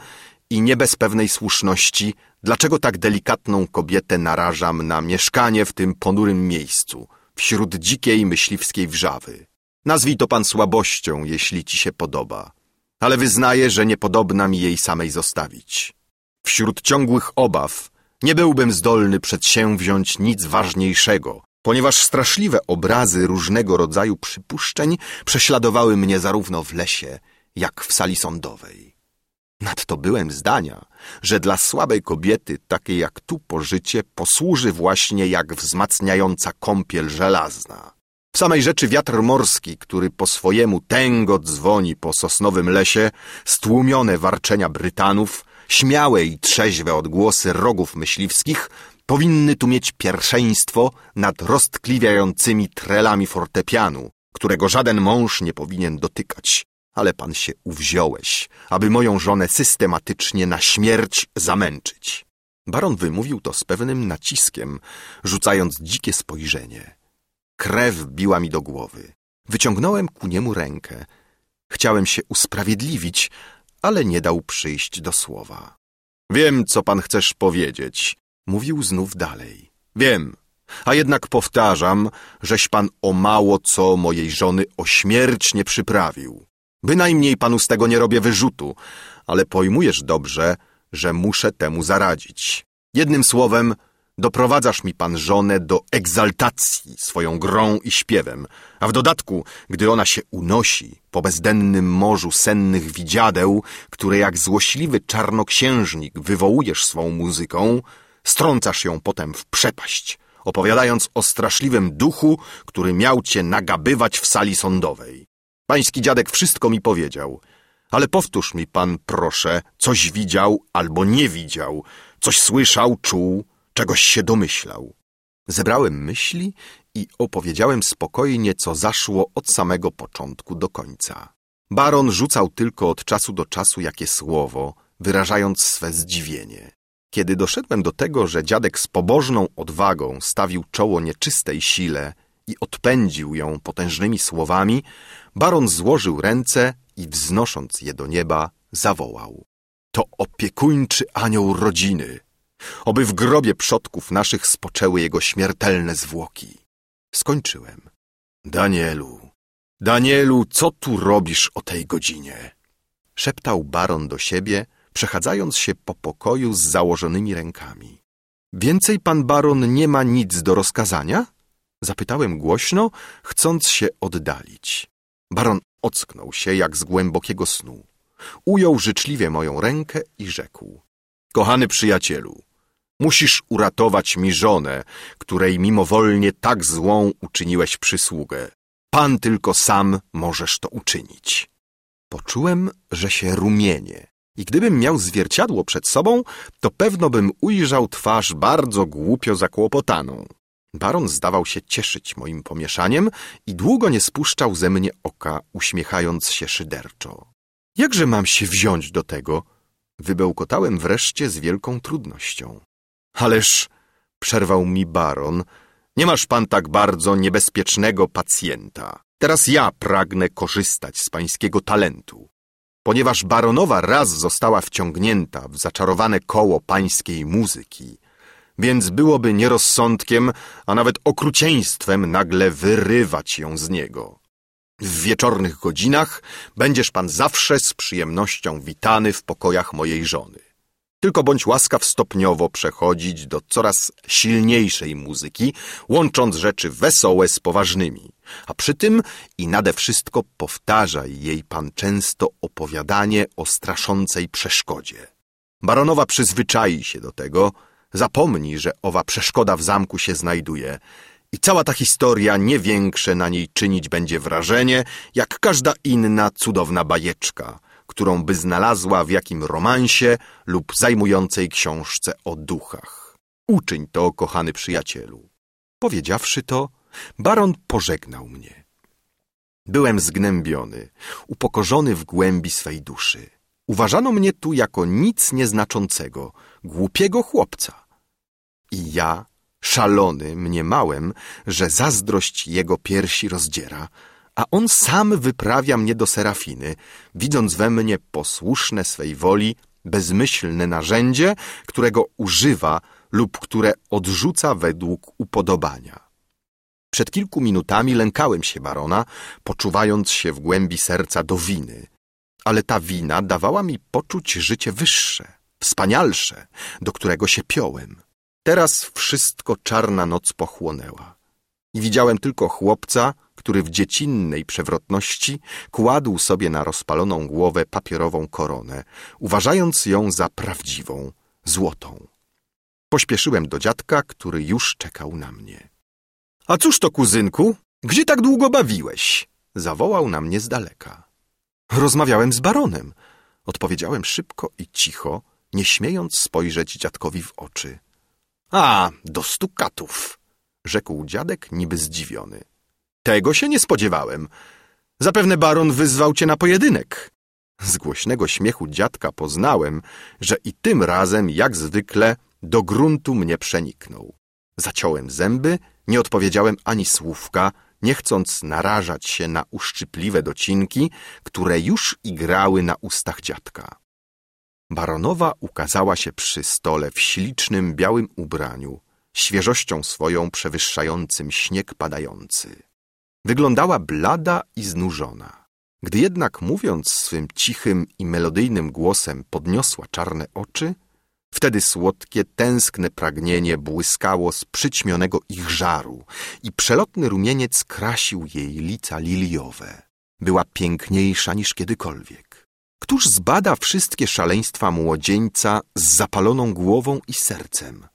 i nie bez pewnej słuszności, dlaczego tak delikatną kobietę narażam na mieszkanie w tym ponurym miejscu, wśród dzikiej myśliwskiej wrzawy. Nazwij to pan słabością, jeśli ci się podoba, ale wyznaję, że niepodobna mi jej samej zostawić. Wśród ciągłych obaw nie byłbym zdolny przedsięwziąć nic ważniejszego, ponieważ straszliwe obrazy różnego rodzaju przypuszczeń prześladowały mnie zarówno w lesie, jak w sali sądowej. Nadto byłem zdania, że dla słabej kobiety, takiej jak tu pożycie, posłuży właśnie jak wzmacniająca kąpiel żelazna. W samej rzeczy wiatr morski, który po swojemu tęgo dzwoni po sosnowym lesie, stłumione warczenia Brytanów, śmiałe i trzeźwe odgłosy rogów myśliwskich powinny tu mieć pierwszeństwo nad roztkliwiającymi trelami fortepianu, którego żaden mąż nie powinien dotykać. Ale pan się uwziąłeś, aby moją żonę systematycznie na śmierć zamęczyć. Baron wymówił to z pewnym naciskiem, rzucając dzikie spojrzenie. Krew biła mi do głowy. Wyciągnąłem ku niemu rękę. Chciałem się usprawiedliwić, ale nie dał przyjść do słowa. Wiem, co pan chcesz powiedzieć, mówił znów dalej. Wiem, a jednak powtarzam, żeś pan o mało co mojej żony o śmierć nie przyprawił. Bynajmniej panu z tego nie robię wyrzutu, ale pojmujesz dobrze, że muszę temu zaradzić. Jednym słowem, doprowadzasz mi pan żonę do egzaltacji swoją grą i śpiewem, a w dodatku, gdy ona się unosi po bezdennym morzu sennych widziadeł, które jak złośliwy czarnoksiężnik wywołujesz swą muzyką, strącasz ją potem w przepaść, opowiadając o straszliwym duchu, który miał cię nagabywać w sali sądowej. Pański dziadek wszystko mi powiedział, ale powtórz mi pan, proszę, coś widział albo nie widział, coś słyszał, czuł, czegoś się domyślał. Zebrałem myśli i opowiedziałem spokojnie, co zaszło od samego początku do końca. Baron rzucał tylko od czasu do czasu jakie słowo, wyrażając swe zdziwienie. Kiedy doszedłem do tego, że dziadek z pobożną odwagą stawił czoło nieczystej sile i odpędził ją potężnymi słowami, baron złożył ręce i wznosząc je do nieba zawołał: to opiekuńczy anioł rodziny! Oby w grobie przodków naszych spoczęły jego śmiertelne zwłoki. Skończyłem. Danielu, co tu robisz o tej godzinie? Szeptał baron do siebie, przechadzając się po pokoju z założonymi rękami. Więcej pan baron nie ma nic do rozkazania? Zapytałem głośno, chcąc się oddalić. Baron ocknął się jak z głębokiego snu. Ujął życzliwie moją rękę i rzekł: kochany przyjacielu, musisz uratować mi żonę, której mimowolnie tak złą uczyniłeś przysługę. Pan tylko sam możesz to uczynić. Poczułem, że się rumienię i gdybym miał zwierciadło przed sobą, to pewno bym ujrzał twarz bardzo głupio zakłopotaną. Baron zdawał się cieszyć moim pomieszaniem i długo nie spuszczał ze mnie oka, uśmiechając się szyderczo. Jakże mam się wziąć do tego? Wybełkotałem wreszcie z wielką trudnością. Ależ, przerwał mi baron, nie masz pan tak bardzo niebezpiecznego pacjenta. Teraz ja pragnę korzystać z pańskiego talentu. Ponieważ baronowa raz została wciągnięta w zaczarowane koło pańskiej muzyki, więc byłoby nierozsądkiem, a nawet okrucieństwem nagle wyrywać ją z niego. W wieczornych godzinach będziesz pan zawsze z przyjemnością witany w pokojach mojej żony. Tylko bądź łaskaw stopniowo przechodzić do coraz silniejszej muzyki, łącząc rzeczy wesołe z poważnymi, a przy tym i nade wszystko powtarzaj jej pan często opowiadanie o straszącej przeszkodzie. Baronowa przyzwyczai się do tego, zapomni, że owa przeszkoda w zamku się znajduje i cała ta historia nie większe na niej czynić będzie wrażenie, jak każda inna cudowna bajeczka, którą by znalazła w jakim romansie lub zajmującej książce o duchach. Uczyń to, kochany przyjacielu. Powiedziawszy to, baron pożegnał mnie. Byłem zgnębiony, upokorzony w głębi swej duszy. Uważano mnie tu jako nic nieznaczącego, głupiego chłopca. I ja, szalony, mniemałem, że zazdrość jego piersi rozdziera, a on sam wyprawia mnie do Serafiny, widząc we mnie posłuszne swej woli bezmyślne narzędzie, którego używa lub które odrzuca według upodobania. Przed kilku minutami lękałem się barona, poczuwając się w głębi serca do winy, ale ta wina dawała mi poczuć życie wyższe, wspanialsze, do którego się piąłem. Teraz wszystko czarna noc pochłonęła i widziałem tylko chłopca, który w dziecinnej przewrotności kładł sobie na rozpaloną głowę papierową koronę, uważając ją za prawdziwą, złotą. Pośpieszyłem do dziadka, który już czekał na mnie. — A cóż to, kuzynku? Gdzie tak długo bawiłeś? — zawołał na mnie z daleka. — Rozmawiałem z baronem — odpowiedziałem szybko i cicho, nie śmiejąc spojrzeć dziadkowi w oczy. — A, do stukatów! — rzekł dziadek niby zdziwiony. — Tego się nie spodziewałem. Zapewne baron wyzwał cię na pojedynek. Z głośnego śmiechu dziadka poznałem, że i tym razem, jak zwykle, do gruntu mnie przeniknął. Zaciąłem zęby, nie odpowiedziałem ani słówka, nie chcąc narażać się na uszczypliwe docinki, które już igrały na ustach dziadka. Baronowa ukazała się przy stole w ślicznym białym ubraniu, świeżością swoją przewyższającym śnieg padający. Wyglądała blada i znużona. Gdy jednak mówiąc swym cichym i melodyjnym głosem podniosła czarne oczy, wtedy słodkie, tęskne pragnienie błyskało z przyćmionego ich żaru i przelotny rumieniec krasił jej lica liliowe. Była piękniejsza niż kiedykolwiek. Któż zbada wszystkie szaleństwa młodzieńca z zapaloną głową i sercem?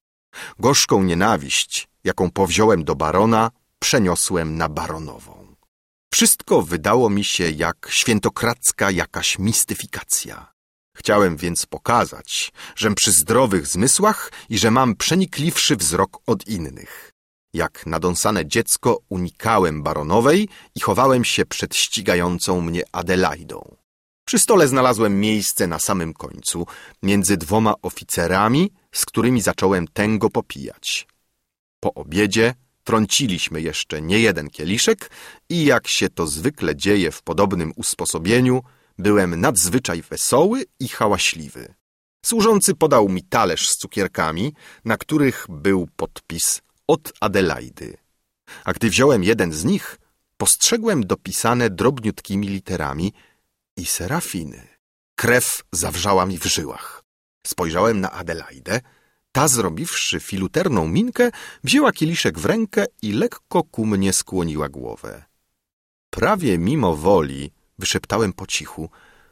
Gorzką nienawiść, jaką powziąłem do barona, przeniosłem na baronową. Wszystko wydało mi się jak świętokradzka jakaś mistyfikacja. Chciałem więc pokazać, żem przy zdrowych zmysłach i że mam przenikliwszy wzrok od innych. Jak nadąsane dziecko unikałem baronowej i chowałem się przed ścigającą mnie Adelaidą. Przy stole znalazłem miejsce na samym końcu, między dwoma oficerami, z którymi zacząłem tęgo popijać. Po obiedzie trąciliśmy jeszcze niejeden kieliszek i jak się to zwykle dzieje w podobnym usposobieniu, byłem nadzwyczaj wesoły i hałaśliwy. Służący podał mi talerz z cukierkami, na których był podpis od Adelaidy. A gdy wziąłem jeden z nich, postrzegłem dopisane drobniutkimi literami i Serafiny. Krew zawrzała mi w żyłach. Spojrzałem na Adelaidę. Ta, zrobiwszy filuterną minkę, wzięła kieliszek w rękę i lekko ku mnie skłoniła głowę. Prawie mimo woli wyszeptałem po cichu: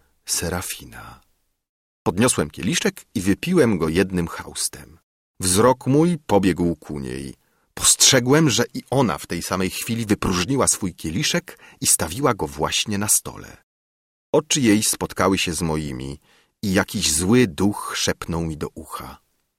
Serafina. Podniosłem kieliszek i wypiłem go jednym chaustem. Wzrok mój pobiegł ku niej. Postrzegłem, że i ona w tej samej chwili wypróżniła swój kieliszek i stawiła go właśnie na stole. Oczy jej spotkały się z moimi i jakiś zły duch szepnął mi do ucha: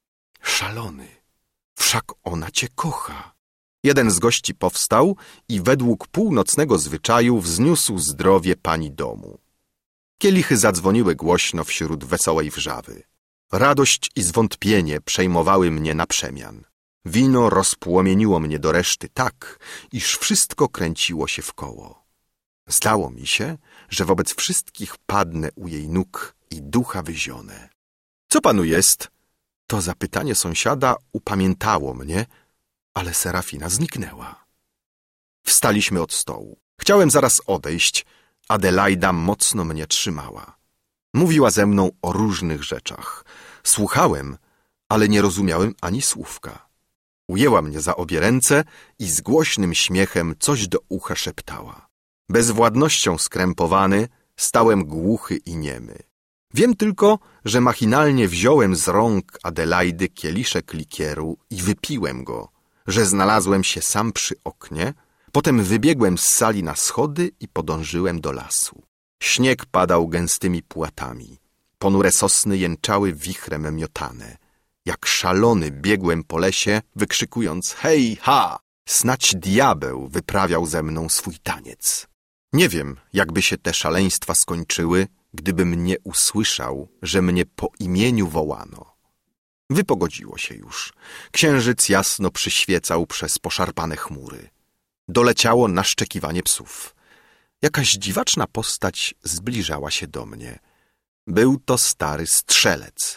Szalony, wszak ona cię kocha. Jeden z gości powstał i według północnego zwyczaju wzniósł zdrowie pani domu. Kielichy zadzwoniły głośno wśród wesołej wrzawy. Radość i zwątpienie przejmowały mnie na przemian. Wino rozpłomieniło mnie do reszty tak, iż wszystko kręciło się w koło. Zdało mi się, że wobec wszystkich padnę u jej nóg i ducha wyzionę. Co panu jest? To zapytanie sąsiada upamiętało mnie, ale Serafina zniknęła. Wstaliśmy od stołu. Chciałem zaraz odejść. Adelaida mocno mnie trzymała. Mówiła ze mną o różnych rzeczach. Słuchałem, ale nie rozumiałem ani słówka. Ujęła mnie za obie ręce i z głośnym śmiechem coś do ucha szeptała. Bezwładnością skrępowany stałem głuchy i niemy. Wiem tylko, że machinalnie wziąłem z rąk Adelaidy kieliszek likieru i wypiłem go, że znalazłem się sam przy oknie, potem wybiegłem z sali na schody i podążyłem do lasu. Śnieg padał gęstymi płatami. Ponure sosny jęczały wichrem miotane. Jak szalony biegłem po lesie, wykrzykując: hej, ha! Snać diabeł wyprawiał ze mną swój taniec. Nie wiem, jakby się te szaleństwa skończyły, gdybym nie usłyszał, że mnie po imieniu wołano. Wypogodziło się już. Księżyc jasno przyświecał przez poszarpane chmury. Doleciało naszczekiwanie psów. Jakaś dziwaczna postać zbliżała się do mnie. Był to stary strzelec.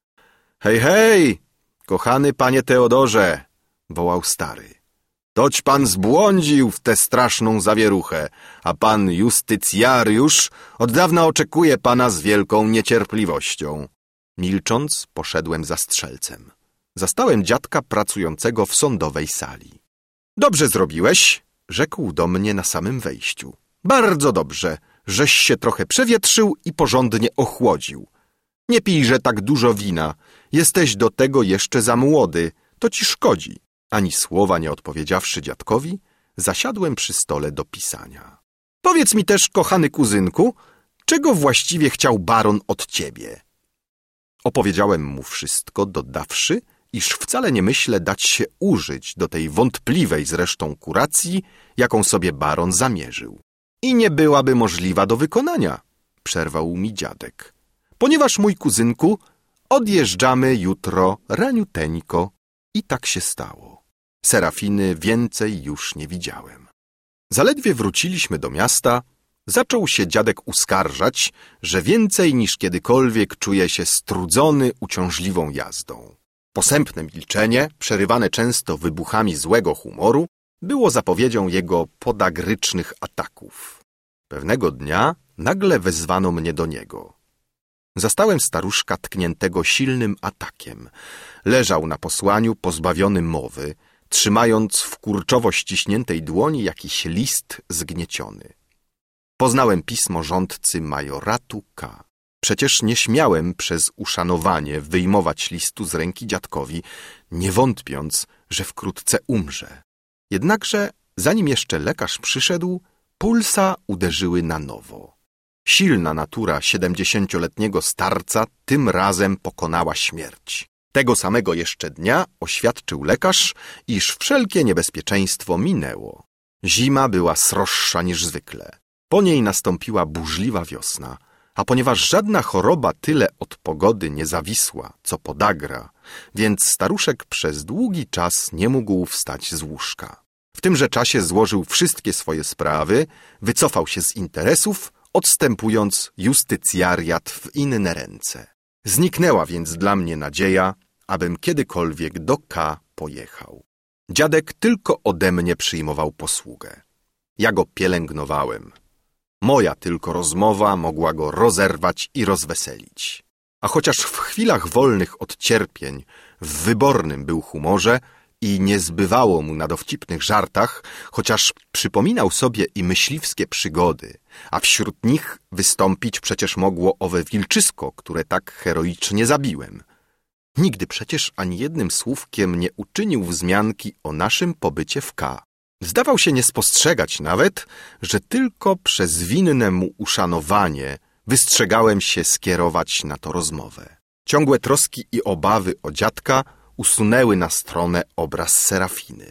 Hej, hej, kochany panie Teodorze, wołał stary. Toć pan zbłądził w tę straszną zawieruchę, a pan justycjariusz od dawna oczekuje pana z wielką niecierpliwością. Milcząc, poszedłem za strzelcem. Zastałem dziadka pracującego w sądowej sali. Dobrze zrobiłeś, rzekł do mnie na samym wejściu. Bardzo dobrze, żeś się trochę przewietrzył i porządnie ochłodził. Nie pijże tak dużo wina, jesteś do tego jeszcze za młody, to ci szkodzi. Ani słowa nie odpowiedziawszy dziadkowi, zasiadłem przy stole do pisania. Powiedz mi też, kochany kuzynku, czego właściwie chciał baron od ciebie? Opowiedziałem mu wszystko, dodawszy, iż wcale nie myślę dać się użyć do tej wątpliwej zresztą kuracji, jaką sobie baron zamierzył. I nie byłaby możliwa do wykonania, przerwał mi dziadek, ponieważ, mój kuzynku, odjeżdżamy jutro raniuteńko. I tak się stało. Serafiny więcej już nie widziałem. Zaledwie wróciliśmy do miasta, zaczął się dziadek uskarżać, że więcej niż kiedykolwiek czuje się strudzony uciążliwą jazdą. Posępne milczenie, przerywane często wybuchami złego humoru, było zapowiedzią jego podagrycznych ataków. Pewnego dnia nagle wezwano mnie do niego. Zastałem staruszka tkniętego silnym atakiem. Leżał na posłaniu pozbawiony mowy, trzymając w kurczowo ściśniętej dłoni jakiś list zgnieciony. Poznałem pismo rządcy majoratu K. Przecież nie śmiałem przez uszanowanie wyjmować listu z ręki dziadkowi, nie wątpiąc, że wkrótce umrze. Jednakże, zanim jeszcze lekarz przyszedł, pulsa uderzyły na nowo. Silna natura 70-letniego starca tym razem pokonała śmierć. Tego samego jeszcze dnia oświadczył lekarz, iż wszelkie niebezpieczeństwo minęło. Zima była sroższa niż zwykle. Po niej nastąpiła burzliwa wiosna, a ponieważ żadna choroba tyle od pogody nie zawisła, co podagra, więc staruszek przez długi czas nie mógł wstać z łóżka. W tymże czasie złożył wszystkie swoje sprawy, wycofał się z interesów, odstępując justycjariat w inne ręce. Zniknęła więc dla mnie nadzieja, abym kiedykolwiek do K. pojechał. Dziadek tylko ode mnie przyjmował posługę. Ja go pielęgnowałem. Moja tylko rozmowa mogła go rozerwać i rozweselić. A chociaż w chwilach wolnych od cierpień w wybornym był humorze i nie zbywało mu na dowcipnych żartach, chociaż przypominał sobie i myśliwskie przygody, a wśród nich wystąpić przecież mogło owe wilczysko, które tak heroicznie zabiłem. Nigdy przecież ani jednym słówkiem nie uczynił wzmianki o naszym pobycie w K. Zdawał się nie spostrzegać nawet, że tylko przez winne mu uszanowanie wystrzegałem się skierować na to rozmowę. Ciągłe troski i obawy o dziadka usunęły na stronę obraz Serafiny.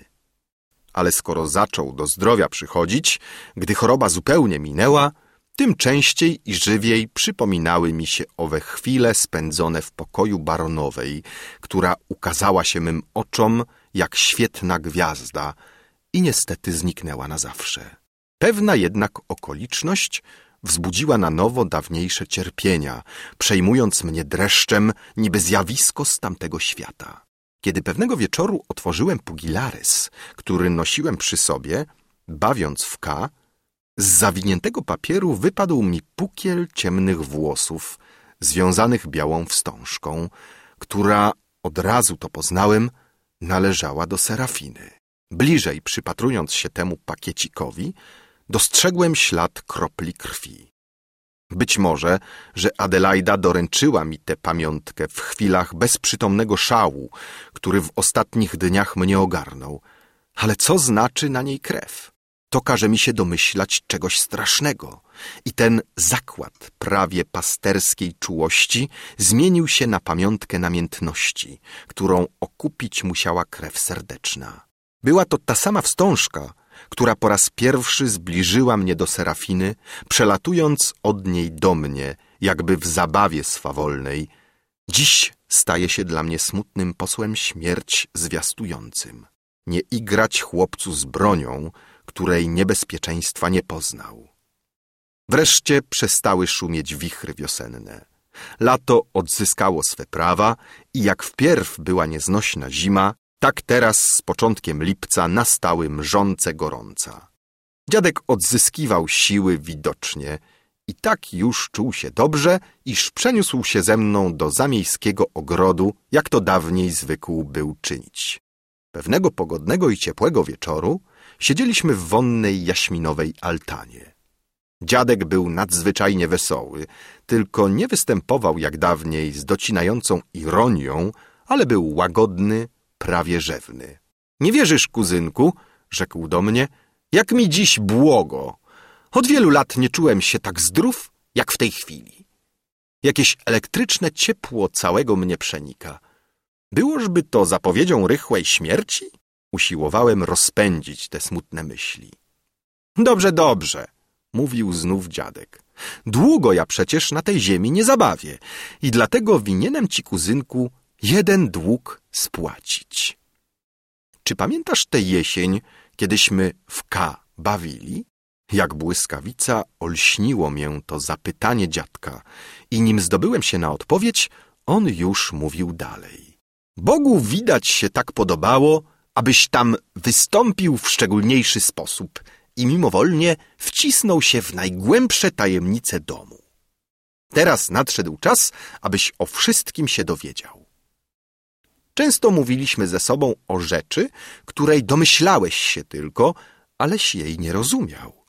Ale skoro zaczął do zdrowia przychodzić, gdy choroba zupełnie minęła, tym częściej i żywiej przypominały mi się owe chwile spędzone w pokoju baronowej, która ukazała się mym oczom jak świetna gwiazda i niestety zniknęła na zawsze. Pewna jednak okoliczność wzbudziła na nowo dawniejsze cierpienia, przejmując mnie dreszczem niby zjawisko z tamtego świata. Kiedy pewnego wieczoru otworzyłem pugilares, który nosiłem przy sobie, bawiąc w K, z zawiniętego papieru wypadł mi pukiel ciemnych włosów, związanych białą wstążką, która, od razu to poznałem, należała do Serafiny. Bliżej przypatrując się temu pakiecikowi, dostrzegłem ślad kropli krwi. Być może, że Adelaida doręczyła mi tę pamiątkę w chwilach bezprzytomnego szału, który w ostatnich dniach mnie ogarnął. Ale co znaczy na niej krew? To każe mi się domyślać czegoś strasznego i ten zakład prawie pasterskiej czułości zmienił się na pamiątkę namiętności, którą okupić musiała krew serdeczna. Była to ta sama wstążka, która po raz pierwszy zbliżyła mnie do Serafiny, przelatując od niej do mnie, jakby w zabawie swawolnej. Dziś staje się dla mnie smutnym posłem śmierć zwiastującym. Nie igrać chłopcu z bronią, której niebezpieczeństwa nie poznał. Wreszcie przestały szumieć wichry wiosenne. Lato odzyskało swe prawa i jak wpierw była nieznośna zima, tak teraz z początkiem lipca nastały mrzące gorąca. Dziadek odzyskiwał siły widocznie i tak już czuł się dobrze, iż przeniósł się ze mną do zamiejskiego ogrodu, jak to dawniej zwykł był czynić. Pewnego pogodnego i ciepłego wieczoru siedzieliśmy w wonnej jaśminowej altanie. Dziadek był nadzwyczajnie wesoły, tylko nie występował jak dawniej z docinającą ironią, ale był łagodny, prawie rzewny. Nie wierzysz, kuzynku, rzekł do mnie, jak mi dziś błogo. Od wielu lat nie czułem się tak zdrów, jak w tej chwili. Jakieś elektryczne ciepło całego mnie przenika. Byłożby to zapowiedzią rychłej śmierci? Usiłowałem rozpędzić te smutne myśli. Dobrze, dobrze, mówił znów dziadek. Długo ja przecież na tej ziemi nie zabawię i dlatego winienem ci, kuzynku, jeden dług spłacić. Czy pamiętasz tę jesień, kiedyśmy w K bawili? Jak błyskawica olśniło mię to zapytanie dziadka i nim zdobyłem się na odpowiedź, on już mówił dalej. Bogu widać się tak podobało, abyś tam wystąpił w szczególniejszy sposób i mimowolnie wcisnął się w najgłębsze tajemnice domu. Teraz nadszedł czas, abyś o wszystkim się dowiedział. Często mówiliśmy ze sobą o rzeczy, której domyślałeś się tylko, aleś jej nie rozumiał.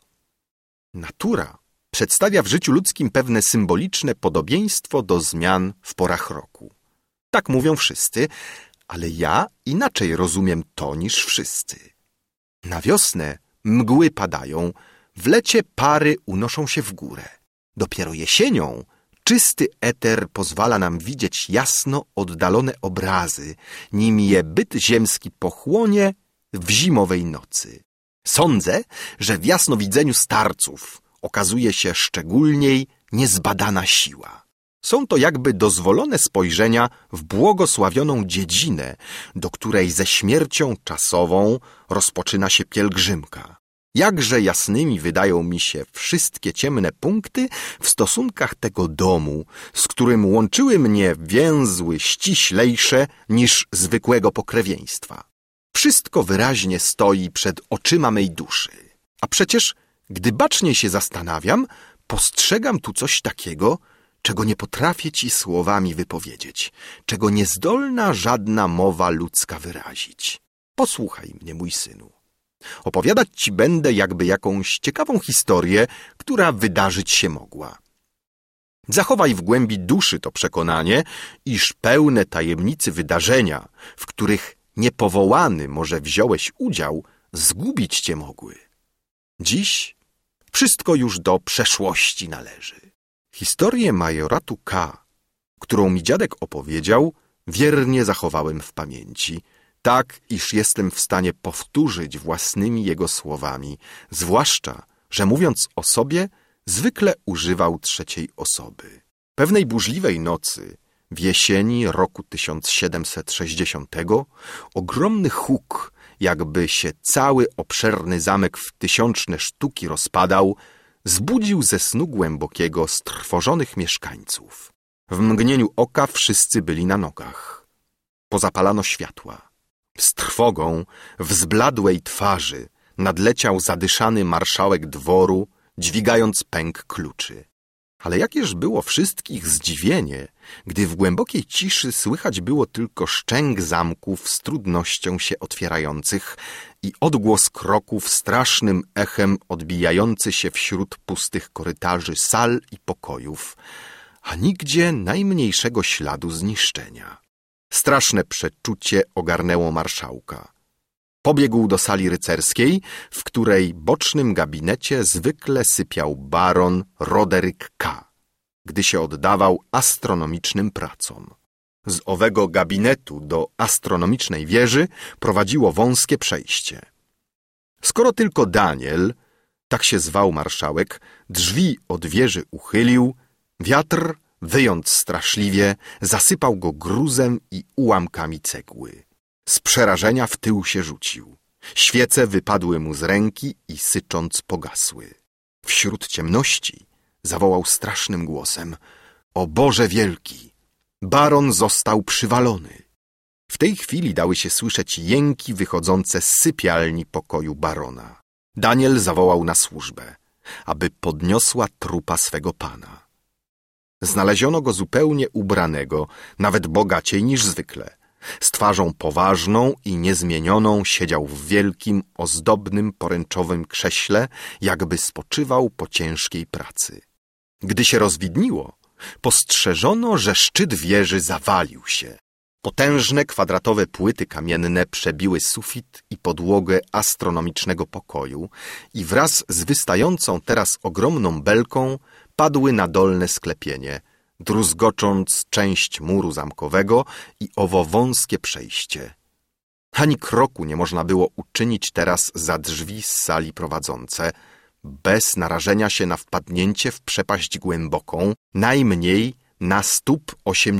Natura przedstawia w życiu ludzkim pewne symboliczne podobieństwo do zmian w porach roku. Tak mówią wszyscy, ale ja inaczej rozumiem to niż wszyscy. Na wiosnę mgły padają, w lecie pary unoszą się w górę. Dopiero jesienią czysty eter pozwala nam widzieć jasno oddalone obrazy, nim je byt ziemski pochłonie w zimowej nocy. Sądzę, że w jasnowidzeniu starców okazuje się szczególniej niezbadana siła. Są to jakby dozwolone spojrzenia w błogosławioną dziedzinę, do której ze śmiercią czasową rozpoczyna się pielgrzymka. Jakże jasnymi wydają mi się wszystkie ciemne punkty w stosunkach tego domu, z którym łączyły mnie więzły ściślejsze niż zwykłego pokrewieństwa. Wszystko wyraźnie stoi przed oczyma mej duszy. A przecież, gdy baczniej się zastanawiam, postrzegam tu coś takiego, czego nie potrafię ci słowami wypowiedzieć, czego niezdolna żadna mowa ludzka wyrazić. Posłuchaj mnie, mój synu. Opowiadać ci będę jakby jakąś ciekawą historię, która wydarzyć się mogła. Zachowaj w głębi duszy to przekonanie, iż pełne tajemnicy wydarzenia, w których niepowołany może wziąłeś udział, zgubić cię mogły. Dziś wszystko już do przeszłości należy. Historię majoratu K., którą mi dziadek opowiedział, wiernie zachowałem w pamięci, tak iż jestem w stanie powtórzyć własnymi jego słowami, zwłaszcza, że mówiąc o sobie, zwykle używał trzeciej osoby. Pewnej burzliwej nocy, w jesieni roku 1760, ogromny huk, jakby się cały obszerny zamek w tysiączne sztuki rozpadał, zbudził ze snu głębokiego strwożonych mieszkańców. W mgnieniu oka wszyscy byli na nogach. Pozapalano światła. Z trwogą w zbladłej twarzy nadleciał zadyszany marszałek dworu, dźwigając pęk kluczy. Ale jakież było wszystkich zdziwienie, gdy w głębokiej ciszy słychać było tylko szczęk zamków z trudnością się otwierających i odgłos kroków strasznym echem odbijający się wśród pustych korytarzy sal i pokojów, a nigdzie najmniejszego śladu zniszczenia. Straszne przeczucie ogarnęło marszałka. Pobiegł do sali rycerskiej, w której bocznym gabinecie zwykle sypiał baron Roderick K., gdy się oddawał astronomicznym pracom. Z owego gabinetu do astronomicznej wieży prowadziło wąskie przejście. Skoro tylko Daniel, tak się zwał marszałek, drzwi od wieży uchylił, wiatr, wyjąc straszliwie, zasypał go gruzem i ułamkami cegły. Z przerażenia w tył się rzucił. Świece wypadły mu z ręki i sycząc pogasły. Wśród ciemności zawołał strasznym głosem: O Boże wielki! Baron został przywalony. W tej chwili dały się słyszeć jęki wychodzące z sypialni pokoju barona. Daniel zawołał na służbę, aby podniosła trupa swego pana. Znaleziono go zupełnie ubranego, nawet bogaciej niż zwykle. Z twarzą poważną i niezmienioną siedział w wielkim, ozdobnym, poręczowym krześle, jakby spoczywał po ciężkiej pracy. Gdy się rozwidniło, postrzeżono, że szczyt wieży zawalił się. Potężne, kwadratowe płyty kamienne przebiły sufit i podłogę astronomicznego pokoju i wraz z wystającą teraz ogromną belką padły na dolne sklepienie, druzgocząc część muru zamkowego i owo wąskie przejście. Ani kroku nie można było uczynić teraz za drzwi z sali prowadzące, bez narażenia się na wpadnięcie w przepaść głęboką, najmniej na stóp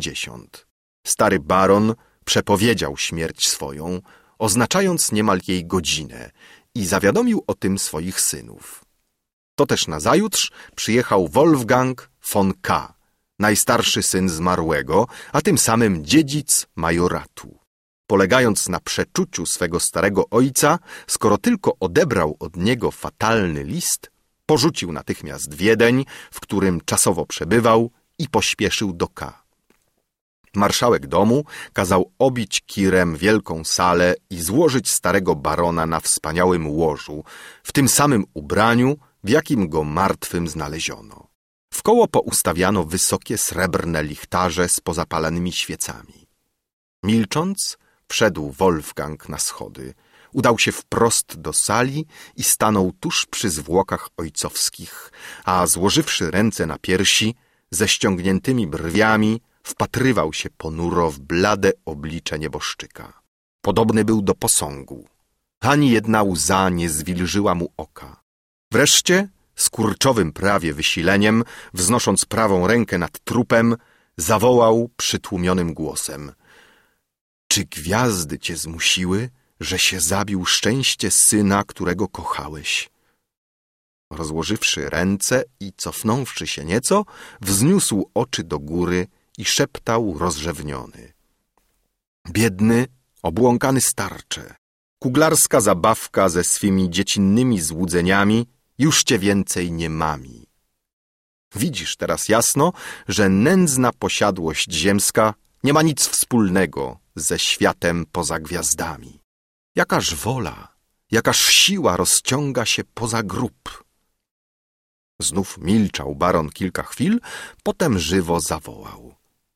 80. Stary baron przepowiedział śmierć swoją, oznaczając niemal jej godzinę i zawiadomił o tym swoich synów. To też nazajutrz przyjechał Wolfgang von K., najstarszy syn zmarłego, a tym samym dziedzic majoratu. Polegając na przeczuciu swego starego ojca, skoro tylko odebrał od niego fatalny list, porzucił natychmiast Wiedeń, w którym czasowo przebywał, i pośpieszył do K. Marszałek domu kazał obić kirem wielką salę i złożyć starego barona na wspaniałym łożu, w tym samym ubraniu, w jakim go martwym znaleziono. Wkoło poustawiano wysokie srebrne lichtarze z pozapalanymi świecami. Milcząc, wszedł Wolfgang na schody, udał się wprost do sali i stanął tuż przy zwłokach ojcowskich, a złożywszy ręce na piersi, ze ściągniętymi brwiami, wpatrywał się ponuro w blade oblicze nieboszczyka. Podobny był do posągu. Ani jedna łza nie zwilżyła mu oka. Wreszcie, z kurczowym prawie wysileniem, wznosząc prawą rękę nad trupem, zawołał przytłumionym głosem: czy gwiazdy cię zmusiły, że się zabił szczęście syna, którego kochałeś? Rozłożywszy ręce i cofnąwszy się nieco, wzniósł oczy do góry i szeptał rozrzewniony: biedny, obłąkany starcze, kuglarska zabawka ze swymi dziecinnymi złudzeniami już cię więcej nie mami. Widzisz teraz jasno, że nędzna posiadłość ziemska nie ma nic wspólnego ze światem poza gwiazdami. Jakaż wola, jakaż siła rozciąga się poza grób. Znów milczał baron kilka chwil, potem żywo zawołał: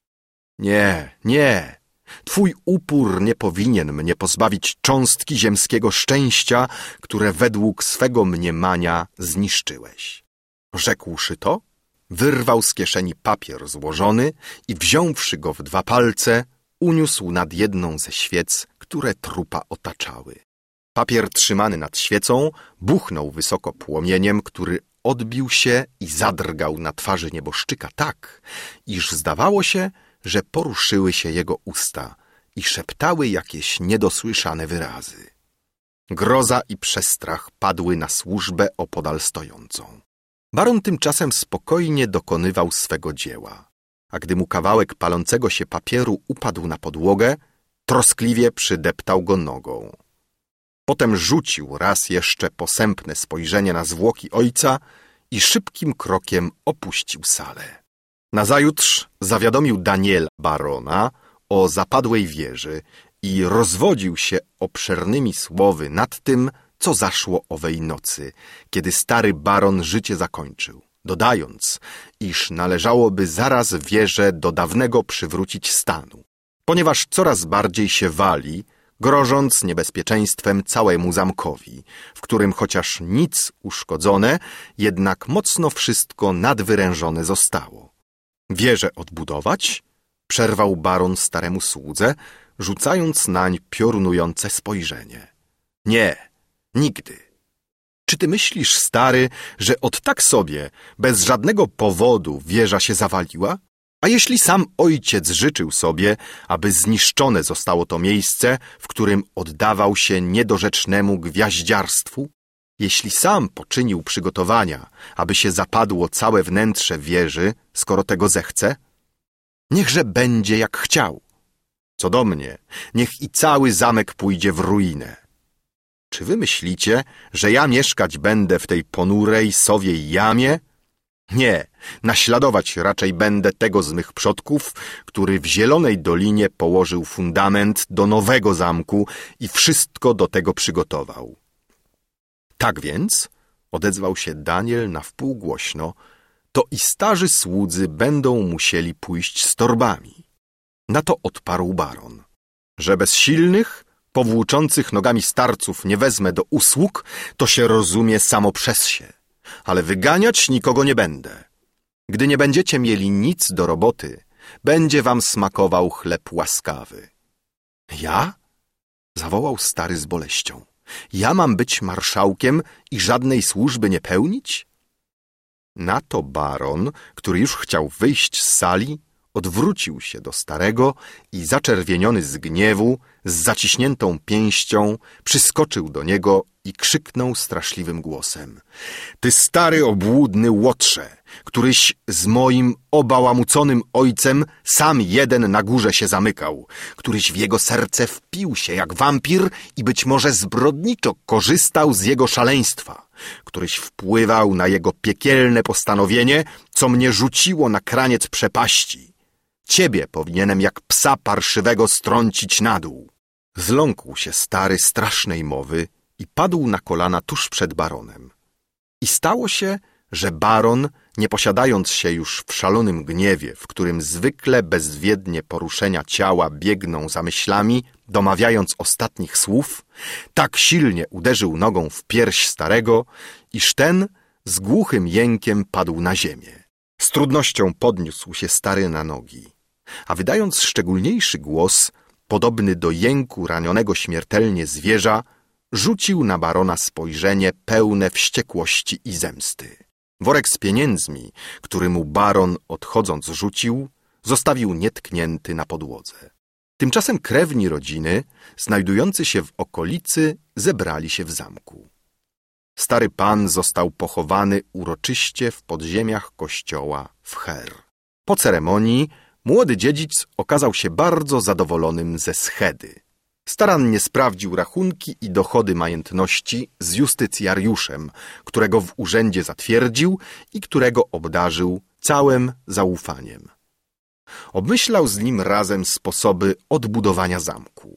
nie, nie, twój upór nie powinien mnie pozbawić cząstki ziemskiego szczęścia, które według swego mniemania zniszczyłeś. Rzekłszy to, wyrwał z kieszeni papier złożony i wziąwszy go w 2 palce, uniósł nad jedną ze świec, które trupa otaczały. Papier trzymany nad świecą buchnął wysoko płomieniem, który odbił się i zadrgał na twarzy nieboszczyka tak, iż zdawało się, że poruszyły się jego usta i szeptały jakieś niedosłyszane wyrazy. Groza i przestrach padły na służbę opodal stojącą. Baron tymczasem spokojnie dokonywał swego dzieła, a gdy mu kawałek palącego się papieru upadł na podłogę, troskliwie przydeptał go nogą. Potem rzucił raz jeszcze posępne spojrzenie na zwłoki ojca i szybkim krokiem opuścił salę. Nazajutrz zawiadomił Daniela barona o zapadłej wieży i rozwodził się obszernymi słowy nad tym, co zaszło owej nocy, kiedy stary baron życie zakończył, dodając, iż należałoby zaraz wieżę do dawnego przywrócić stanu, ponieważ coraz bardziej się wali, grożąc niebezpieczeństwem całemu zamkowi, w którym chociaż nic uszkodzone, jednak mocno wszystko nadwyrężone zostało. Wieżę odbudować? Przerwał baron staremu słudze, rzucając nań piorunujące spojrzenie. Nie, nigdy. Czy ty myślisz, stary, że od tak sobie, bez żadnego powodu wieża się zawaliła? A jeśli sam ojciec życzył sobie, aby zniszczone zostało to miejsce, w którym oddawał się niedorzecznemu gwiaździarstwu? Jeśli sam poczynił przygotowania, aby się zapadło całe wnętrze wieży, skoro tego zechce, Niechże będzie jak chciał. Co do mnie, niech i cały zamek pójdzie w ruinę. Czy wy myślicie, że ja mieszkać będę w tej ponurej, sowiej jamie? Nie, naśladować raczej będę tego z mych przodków, który w Zielonej Dolinie położył fundament do nowego zamku i wszystko do tego przygotował. Tak więc, odezwał się Daniel na wpół głośno, to i starzy słudzy będą musieli pójść z torbami. Na to odparł baron, że bez silnych, powłóczących nogami starców nie wezmę do usług, to się rozumie samo przez się, ale wyganiać nikogo nie będę. Gdy nie będziecie mieli nic do roboty, będzie wam smakował chleb łaskawy. Ja? Zawołał stary z boleścią. Ja mam być marszałkiem i żadnej służby nie pełnić? Na to baron, który już chciał wyjść z sali, odwrócił się do starego i zaczerwieniony z gniewu, z zaciśniętą pięścią, przyskoczył do niego i krzyknął straszliwym głosem. Ty stary obłudny łotrze, któryś z moim obałamuconym ojcem sam jeden na górze się zamykał, któryś w jego serce wpił się jak wampir i być może zbrodniczo korzystał z jego szaleństwa, któryś wpływał na jego piekielne postanowienie, co mnie rzuciło na kraniec przepaści. Ciebie powinienem jak psa parszywego strącić na dół. Zląkł się stary strasznej mowy i padł na kolana tuż przed baronem. I stało się, że baron, nie posiadając się już w szalonym gniewie, w którym zwykle bezwiednie poruszenia ciała biegną za myślami, domawiając ostatnich słów, tak silnie uderzył nogą w pierś starego, iż ten z głuchym jękiem padł na ziemię. Z trudnością podniósł się stary na nogi, a wydając szczególniejszy głos, podobny do jęku ranionego śmiertelnie zwierza, rzucił na barona spojrzenie pełne wściekłości i zemsty. Worek z pieniędzmi, który mu baron odchodząc rzucił, zostawił nietknięty na podłodze. Tymczasem krewni rodziny, znajdujący się w okolicy, zebrali się w zamku. Stary pan został pochowany uroczyście w podziemiach kościoła w Her. Po ceremonii młody dziedzic okazał się bardzo zadowolonym ze schedy. Starannie sprawdził rachunki i dochody majątności z justycjariuszem, którego w urzędzie zatwierdził i którego obdarzył całym zaufaniem. Obmyślał z nim razem sposoby odbudowania zamku.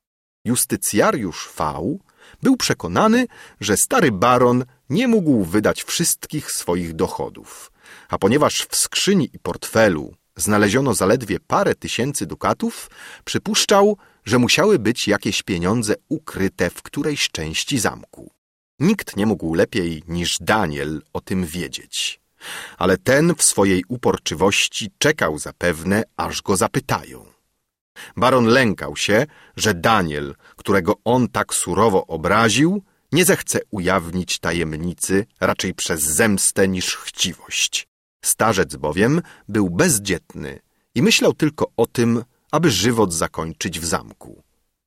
Justycjariusz V był przekonany, że stary baron nie mógł wydać wszystkich swoich dochodów, a ponieważ w skrzyni i portfelu znaleziono zaledwie parę tysięcy dukatów, przypuszczał, że musiały być jakieś pieniądze ukryte w którejś części zamku. Nikt nie mógł lepiej niż Daniel o tym wiedzieć, ale ten w swojej uporczywości czekał zapewne, aż go zapytają. Baron lękał się, że Daniel, którego on tak surowo obraził, nie zechce ujawnić tajemnicy raczej przez zemstę niż chciwość. Starzec bowiem był bezdzietny i myślał tylko o tym, aby żywot zakończyć w zamku.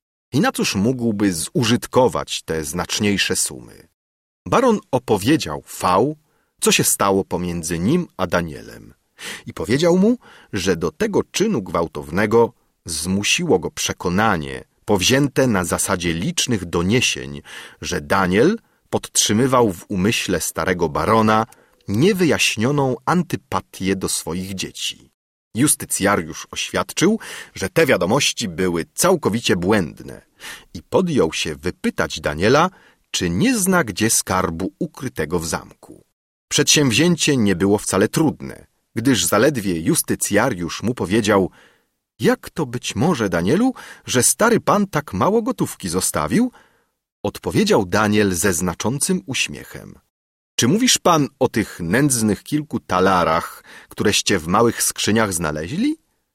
I na cóż mógłby zużytkować te znaczniejsze sumy? Baron opowiedział V, co się stało pomiędzy nim a Danielem i powiedział mu, że do tego czynu gwałtownego zmusiło go przekonanie powzięte na zasadzie licznych doniesień, że Daniel podtrzymywał w umyśle starego barona niewyjaśnioną antypatię do swoich dzieci. Justycjariusz oświadczył, że te wiadomości były całkowicie błędne i podjął się wypytać Daniela, czy nie zna gdzie skarbu ukrytego w zamku. Przedsięwzięcie nie było wcale trudne, gdyż zaledwie justycjariusz mu powiedział: jak to być może, Danielu, że stary pan tak mało gotówki zostawił? Odpowiedział Daniel ze znaczącym uśmiechem: czy mówisz pan o tych nędznych kilku talarach, któreście w małych skrzyniach znaleźli?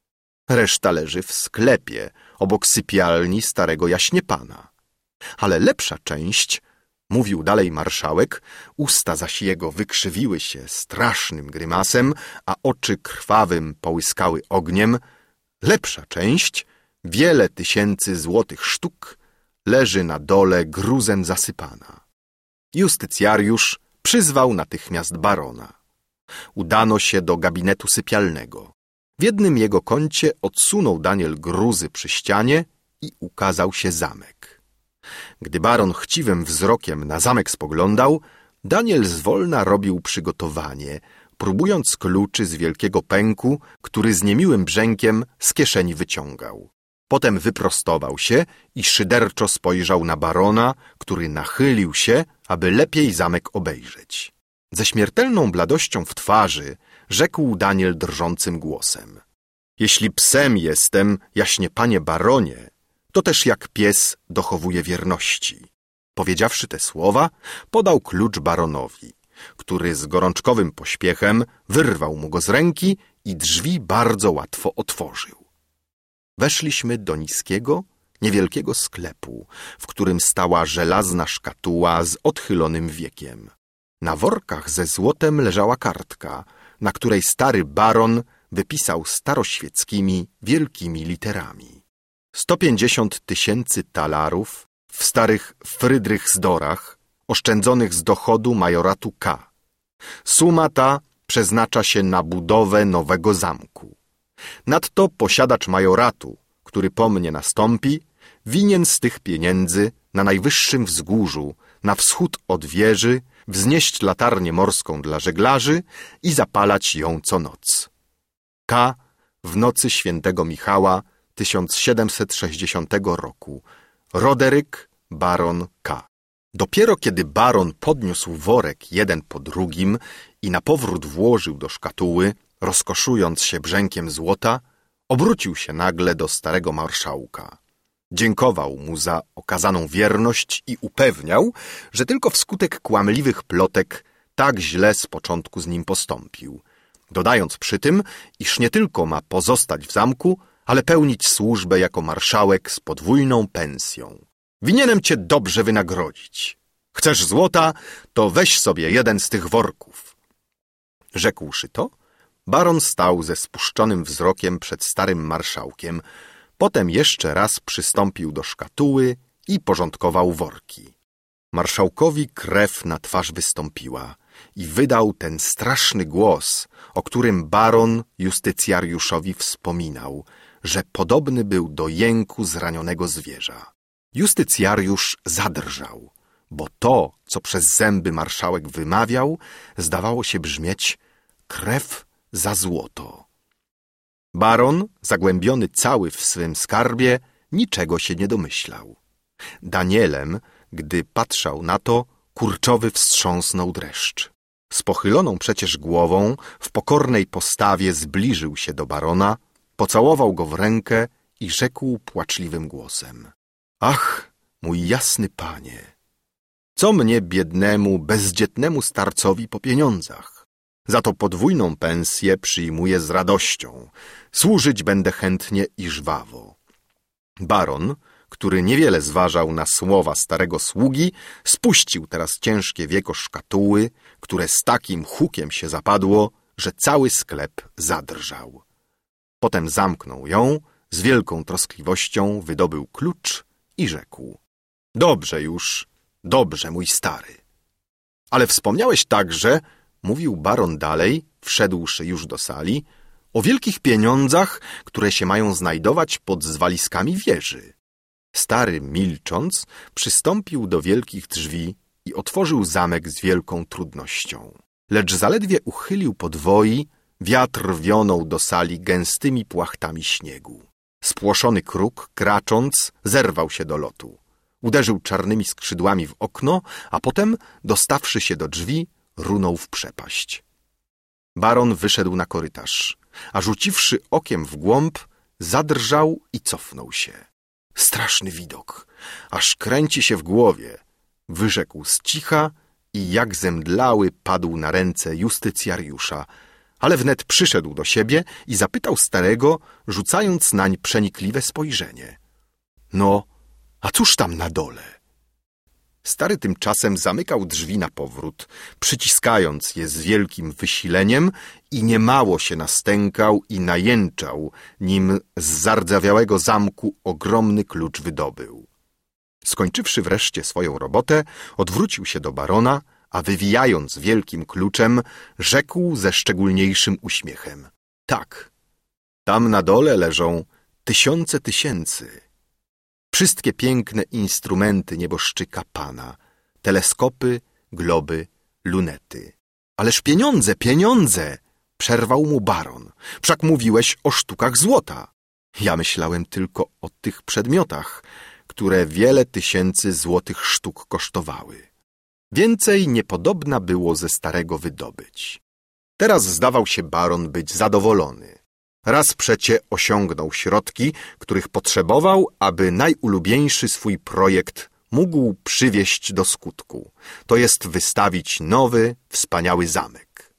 Reszta leży w sklepie, obok sypialni starego jaśniepana. Ale lepsza część, mówił dalej marszałek, usta zaś jego wykrzywiły się strasznym grymasem, a oczy krwawym połyskały ogniem, lepsza część, wiele tysięcy złotych sztuk, leży na dole gruzem zasypana. Justycjariusz przyzwał natychmiast barona. Udano się do gabinetu sypialnego. W jednym jego kącie odsunął Daniel gruzy przy ścianie i ukazał się zamek. Gdy baron chciwym wzrokiem na zamek spoglądał, Daniel zwolna robił przygotowanie, próbując kluczy z wielkiego pęku, który z niemiłym brzękiem z kieszeni wyciągał. Potem wyprostował się i szyderczo spojrzał na barona, który nachylił się, aby lepiej zamek obejrzeć. Ze śmiertelną bladością w twarzy rzekł Daniel drżącym głosem: jeśli psem jestem, jaśnie panie baronie, to też jak pies dochowuję wierności. Powiedziawszy te słowa, podał klucz baronowi, który z gorączkowym pośpiechem wyrwał mu go z ręki i drzwi bardzo łatwo otworzył. Weszliśmy do niskiego, niewielkiego sklepu, w którym stała żelazna szkatuła z odchylonym wiekiem. Na workach ze złotem leżała kartka, na której stary baron wypisał staroświeckimi wielkimi literami: 150 000 talarów w starych Frydrychsdorach, oszczędzonych z dochodu majoratu K. Suma ta przeznacza się na budowę nowego zamku. Nadto posiadacz majoratu, który po mnie nastąpi, winien z tych pieniędzy na najwyższym wzgórzu, na wschód od wieży, wznieść latarnię morską dla żeglarzy i zapalać ją co noc. K. w nocy świętego Michała 1760 roku. Roderyk, baron K. Dopiero kiedy baron podniósł worek jeden po drugim i na powrót włożył do szkatuły, rozkoszując się brzękiem złota, obrócił się nagle do starego marszałka. Dziękował mu za okazaną wierność i upewniał, że tylko wskutek kłamliwych plotek tak źle z początku z nim postąpił, dodając przy tym, iż nie tylko ma pozostać w zamku, ale pełnić służbę jako marszałek z podwójną pensją. Winienem cię dobrze wynagrodzić. Chcesz złota, to weź sobie jeden z tych worków. Rzekłszy to, baron stał ze spuszczonym wzrokiem przed starym marszałkiem, potem jeszcze raz przystąpił do szkatuły i porządkował worki. Marszałkowi krew na twarz wystąpiła i wydał ten straszny głos, o którym baron justycjariuszowi wspominał, że podobny był do jęku zranionego zwierza. Justycjariusz zadrżał, bo to, co przez zęby marszałek wymawiał, zdawało się brzmieć: krew za złoto. Baron, zagłębiony cały w swym skarbie, niczego się nie domyślał. Danielem, gdy patrzał na to, kurczowy wstrząsnął dreszcz. Z pochyloną przecież głową, w pokornej postawie zbliżył się do barona, pocałował go w rękę i rzekł płaczliwym głosem: ach, mój jasny panie, co mnie biednemu, bezdzietnemu starcowi po pieniądzach? Za to podwójną pensję przyjmuję z radością. Służyć będę chętnie i żwawo. Baron, który niewiele zważał na słowa starego sługi, spuścił teraz ciężkie wieko szkatuły, które z takim hukiem się zapadło, że cały sklep zadrżał. Potem zamknął ją, z wielką troskliwością wydobył klucz i rzekł: dobrze już, dobrze, mój stary. Ale wspomniałeś także, mówił baron dalej, wszedłszy już do sali, o wielkich pieniądzach, które się mają znajdować pod zwaliskami wieży. Stary, milcząc, przystąpił do wielkich drzwi i otworzył zamek z wielką trudnością. Lecz zaledwie uchylił podwoi, wiatr wionął do sali gęstymi płachtami śniegu. Spłoszony kruk, kracząc, zerwał się do lotu. Uderzył czarnymi skrzydłami w okno, a potem, dostawszy się do drzwi, runął w przepaść. Baron wyszedł na korytarz, a rzuciwszy okiem w głąb, zadrżał i cofnął się. Straszny widok, aż kręci się w głowie, wyrzekł z cicha i jak zemdlały padł na ręce justycjariusza, ale wnet przyszedł do siebie i zapytał starego, rzucając nań przenikliwe spojrzenie: no, a cóż tam na dole? Stary tymczasem zamykał drzwi na powrót, przyciskając je z wielkim wysileniem i niemało się nastękał i najęczał, nim z zardzawiałego zamku ogromny klucz wydobył. Skończywszy wreszcie swoją robotę, odwrócił się do barona, a wywijając wielkim kluczem, rzekł ze szczególniejszym uśmiechem: tak, Tam na dole leżą tysiące tysięcy. Wszystkie piękne instrumenty nieboszczyka Pana, teleskopy, globy, lunety. Ależ pieniądze, pieniądze! Przerwał mu baron. Wszak mówiłeś o sztukach złota. Ja myślałem tylko o tych przedmiotach, które wiele tysięcy złotych sztuk kosztowały. Więcej niepodobna było ze starego wydobyć. Teraz zdawał się baron być zadowolony. Raz przecie osiągnął środki, których potrzebował, aby najulubieńszy swój projekt mógł przywieść do skutku, to jest wystawić nowy, wspaniały zamek.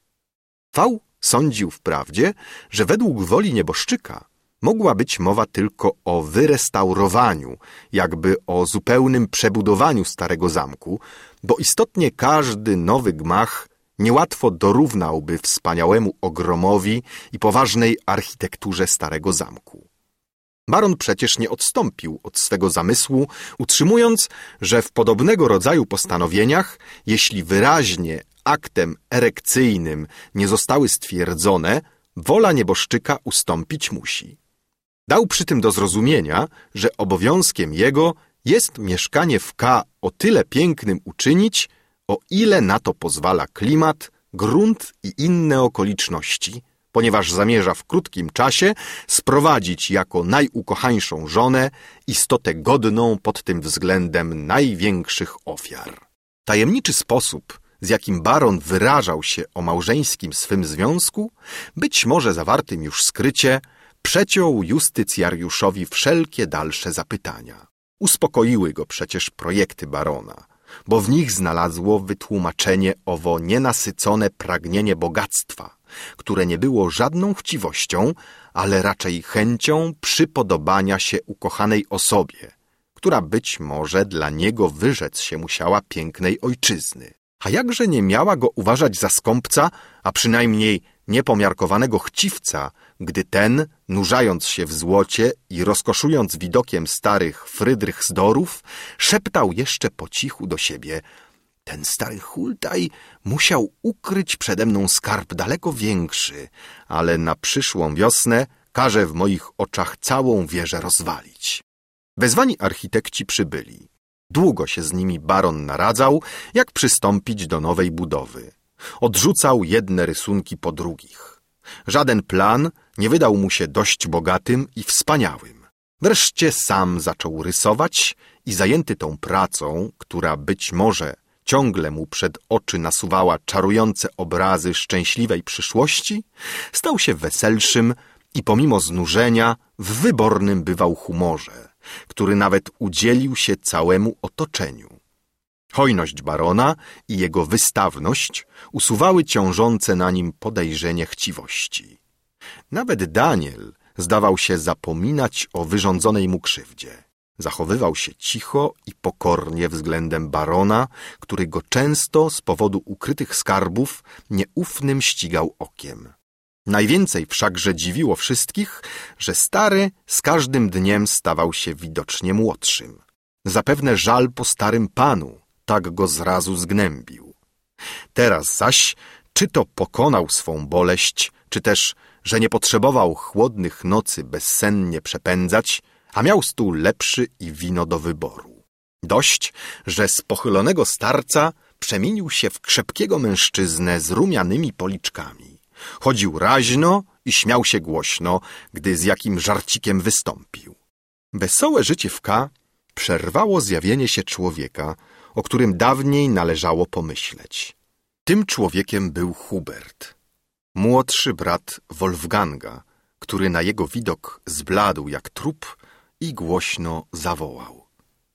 V sądził wprawdzie, że według woli nieboszczyka mogła być mowa tylko o wyrestaurowaniu, jakby o zupełnym przebudowaniu starego zamku, bo istotnie każdy nowy gmach niełatwo dorównałby wspaniałemu ogromowi i poważnej architekturze starego zamku. Baron przecież nie odstąpił od swego zamysłu, utrzymując, że w podobnego rodzaju postanowieniach, jeśli wyraźnie aktem erekcyjnym nie zostały stwierdzone, wola nieboszczyka ustąpić musi. Dał przy tym do zrozumienia, że obowiązkiem jego jest mieszkanie w K o tyle pięknym uczynić, o ile na to pozwala klimat, grunt i inne okoliczności, ponieważ zamierza w krótkim czasie sprowadzić jako najukochańszą żonę istotę godną pod tym względem największych ofiar. Tajemniczy sposób, z jakim baron wyrażał się o małżeńskim swym związku, być może zawartym już skrycie, przeciął justycjariuszowi wszelkie dalsze zapytania. Uspokoiły go przecież projekty barona, bo w nich znalazło wytłumaczenie owo nienasycone pragnienie bogactwa, które nie było żadną chciwością, ale raczej chęcią przypodobania się ukochanej osobie, która być może dla niego wyrzec się musiała pięknej ojczyzny. A jakże nie miała go uważać za skąpca, a przynajmniej niepomiarkowanego chciwca, gdy ten, nurzając się w złocie i rozkoszując widokiem starych Frydrychsdorów, szeptał jeszcze po cichu do siebie: ten stary hultaj musiał ukryć przede mną skarb daleko większy, ale na przyszłą wiosnę każe w moich oczach całą wieżę rozwalić. Wezwani architekci przybyli. Długo się z nimi baron naradzał, jak przystąpić do nowej budowy. Odrzucał jedne rysunki po drugich. Żaden plan nie wydał mu się dość bogatym i wspaniałym. Wreszcie sam zaczął rysować i zajęty tą pracą, która być może ciągle mu przed oczy nasuwała czarujące obrazy szczęśliwej przyszłości, stał się weselszym i pomimo znużenia w wybornym bywał humorze, który nawet udzielił się całemu otoczeniu. Hojność barona i jego wystawność usuwały ciążące na nim podejrzenie chciwości. Nawet Daniel zdawał się zapominać o wyrządzonej mu krzywdzie. Zachowywał się cicho i pokornie względem barona, który go często z powodu ukrytych skarbów nieufnym ścigał okiem. Najwięcej wszakże dziwiło wszystkich, że stary z każdym dniem stawał się widocznie młodszym. Zapewne żal po starym panu tak go zrazu zgnębił. Teraz zaś, czy to pokonał swą boleść, czy też, że nie potrzebował chłodnych nocy bezsennie przepędzać, a miał stół lepszy i wino do wyboru. Dość, że z pochylonego starca przemienił się w krzepkiego mężczyznę z rumianymi policzkami. Chodził raźno i śmiał się głośno, gdy z jakim żarcikiem wystąpił. Wesołe życie w K przerwało zjawienie się człowieka, o którym dawniej należało pomyśleć. Tym człowiekiem był Hubert, młodszy brat Wolfganga, który na jego widok zbladł jak trup i głośno zawołał: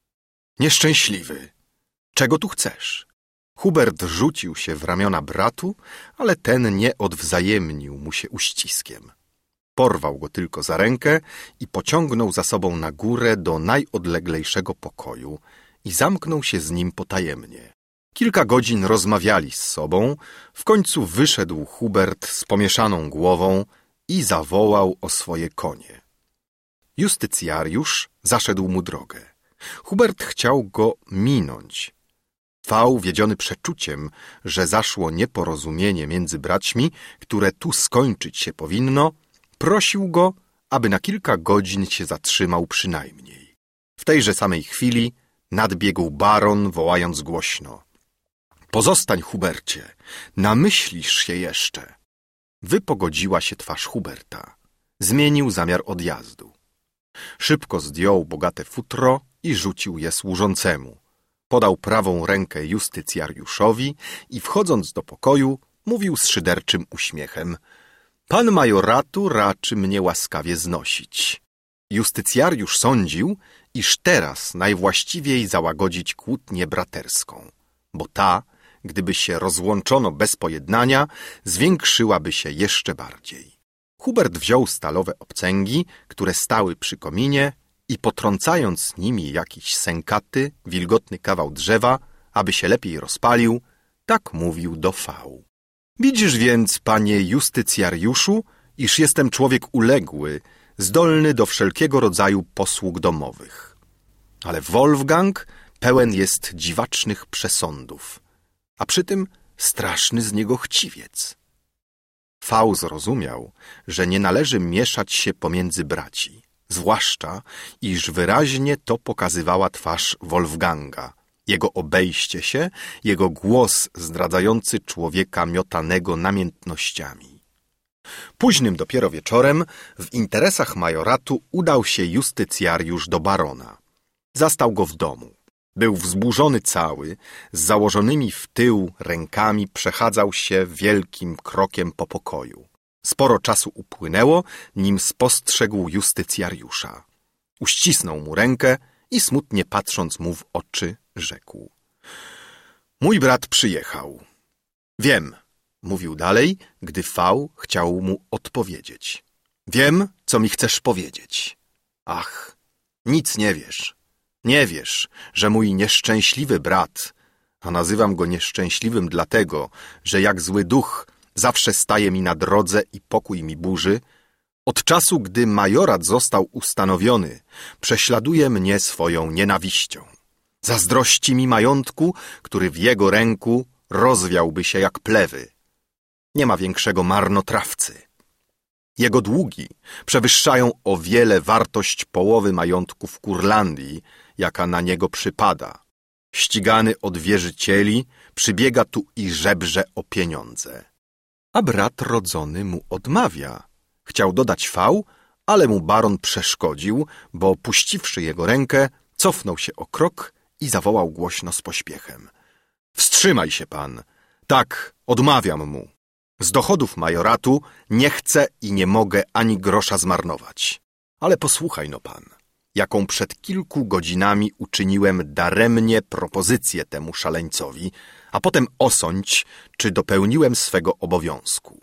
nieszczęśliwy, czego tu chcesz? Hubert rzucił się w ramiona bratu, ale ten nie odwzajemnił mu się uściskiem. Porwał go tylko za rękę i pociągnął za sobą na górę do najodleglejszego pokoju i zamknął się z nim potajemnie. Kilka godzin rozmawiali z sobą, w końcu wyszedł Hubert z pomieszaną głową i zawołał o swoje konie. Justycjariusz zaszedł mu drogę. Hubert chciał go minąć. V, wiedziony przeczuciem, że zaszło nieporozumienie między braćmi, które tu skończyć się powinno, prosił go, aby na kilka godzin się zatrzymał przynajmniej. W tejże samej chwili nadbiegł baron, wołając głośno: „Pozostań, Hubercie, namyślisz się jeszcze”. Wypogodziła się twarz Huberta. Zmienił zamiar odjazdu. Szybko zdjął bogate futro i rzucił je służącemu. Podał prawą rękę justycjariuszowi i wchodząc do pokoju, mówił z szyderczym uśmiechem: „Pan majoratu raczy mnie łaskawie znosić”. Justycjariusz sądził, iż teraz najwłaściwiej załagodzić kłótnię braterską, bo ta, gdyby się rozłączono bez pojednania, zwiększyłaby się jeszcze bardziej. Hubert wziął stalowe obcęgi, które stały przy kominie i potrącając nimi jakiś sękaty, wilgotny kawał drzewa, aby się lepiej rozpalił, tak mówił do V. „Widzisz więc, panie justycjariuszu, iż jestem człowiek uległy, zdolny do wszelkiego rodzaju posług domowych. Ale Wolfgang pełen jest dziwacznych przesądów, a przy tym straszny z niego chciwiec”. V zrozumiał, że nie należy mieszać się pomiędzy braci, zwłaszcza, iż wyraźnie to pokazywała twarz Wolfganga, jego obejście się, jego głos zdradzający człowieka miotanego namiętnościami. Późnym dopiero wieczorem w interesach majoratu udał się justycjariusz do barona. Zastał go w domu. Był wzburzony cały, z założonymi w tył rękami przechadzał się wielkim krokiem po pokoju. Sporo czasu upłynęło, nim spostrzegł justycjariusza. Uścisnął mu rękę i smutnie patrząc mu w oczy, rzekł: „Mój brat przyjechał”. „Wiem”, mówił dalej, gdy V chciał mu odpowiedzieć. „Wiem, co mi chcesz powiedzieć”. „Ach, nic nie wiesz. Nie wiesz, że mój nieszczęśliwy brat, a nazywam go nieszczęśliwym dlatego, że jak zły duch zawsze staje mi na drodze i pokój mi burzy, od czasu, gdy majorat został ustanowiony, prześladuje mnie swoją nienawiścią. Zazdrości mi majątku, który w jego ręku rozwiałby się jak plewy. Nie ma większego marnotrawcy. Jego długi przewyższają o wiele wartość połowy majątku w Kurlandii, jaka na niego przypada. Ścigany od wierzycieli, przybiega tu i żebrze o pieniądze. A brat rodzony mu odmawia”. Chciał dodać V, ale mu baron przeszkodził, bo puściwszy jego rękę, cofnął się o krok i zawołał głośno z pośpiechem: „Wstrzymaj się pan! Tak, odmawiam mu. Z dochodów majoratu nie chcę i nie mogę ani grosza zmarnować. Ale posłuchaj no pan, jaką przed kilku godzinami uczyniłem daremnie propozycję temu szaleńcowi, a potem osądź, czy dopełniłem swego obowiązku.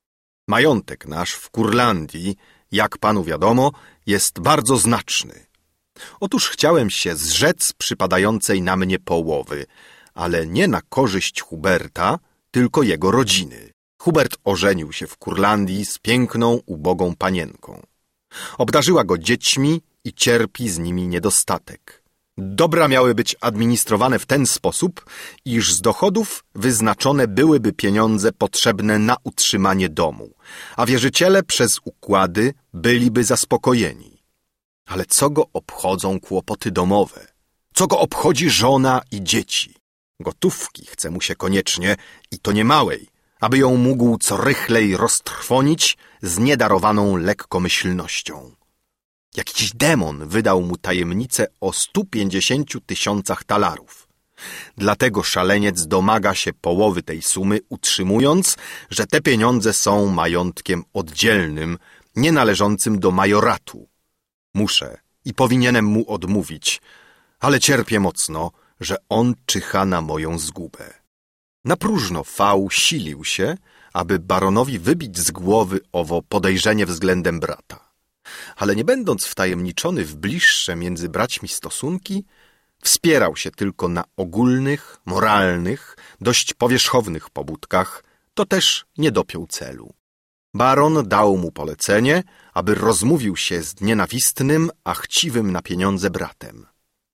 Majątek nasz w Kurlandii, jak panu wiadomo, jest bardzo znaczny. Otóż chciałem się zrzec przypadającej na mnie połowy, ale nie na korzyść Huberta, tylko jego rodziny. Hubert ożenił się w Kurlandii z piękną, ubogą panienką. Obdarzyła go dziećmi i cierpi z nimi niedostatek. Dobra miały być administrowane w ten sposób, iż z dochodów wyznaczone byłyby pieniądze potrzebne na utrzymanie domu, a wierzyciele przez układy byliby zaspokojeni. Ale co go obchodzą kłopoty domowe? Co go obchodzi żona i dzieci? Gotówki chce mu się koniecznie i to nie małej, aby ją mógł co rychlej roztrwonić z niedarowaną lekkomyślnością. Jakiś demon wydał mu tajemnicę o 150 000 talarów. Dlatego szaleniec domaga się połowy tej sumy, utrzymując, że te pieniądze są majątkiem oddzielnym, nie należącym do majoratu. Muszę i powinienem mu odmówić, ale cierpię mocno, że on czyha na moją zgubę. Na próżno V silił się, aby baronowi wybić z głowy owo podejrzenie względem brata. Ale nie będąc wtajemniczony w bliższe między braćmi stosunki, wspierał się tylko na ogólnych, moralnych, dość powierzchownych pobudkach, to też nie dopiął celu. Baron dał mu polecenie, aby rozmówił się z nienawistnym, a chciwym na pieniądze bratem.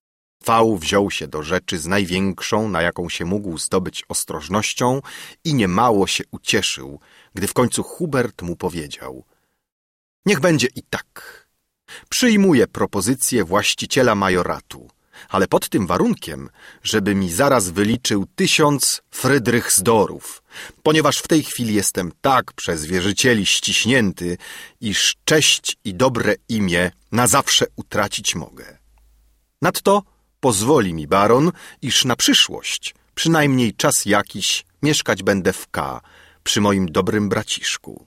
V wziął się do rzeczy z największą, na jaką się mógł zdobyć ostrożnością i niemało się ucieszył, gdy w końcu Hubert mu powiedział: Niech będzie i tak. Przyjmuję propozycję właściciela majoratu, ale pod tym warunkiem, żeby mi zaraz wyliczył 1000 Frydrychsdorów, ponieważ w tej chwili jestem tak przez wierzycieli ściśnięty, iż cześć i dobre imię na zawsze utracić mogę. Nadto pozwoli mi baron, iż na przyszłość, przynajmniej czas jakiś, mieszkać będę w K, przy moim dobrym braciszku.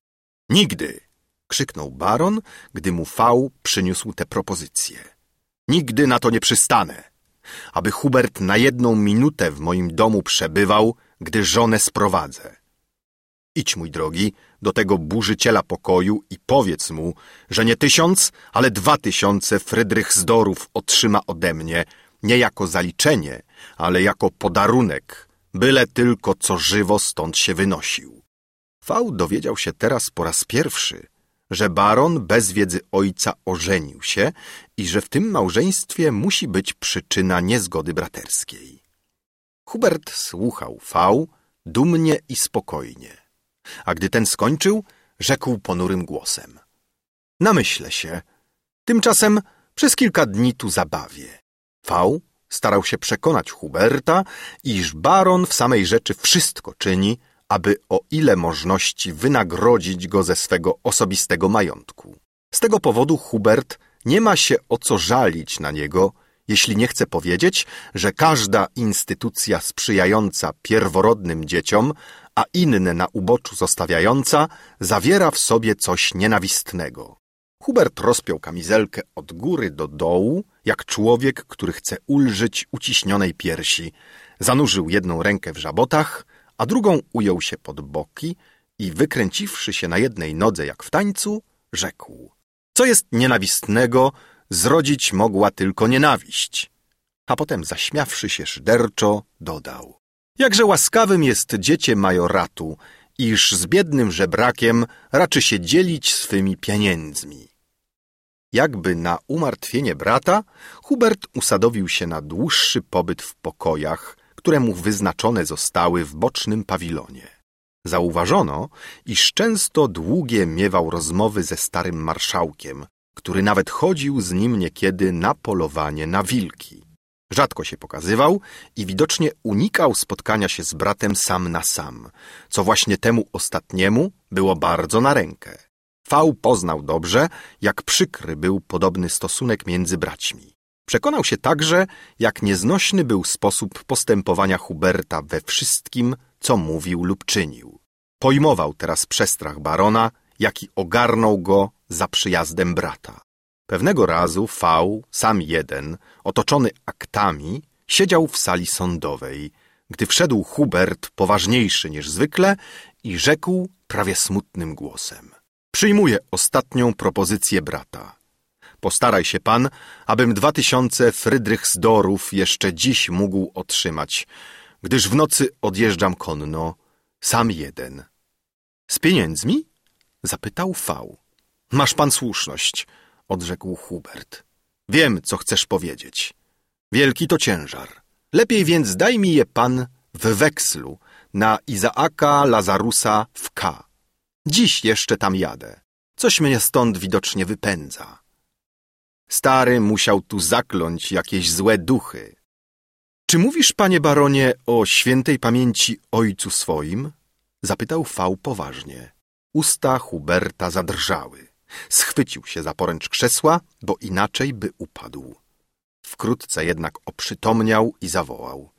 Nigdy! Krzyknął baron, gdy mu V przyniósł tę propozycję. Nigdy na to nie przystanę, aby Hubert na 1 minutę w moim domu przebywał, gdy żonę sprowadzę. Idź, mój drogi, do tego burzyciela pokoju i powiedz mu, że nie 1000, ale 2000 Frydrychsdorów otrzyma ode mnie, nie jako zaliczenie, ale jako podarunek, byle tylko co żywo stąd się wynosił. V dowiedział się teraz po raz pierwszy, że baron bez wiedzy ojca ożenił się i że w tym małżeństwie musi być przyczyna niezgody braterskiej. Hubert słuchał V dumnie i spokojnie, a gdy ten skończył, rzekł ponurym głosem: namyślę się, tymczasem przez kilka dni tu zabawię. V starał się przekonać Huberta, iż baron w samej rzeczy wszystko czyni, aby o ile możności wynagrodzić go ze swego osobistego majątku. Z tego powodu Hubert nie ma się o co żalić na niego, jeśli nie chce powiedzieć, że każda instytucja sprzyjająca pierworodnym dzieciom, a inne na uboczu zostawiająca, zawiera w sobie coś nienawistnego. Hubert rozpiął kamizelkę od góry do dołu, jak człowiek, który chce ulżyć uciśnionej piersi. Zanurzył 1 rękę w żabotach, a drugą ujął się pod boki i wykręciwszy się na 1 nodze jak w tańcu, rzekł: co jest nienawistnego, zrodzić mogła tylko nienawiść. A potem, zaśmiawszy się szyderczo, dodał: jakże łaskawym jest dziecię majoratu, iż z biednym żebrakiem raczy się dzielić swymi pieniędzmi. Jakby na umartwienie brata, Hubert usadowił się na dłuższy pobyt w pokojach, które mu wyznaczone zostały w bocznym pawilonie. Zauważono, iż często długie miewał rozmowy ze starym marszałkiem, który nawet chodził z nim niekiedy na polowanie na wilki. Rzadko się pokazywał i widocznie unikał spotkania się z bratem sam na sam, co właśnie temu ostatniemu było bardzo na rękę. V poznał dobrze, jak przykry był podobny stosunek między braćmi. Przekonał się także, jak nieznośny był sposób postępowania Huberta we wszystkim, co mówił lub czynił. Pojmował teraz przestrach barona, jaki ogarnął go za przyjazdem brata. Pewnego razu V, sam jeden, otoczony aktami, siedział w sali sądowej, gdy wszedł Hubert, poważniejszy niż zwykle, i rzekł prawie smutnym głosem: przyjmuję ostatnią propozycję brata. Postaraj się pan, abym 2000 Frydrychsdorów jeszcze dziś mógł otrzymać, gdyż w nocy odjeżdżam konno, sam jeden. Z pieniędzmi? Zapytał V. Masz pan słuszność, odrzekł Hubert. Wiem, co chcesz powiedzieć. Wielki to ciężar. Lepiej więc daj mi je pan w wekslu na Izaaka Lazarusa w K. Dziś jeszcze tam jadę. Coś mnie stąd widocznie wypędza. Stary musiał tu zakląć jakieś złe duchy. Czy mówisz, panie baronie, o świętej pamięci ojcu swoim? Zapytał V poważnie. Usta Huberta zadrżały. Schwycił się za poręcz krzesła, bo inaczej by upadł. Wkrótce jednak oprzytomniał i zawołał: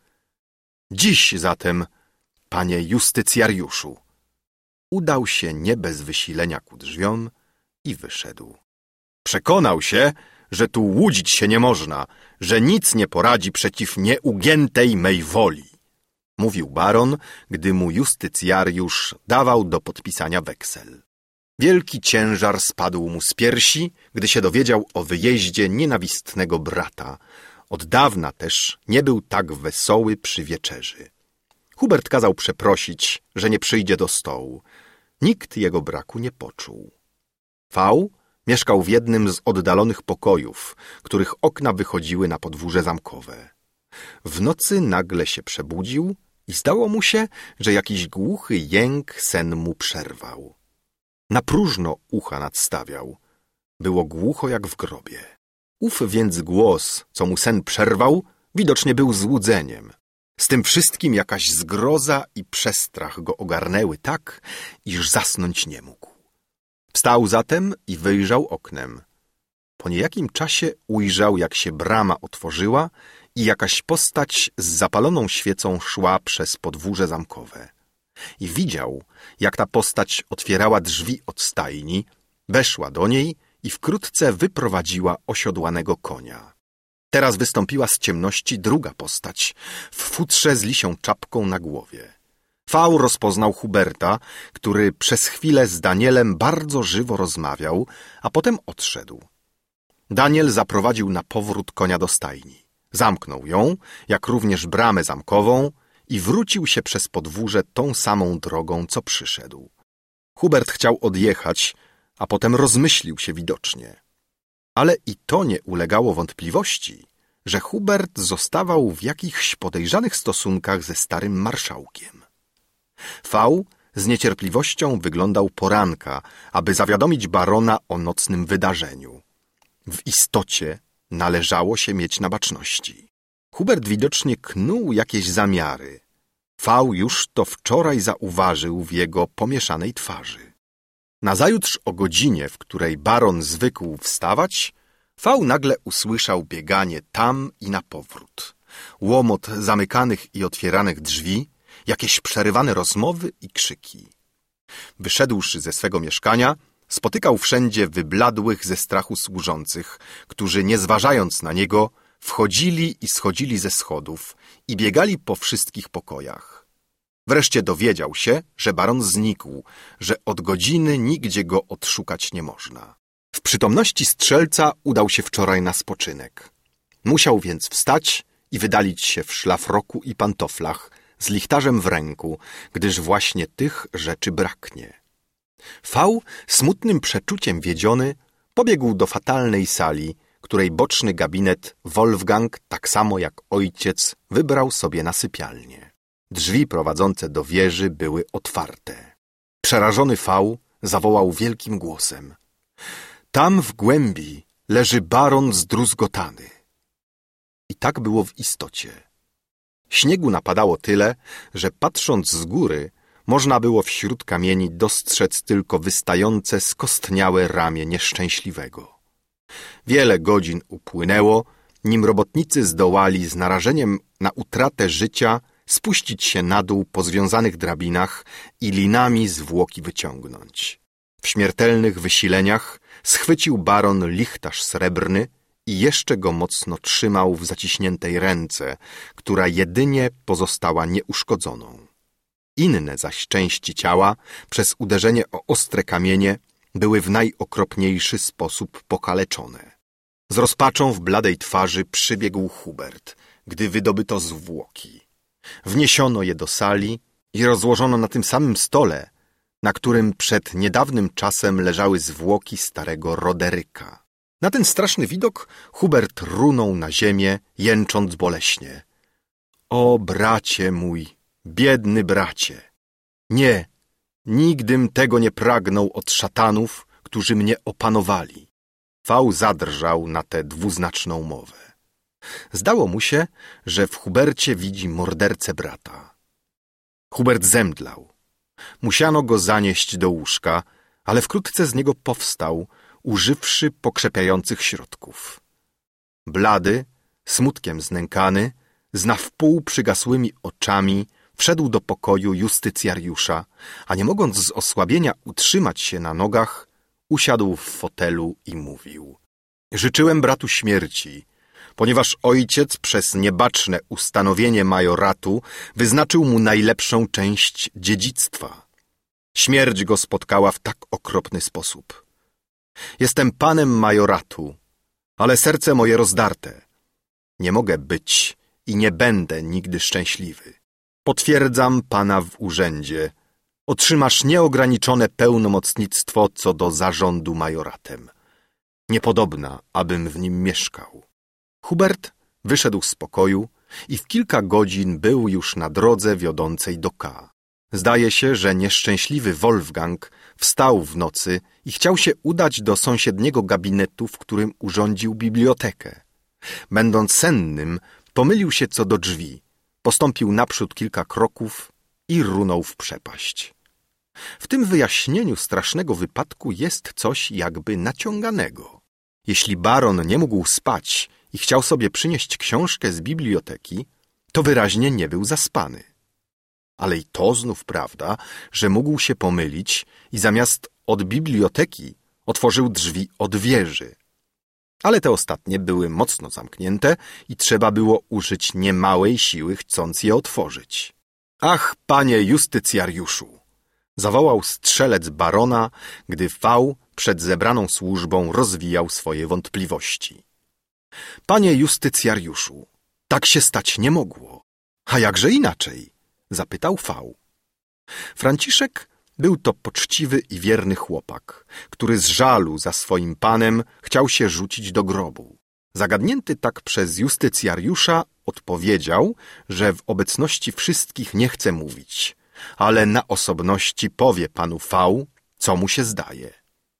dziś zatem, panie justycjariuszu. Udał się nie bez wysilenia ku drzwiom i wyszedł. Przekonał się, że tu łudzić się nie można, że nic nie poradzi przeciw nieugiętej mej woli, mówił baron, gdy mu justycjariusz dawał do podpisania weksel. Wielki ciężar spadł mu z piersi, gdy się dowiedział o wyjeździe nienawistnego brata. Od dawna też nie był tak wesoły przy wieczerzy. Hubert kazał przeprosić, że nie przyjdzie do stołu. Nikt jego braku nie poczuł. V mieszkał w jednym z oddalonych pokojów, których okna wychodziły na podwórze zamkowe. W nocy nagle się przebudził i zdało mu się, że jakiś głuchy jęk sen mu przerwał. Na próżno ucha nadstawiał. Było głucho jak w grobie. Ów więc głos, co mu sen przerwał, widocznie był złudzeniem. Z tym wszystkim jakaś zgroza i przestrach go ogarnęły tak, iż zasnąć nie mógł. Wstał zatem i wyjrzał oknem. Po niejakim czasie ujrzał, jak się brama otworzyła i jakaś postać z zapaloną świecą szła przez podwórze zamkowe. I widział, jak ta postać otwierała drzwi od stajni, weszła do niej i wkrótce wyprowadziła osiodłanego konia. Teraz wystąpiła z ciemności druga postać, w futrze z lisią czapką na głowie. V rozpoznał Huberta, który przez chwilę z Danielem bardzo żywo rozmawiał, a potem odszedł. Daniel zaprowadził na powrót konia do stajni. Zamknął ją, jak również bramę zamkową i wrócił się przez podwórze tą samą drogą, co przyszedł. Hubert chciał odjechać, a potem rozmyślił się widocznie. Ale i to nie ulegało wątpliwości, że Hubert zostawał w jakichś podejrzanych stosunkach ze starym marszałkiem. V z niecierpliwością wyglądał poranka, aby zawiadomić barona o nocnym wydarzeniu. W istocie należało się mieć na baczności. Hubert widocznie knuł jakieś zamiary. V już to wczoraj zauważył w jego pomieszanej twarzy. Nazajutrz o godzinie, w której baron zwykł wstawać, V nagle usłyszał bieganie tam i na powrót, łomot zamykanych i otwieranych drzwi, jakieś przerywane rozmowy i krzyki. Wyszedłszy ze swego mieszkania, spotykał wszędzie wybladłych ze strachu służących, którzy, nie zważając na niego, wchodzili i schodzili ze schodów i biegali po wszystkich pokojach. Wreszcie dowiedział się, że baron znikł, że od godziny nigdzie go odszukać nie można. W przytomności strzelca udał się wczoraj na spoczynek. Musiał więc wstać i wydalić się w szlafroku i pantoflach, z lichtarzem w ręku, gdyż właśnie tych rzeczy braknie. V, smutnym przeczuciem wiedziony, pobiegł do fatalnej sali, której boczny gabinet Wolfgang, tak samo jak ojciec, wybrał sobie na sypialnię. Drzwi prowadzące do wieży były otwarte. Przerażony V zawołał wielkim głosem: tam w głębi leży baron zdruzgotany. I tak było w istocie. Śniegu napadało tyle, że patrząc z góry, można było wśród kamieni dostrzec tylko wystające, skostniałe ramię nieszczęśliwego. Wiele godzin upłynęło, nim robotnicy zdołali z narażeniem na utratę życia spuścić się na dół po związanych drabinach i linami zwłoki wyciągnąć. W śmiertelnych wysileniach schwycił baron lichtarz srebrny i jeszcze go mocno trzymał w zaciśniętej ręce, która jedynie pozostała nieuszkodzoną. Inne zaś części ciała, przez uderzenie o ostre kamienie, były w najokropniejszy sposób pokaleczone. Z rozpaczą w bladej twarzy przybiegł Hubert, gdy wydobyto zwłoki. Wniesiono je do sali i rozłożono na tym samym stole, na którym przed niedawnym czasem leżały zwłoki starego Roderyka. Na ten straszny widok Hubert runął na ziemię, jęcząc boleśnie. O, bracie mój, biedny bracie! Nie, nigdym tego nie pragnął od szatanów, którzy mnie opanowali. V zadrżał na tę dwuznaczną mowę. Zdało mu się, że w Hubercie widzi mordercę brata. Hubert zemdlał. Musiano go zanieść do łóżka, ale wkrótce z niego powstał, używszy pokrzepiających środków. Blady, smutkiem znękany, z na wpół przygasłymi oczami, wszedł do pokoju justycjariusza, a nie mogąc z osłabienia utrzymać się na nogach, usiadł w fotelu i mówił: życzyłem bratu śmierci, ponieważ ojciec przez niebaczne ustanowienie majoratu wyznaczył mu najlepszą część dziedzictwa. Śmierć go spotkała w tak okropny sposób. Jestem panem majoratu, ale serce moje rozdarte. Nie mogę być i nie będę nigdy szczęśliwy. Potwierdzam pana w urzędzie. Otrzymasz nieograniczone pełnomocnictwo co do zarządu majoratem. Niepodobna, abym w nim mieszkał. Hubert wyszedł z pokoju i w kilka godzin był już na drodze wiodącej do K. Zdaje się, że nieszczęśliwy Wolfgang wstał w nocy i chciał się udać do sąsiedniego gabinetu, w którym urządził bibliotekę. Będąc sennym, pomylił się co do drzwi, postąpił naprzód kilka kroków i runął w przepaść. W tym wyjaśnieniu strasznego wypadku jest coś jakby naciąganego. Jeśli baron nie mógł spać i chciał sobie przynieść książkę z biblioteki, to wyraźnie nie był zaspany. Ale i to znów prawda, że mógł się pomylić i zamiast od biblioteki otworzył drzwi od wieży. Ale te ostatnie były mocno zamknięte i trzeba było użyć niemałej siły, chcąc je otworzyć. Ach, panie justycjariuszu! Zawołał strzelec barona, gdy V przed zebraną służbą rozwijał swoje wątpliwości. Panie justycjariuszu, tak się stać nie mogło. A jakże inaczej? Zapytał V. Franciszek był to poczciwy i wierny chłopak, który z żalu za swoim panem chciał się rzucić do grobu. Zagadnięty tak przez justycjariusza odpowiedział, że w obecności wszystkich nie chce mówić, ale na osobności powie panu V, co mu się zdaje.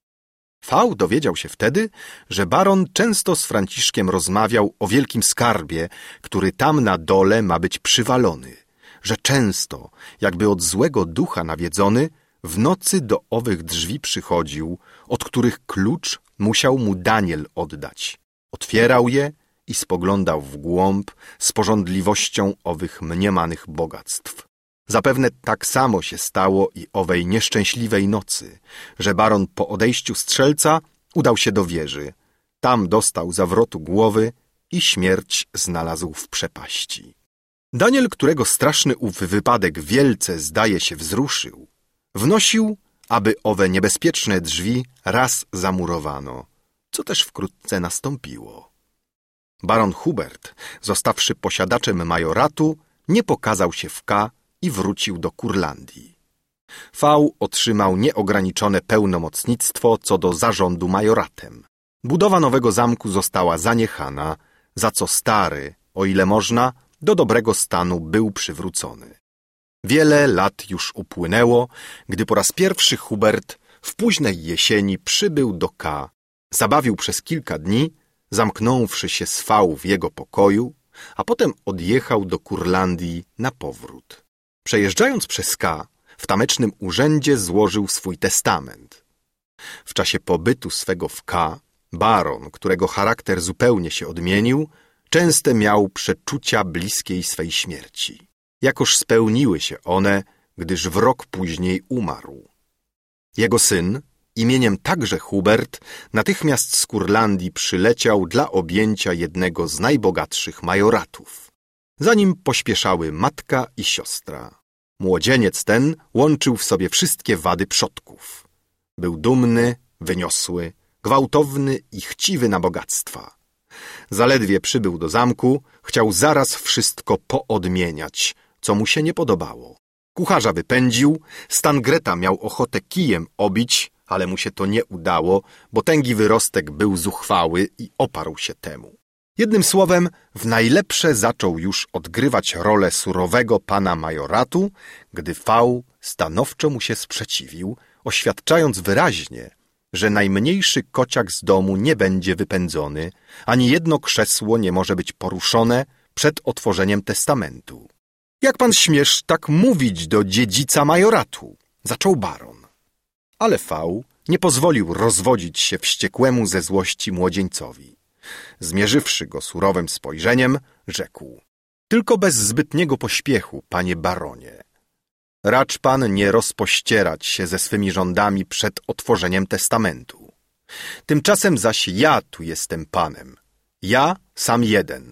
V dowiedział się wtedy, że baron często z Franciszkiem rozmawiał o wielkim skarbie, który tam na dole ma być przywalony, że często, jakby od złego ducha nawiedzony, w nocy do owych drzwi przychodził, od których klucz musiał mu Daniel oddać. Otwierał je i spoglądał w głąb z pożądliwością owych mniemanych bogactw. Zapewne tak samo się stało i owej nieszczęśliwej nocy, że baron po odejściu strzelca udał się do wieży. Tam dostał zawrotu głowy i śmierć znalazł w przepaści. Daniel, którego straszny ów wypadek wielce, zdaje się, wzruszył, wnosił, aby owe niebezpieczne drzwi raz zamurowano, co też wkrótce nastąpiło. Baron Hubert, zostawszy posiadaczem majoratu, nie pokazał się w K i wrócił do Kurlandii. V otrzymał nieograniczone pełnomocnictwo co do zarządu majoratem. Budowa nowego zamku została zaniechana, za co stary, o ile można, do dobrego stanu był przywrócony. Wiele lat już upłynęło, gdy po raz pierwszy Hubert w późnej jesieni przybył do K. Zabawił przez kilka dni, zamknąwszy się z V w jego pokoju, a potem odjechał do Kurlandii na powrót. Przejeżdżając przez K, w tamecznym urzędzie złożył swój testament. W czasie pobytu swego w K, baron, którego charakter zupełnie się odmienił, często miał przeczucia bliskiej swej śmierci. Jakoż spełniły się one, gdyż w rok później umarł. Jego syn, imieniem także Hubert, natychmiast z Kurlandii przyleciał dla objęcia jednego z najbogatszych majoratów. Za nim pośpieszały matka i siostra. Młodzieniec ten łączył w sobie wszystkie wady przodków. Był dumny, wyniosły, gwałtowny i chciwy na bogactwa. Zaledwie przybył do zamku, chciał zaraz wszystko poodmieniać, co mu się nie podobało. Kucharza wypędził, Stangreta miał ochotę kijem obić, ale mu się to nie udało, bo tęgi wyrostek był zuchwały i oparł się temu. Jednym słowem, w najlepsze zaczął już odgrywać rolę surowego pana majoratu, gdy V stanowczo mu się sprzeciwił, oświadczając wyraźnie, że najmniejszy kociak z domu nie będzie wypędzony, ani jedno krzesło nie może być poruszone przed otworzeniem testamentu. Jak pan śmiesz tak mówić do dziedzica majoratu? Zaczął baron. Ale V nie pozwolił rozwodzić się wściekłemu ze złości młodzieńcowi. Zmierzywszy go surowym spojrzeniem, rzekł: tylko bez zbytniego pośpiechu, panie baronie. Racz pan nie rozpościerać się ze swymi rządami przed otworzeniem testamentu. Tymczasem zaś ja tu jestem panem. Ja sam jeden.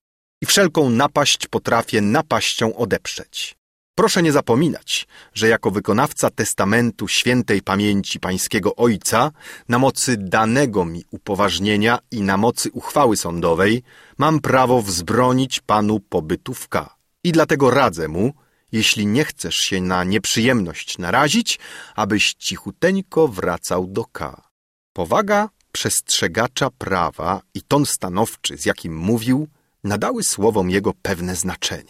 I wszelką napaść potrafię napaścią odeprzeć. Proszę nie zapominać, że jako wykonawca testamentu świętej pamięci pańskiego ojca, na mocy danego mi upoważnienia i na mocy uchwały sądowej, mam prawo wzbronić panu pobytu w K. I dlatego radzę mu, jeśli nie chcesz się na nieprzyjemność narazić, abyś cichuteńko wracał do K. Powaga przestrzegacza prawa i ton stanowczy, z jakim mówił, nadały słowom jego pewne znaczenie.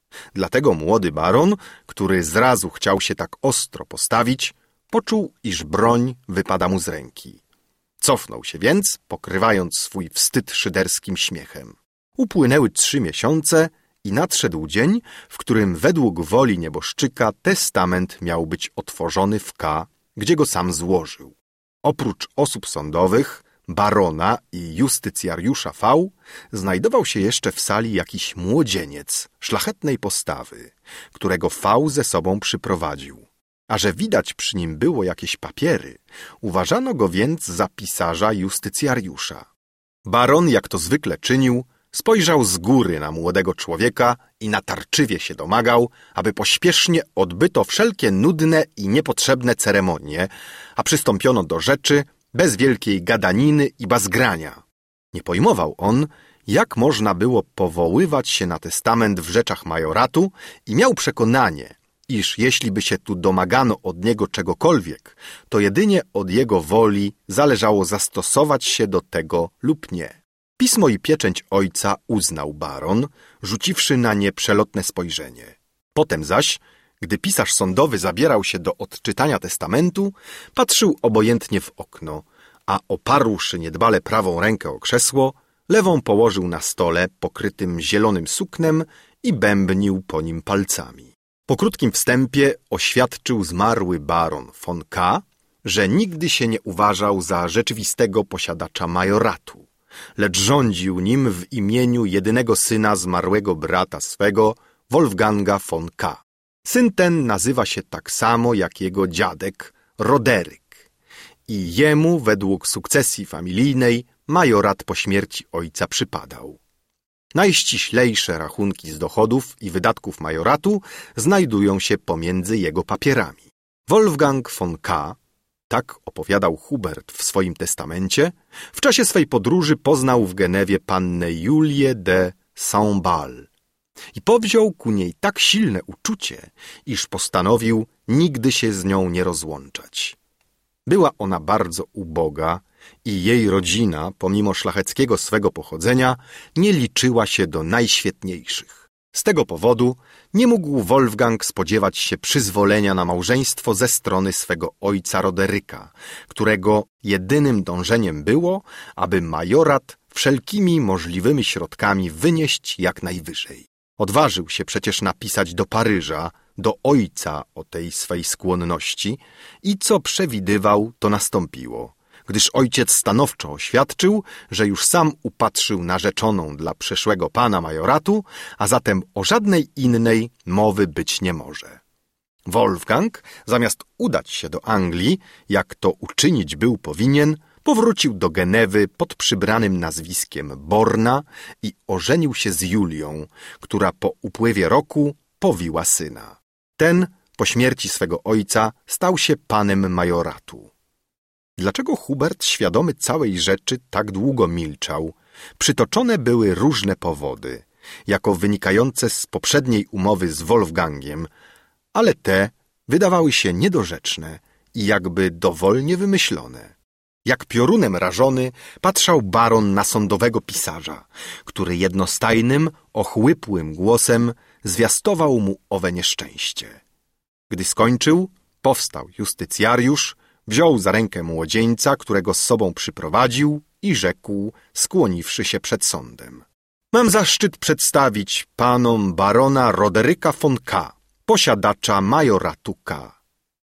Dlatego młody baron, który zrazu chciał się tak ostro postawić, poczuł, iż broń wypada mu z ręki. Cofnął się więc, pokrywając swój wstyd szyderskim śmiechem. Upłynęły 3 miesiące i nadszedł dzień, w którym według woli nieboszczyka testament miał być otworzony w K, gdzie go sam złożył. Oprócz osób sądowych, barona i justycjariusza V, znajdował się jeszcze w sali jakiś młodzieniec szlachetnej postawy, którego V ze sobą przyprowadził. A że widać przy nim było jakieś papiery, uważano go więc za pisarza justycjariusza. Baron, jak to zwykle czynił, spojrzał z góry na młodego człowieka i natarczywie się domagał, aby pośpiesznie odbyto wszelkie nudne i niepotrzebne ceremonie, a przystąpiono do rzeczy bez wielkiej gadaniny i bazgrania. Nie pojmował on, jak można było powoływać się na testament w rzeczach majoratu i miał przekonanie, iż jeśli by się tu domagano od niego czegokolwiek, to jedynie od jego woli zależało zastosować się do tego lub nie. Pismo i pieczęć ojca uznał baron, rzuciwszy na nie przelotne spojrzenie. Potem zaś, gdy pisarz sądowy zabierał się do odczytania testamentu, patrzył obojętnie w okno, a oparłszy niedbale prawą rękę o krzesło, lewą położył na stole pokrytym zielonym suknem i bębnił po nim palcami. Po krótkim wstępie oświadczył zmarły baron von K., że nigdy się nie uważał za rzeczywistego posiadacza majoratu, lecz rządził nim w imieniu jedynego syna zmarłego brata swego, Wolfganga von K. Syn ten nazywa się tak samo jak jego dziadek, Roderyk, i jemu według sukcesji familijnej majorat po śmierci ojca przypadał. Najściślejsze rachunki z dochodów i wydatków majoratu znajdują się pomiędzy jego papierami. Wolfgang von K., tak opowiadał Hubert w swoim testamencie, w czasie swej podróży poznał w Genewie pannę Julię de Saint-Bal i powziął ku niej tak silne uczucie, iż postanowił nigdy się z nią nie rozłączać. Była ona bardzo uboga i jej rodzina, pomimo szlacheckiego swego pochodzenia, nie liczyła się do najświetniejszych. Z tego powodu nie mógł Wolfgang spodziewać się przyzwolenia na małżeństwo ze strony swego ojca Roderyka, którego jedynym dążeniem było, aby majorat wszelkimi możliwymi środkami wynieść jak najwyżej. Odważył się przecież napisać do Paryża, do ojca o tej swej skłonności i co przewidywał, to nastąpiło, gdyż ojciec stanowczo oświadczył, że już sam upatrzył narzeczoną dla przyszłego pana majoratu, a zatem o żadnej innej mowy być nie może. Wolfgang, zamiast udać się do Anglii, jak to uczynić był powinien, powrócił do Genewy pod przybranym nazwiskiem Borna i ożenił się z Julią, która po upływie roku powiła syna. Ten, po śmierci swego ojca, stał się panem majoratu. Dlaczego Hubert, świadomy całej rzeczy, tak długo milczał? Przytoczone były różne powody, jako wynikające z poprzedniej umowy z Wolfgangiem, ale te wydawały się niedorzeczne i jakby dowolnie wymyślone. Jak piorunem rażony patrzał baron na sądowego pisarza, który jednostajnym, ochłypłym głosem zwiastował mu owe nieszczęście. Gdy skończył, powstał justycjariusz, wziął za rękę młodzieńca, którego z sobą przyprowadził i rzekł, skłoniwszy się przed sądem. Mam zaszczyt przedstawić panom barona Roderyka von K., posiadacza majoratu K.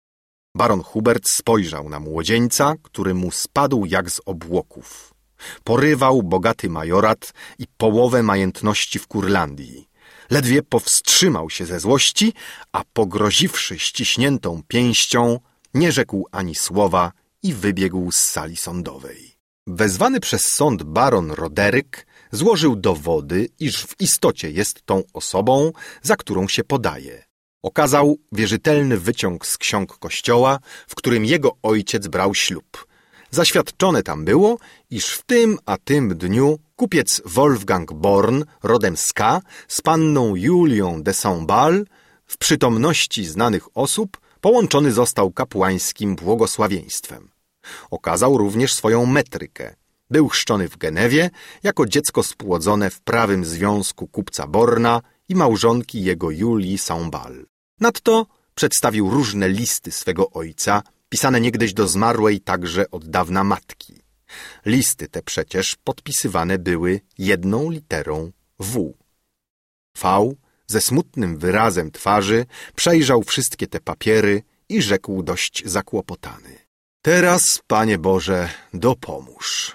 Baron Hubert spojrzał na młodzieńca, który mu spadł jak z obłoków. Porywał bogaty majorat i połowę majątności w Kurlandii. Ledwie powstrzymał się ze złości, a pogroziwszy ściśniętą pięścią, nie rzekł ani słowa i wybiegł z sali sądowej. Wezwany przez sąd baron Roderyk złożył dowody, iż w istocie jest tą osobą, za którą się podaje. Okazał wierzytelny wyciąg z ksiąg kościoła, w którym jego ojciec brał ślub. Zaświadczone tam było, iż w tym a tym dniu kupiec Wolfgang Born, rodem z K., z panną Julią de Saint-Bal, w przytomności znanych osób, połączony został kapłańskim błogosławieństwem. Okazał również swoją metrykę. Był chrzczony w Genewie jako dziecko spłodzone w prawym związku kupca Borna i małżonki jego Julii Saint-Bal. Nadto przedstawił różne listy swego ojca, pisane niegdyś do zmarłej także od dawna matki. Listy te przecież podpisywane były jedną literą W. V ze smutnym wyrazem twarzy przejrzał wszystkie te papiery i rzekł dość zakłopotany: teraz, Panie Boże, dopomóż.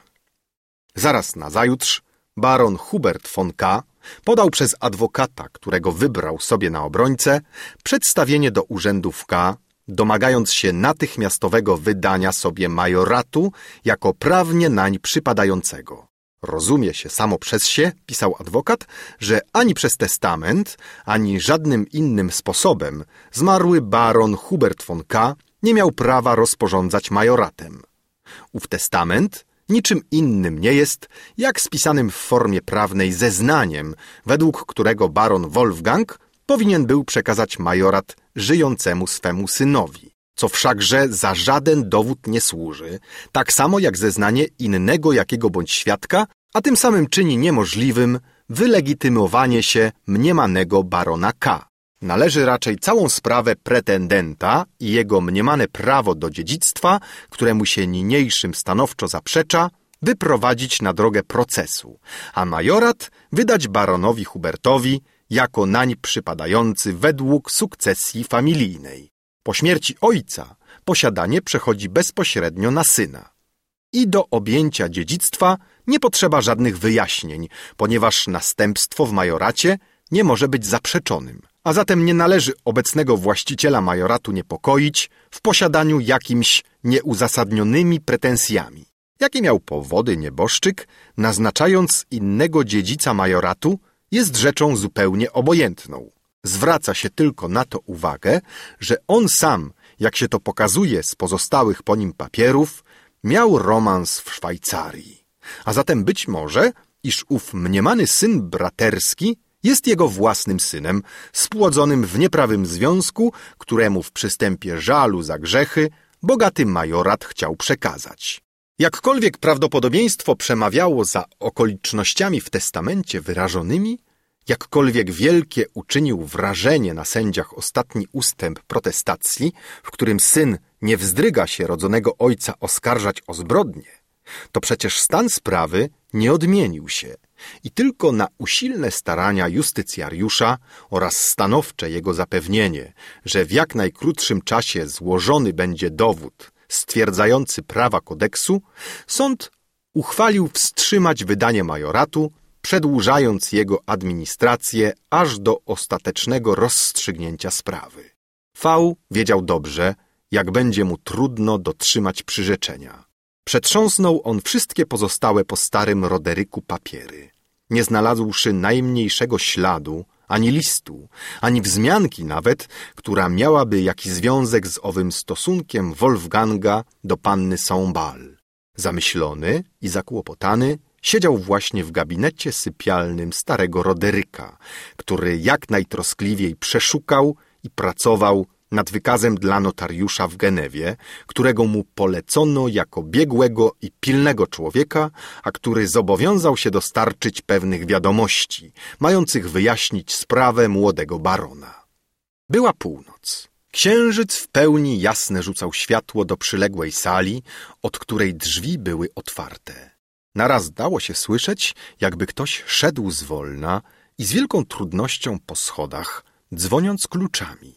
Zaraz nazajutrz baron Hubert von K. podał przez adwokata, którego wybrał sobie na obrońcę, przedstawienie do urzędów K, domagając się natychmiastowego wydania sobie majoratu jako prawnie nań przypadającego. Rozumie się samo przez się, pisał adwokat, że ani przez testament, ani żadnym innym sposobem zmarły baron Hubert von K. nie miał prawa rozporządzać majoratem. Ów testament niczym innym nie jest, jak spisanym w formie prawnej zeznaniem, według którego baron Wolfgang powinien był przekazać majorat żyjącemu swemu synowi, co wszakże za żaden dowód nie służy, tak samo jak zeznanie innego jakiego bądź świadka, a tym samym czyni niemożliwym wylegitymowanie się mniemanego barona K. Należy raczej całą sprawę pretendenta i jego mniemane prawo do dziedzictwa, któremu się niniejszym stanowczo zaprzecza, wyprowadzić na drogę procesu, a majorat wydać baronowi Hubertowi jako nań przypadający według sukcesji familijnej. Po śmierci ojca posiadanie przechodzi bezpośrednio na syna. I do objęcia dziedzictwa nie potrzeba żadnych wyjaśnień, ponieważ następstwo w majoracie nie może być zaprzeczonym, a zatem nie należy obecnego właściciela majoratu niepokoić w posiadaniu jakimś nieuzasadnionymi pretensjami. Jakie miał powody nieboszczyk, naznaczając innego dziedzica majoratu, jest rzeczą zupełnie obojętną. Zwraca się tylko na to uwagę, że on sam, jak się to pokazuje z pozostałych po nim papierów, miał romans w Szwajcarii. A zatem być może, iż ów mniemany syn braterski jest jego własnym synem, spłodzonym w nieprawym związku, któremu w przystępie żalu za grzechy bogaty majorat chciał przekazać. Jakkolwiek prawdopodobieństwo przemawiało za okolicznościami w testamencie wyrażonymi, jakkolwiek wielkie uczynił wrażenie na sędziach ostatni ustęp protestacji, w którym syn nie wzdryga się rodzonego ojca oskarżać o zbrodnię, to przecież stan sprawy nie odmienił się i tylko na usilne starania justycjariusza oraz stanowcze jego zapewnienie, że w jak najkrótszym czasie złożony będzie dowód stwierdzający prawa kodeksu, sąd uchwalił wstrzymać wydanie majoratu, przedłużając jego administrację aż do ostatecznego rozstrzygnięcia sprawy. V wiedział dobrze, jak będzie mu trudno dotrzymać przyrzeczenia. Przetrząsnął on wszystkie pozostałe po starym Roderyku papiery, nie znalazłszy najmniejszego śladu, ani listu, ani wzmianki nawet, która miałaby jakiś związek z owym stosunkiem Wolfganga do panny Saint-Bal. Zamyślony i zakłopotany siedział właśnie w gabinecie sypialnym starego Roderyka, który jak najtroskliwiej przeszukał i pracował nad wykazem dla notariusza w Genewie, którego mu polecono jako biegłego i pilnego człowieka, a który zobowiązał się dostarczyć pewnych wiadomości, mających wyjaśnić sprawę młodego barona. Była północ. Księżyc w pełni jasne rzucał światło do przyległej sali, od której drzwi były otwarte. Naraz dało się słyszeć, jakby ktoś szedł zwolna i z wielką trudnością po schodach, dzwoniąc kluczami.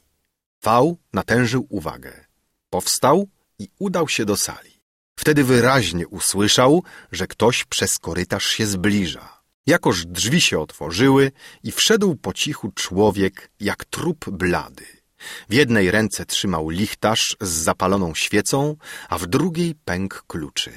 V natężył uwagę. Powstał i udał się do sali. Wtedy wyraźnie usłyszał, że ktoś przez korytarz się zbliża. Jakoż drzwi się otworzyły i wszedł po cichu człowiek jak trup blady. W jednej ręce trzymał lichtarz z zapaloną świecą, a w drugiej pęk kluczy.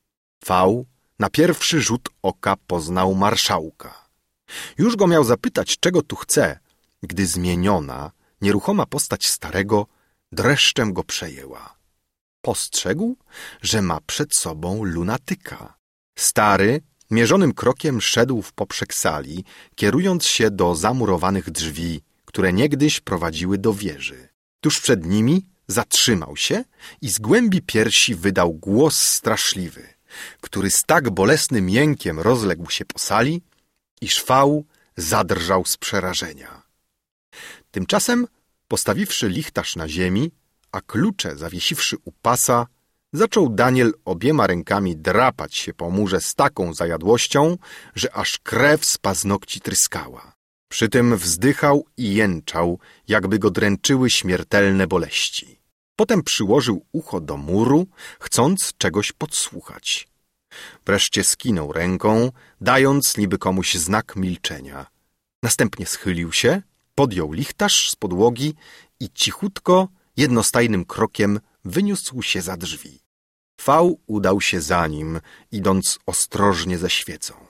V na pierwszy rzut oka poznał marszałka. Już go miał zapytać, czego tu chce, gdy zmieniona, nieruchoma postać starego dreszczem go przejęła. Postrzegł, że ma przed sobą lunatyka. Stary mierzonym krokiem szedł w poprzek sali, kierując się do zamurowanych drzwi, które niegdyś prowadziły do wieży. Tuż przed nimi zatrzymał się i z głębi piersi wydał głos straszliwy, który z tak bolesnym jękiem rozległ się po sali, iż V zadrżał z przerażenia. Tymczasem, postawiwszy lichtarz na ziemi, a klucze zawiesiwszy u pasa, zaczął Daniel obiema rękami drapać się po murze z taką zajadłością, że aż krew z paznokci tryskała. Przy tym wzdychał i jęczał, jakby go dręczyły śmiertelne boleści. Potem przyłożył ucho do muru, chcąc czegoś podsłuchać. Wreszcie skinął ręką, dając niby komuś znak milczenia. Następnie schylił się, podjął lichtarz z podłogi i cichutko, jednostajnym krokiem wyniósł się za drzwi. V udał się za nim, idąc ostrożnie ze świecą.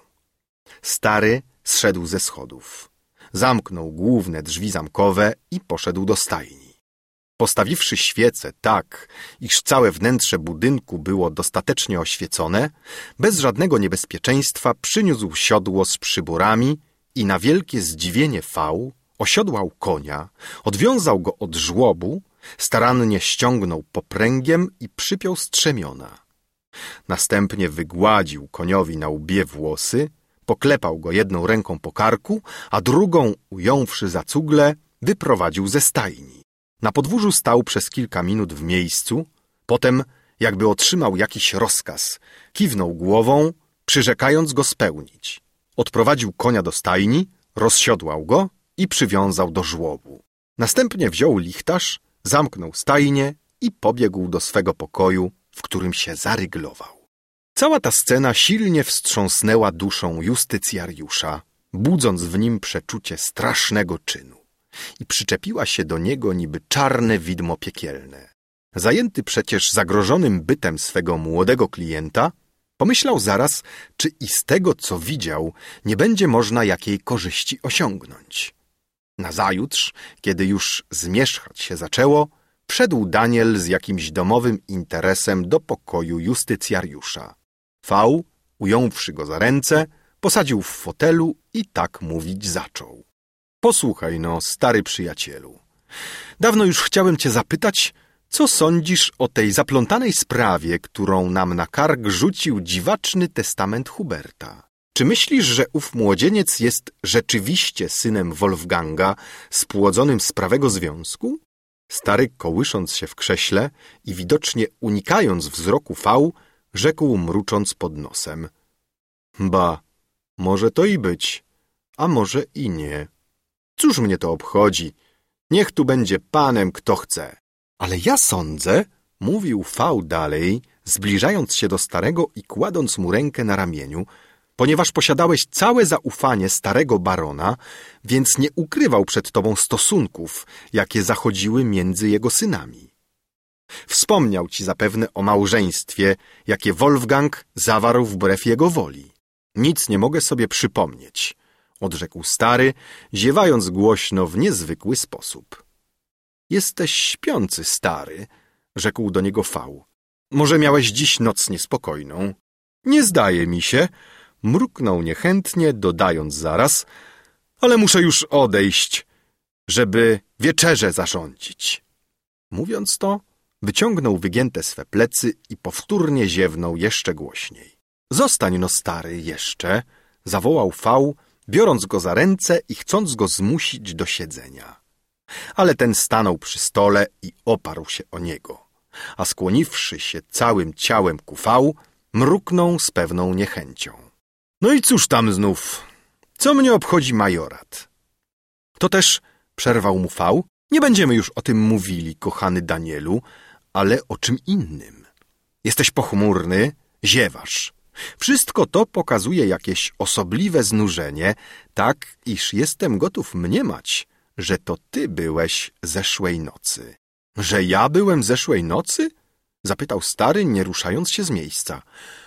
Stary zszedł ze schodów. Zamknął główne drzwi zamkowe i poszedł do stajni. Postawiwszy świecę tak, iż całe wnętrze budynku było dostatecznie oświecone, bez żadnego niebezpieczeństwa przyniósł siodło z przyborami i na wielkie zdziwienie V osiodłał konia, odwiązał go od żłobu, starannie ściągnął popręgiem i przypiął strzemiona. Następnie wygładził koniowi na łbie włosy, poklepał go jedną ręką po karku, a drugą, ująwszy za cugle, wyprowadził ze stajni. Na podwórzu stał przez kilka minut w miejscu, potem, jakby otrzymał jakiś rozkaz, kiwnął głową, przyrzekając go spełnić. Odprowadził konia do stajni, rozsiodłał go i przywiązał do żłobu. Następnie wziął lichtarz, zamknął stajnię i pobiegł do swego pokoju, w którym się zaryglował. Cała ta scena silnie wstrząsnęła duszą justycjariusza, budząc w nim przeczucie strasznego czynu. I przyczepiła się do niego niby czarne widmo piekielne. Zajęty przecież zagrożonym bytem swego młodego klienta, pomyślał zaraz, czy i z tego, co widział, nie będzie można jakiej korzyści osiągnąć. Nazajutrz, kiedy już zmierzchać się zaczęło, wszedł Daniel z jakimś domowym interesem do pokoju justycjariusza. V, ująwszy go za ręce, posadził w fotelu i tak mówić zaczął. Posłuchaj no, stary przyjacielu. Dawno już chciałem cię zapytać, co sądzisz o tej zaplątanej sprawie, którą nam na kark rzucił dziwaczny testament Huberta? Czy myślisz, że ów młodzieniec jest rzeczywiście synem Wolfganga, spłodzonym z prawego związku? Stary, kołysząc się w krześle i widocznie unikając wzroku V, rzekł mrucząc pod nosem. Ba, może to i być, a może i nie. Cóż mnie to obchodzi? Niech tu będzie panem kto chce. Ale ja sądzę, mówił V dalej, zbliżając się do starego i kładąc mu rękę na ramieniu, ponieważ posiadałeś całe zaufanie starego barona, więc nie ukrywał przed tobą stosunków, jakie zachodziły między jego synami. Wspomniał ci zapewne o małżeństwie, jakie Wolfgang zawarł wbrew jego woli. Nic nie mogę sobie przypomnieć, odrzekł stary, ziewając głośno w niezwykły sposób. Jesteś śpiący, stary, rzekł do niego V. Może miałeś dziś noc niespokojną? Nie zdaje mi się, mruknął niechętnie, dodając zaraz, ale muszę już odejść, żeby wieczerzę zarządzić. Mówiąc to, wyciągnął wygięte swe plecy i powtórnie ziewnął jeszcze głośniej. Zostań no, stary, jeszcze, zawołał V, biorąc go za ręce i chcąc go zmusić do siedzenia. Ale ten stanął przy stole i oparł się o niego, a skłoniwszy się całym ciałem ku V, mruknął z pewną niechęcią. No i cóż tam znów? Co mnie obchodzi majorat? To też, przerwał mu V, nie będziemy już o tym mówili, kochany Danielu, ale o czym innym. Jesteś pochmurny, ziewasz. Wszystko to pokazuje jakieś osobliwe znużenie, tak iż jestem gotów mniemać, że to ty byłeś zeszłej nocy. Że ja byłem zeszłej nocy? Zapytał stary, nie ruszając się z miejsca.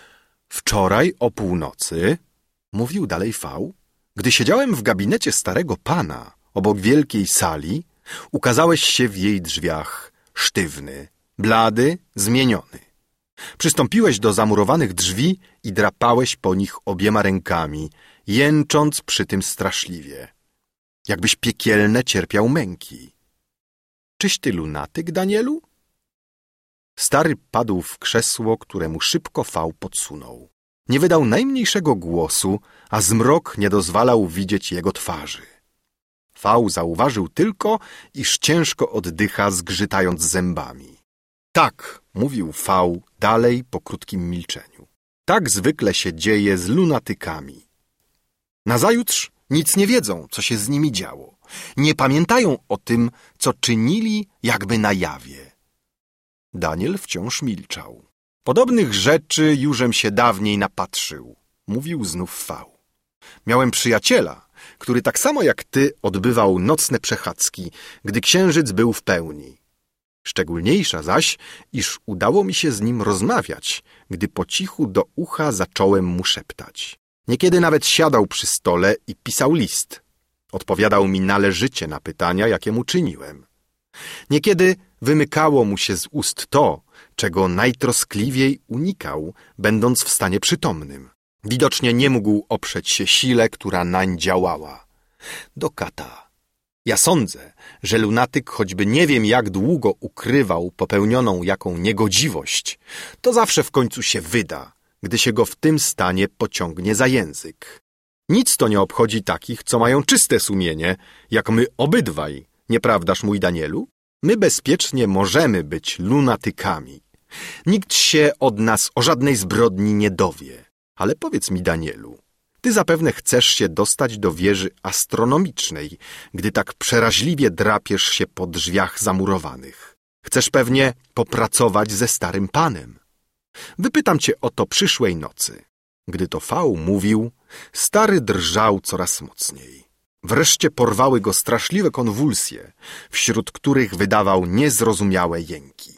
Wczoraj o północy, mówił dalej V, gdy siedziałem w gabinecie starego pana, obok wielkiej sali, ukazałeś się w jej drzwiach, sztywny, blady, zmieniony. Przystąpiłeś do zamurowanych drzwi i drapałeś po nich obiema rękami, jęcząc przy tym straszliwie. Jakbyś piekielne cierpiał męki. Czyś ty lunatyk, Danielu? Stary padł w krzesło, któremu szybko V podsunął. Nie wydał najmniejszego głosu, a zmrok nie dozwalał widzieć jego twarzy. V zauważył tylko, iż ciężko oddycha, zgrzytając zębami. Tak, mówił V dalej po krótkim milczeniu. Tak zwykle się dzieje z lunatykami. Nazajutrz nic nie wiedzą, co się z nimi działo. Nie pamiętają o tym, co czynili jakby na jawie. Daniel wciąż milczał. Podobnych rzeczy jużem się dawniej napatrzył, mówił znów V. Miałem przyjaciela, który tak samo jak ty odbywał nocne przechadzki, gdy księżyc był w pełni. Szczególniejsza zaś, iż udało mi się z nim rozmawiać, gdy po cichu do ucha zacząłem mu szeptać. Niekiedy nawet siadał przy stole i pisał list. Odpowiadał mi należycie na pytania, jakie mu czyniłem. Niekiedy wymykało mu się z ust to, czego najtroskliwiej unikał, będąc w stanie przytomnym. Widocznie nie mógł oprzeć się sile, która nań działała. Do kata. Ja sądzę, że lunatyk, choćby nie wiem jak długo ukrywał popełnioną jaką niegodziwość, to zawsze w końcu się wyda, gdy się go w tym stanie pociągnie za język. Nic to nie obchodzi takich, co mają czyste sumienie, jak my obydwaj, nieprawdaż, mój Danielu? My bezpiecznie możemy być lunatykami. Nikt się od nas o żadnej zbrodni nie dowie. Ale powiedz mi, Danielu, ty zapewne chcesz się dostać do wieży astronomicznej, gdy tak przeraźliwie drapiesz się po drzwiach zamurowanych. Chcesz pewnie popracować ze starym panem. Wypytam cię o to przyszłej nocy. Gdy to V mówił, stary drżał coraz mocniej. Wreszcie porwały go straszliwe konwulsje, wśród których wydawał niezrozumiałe jęki.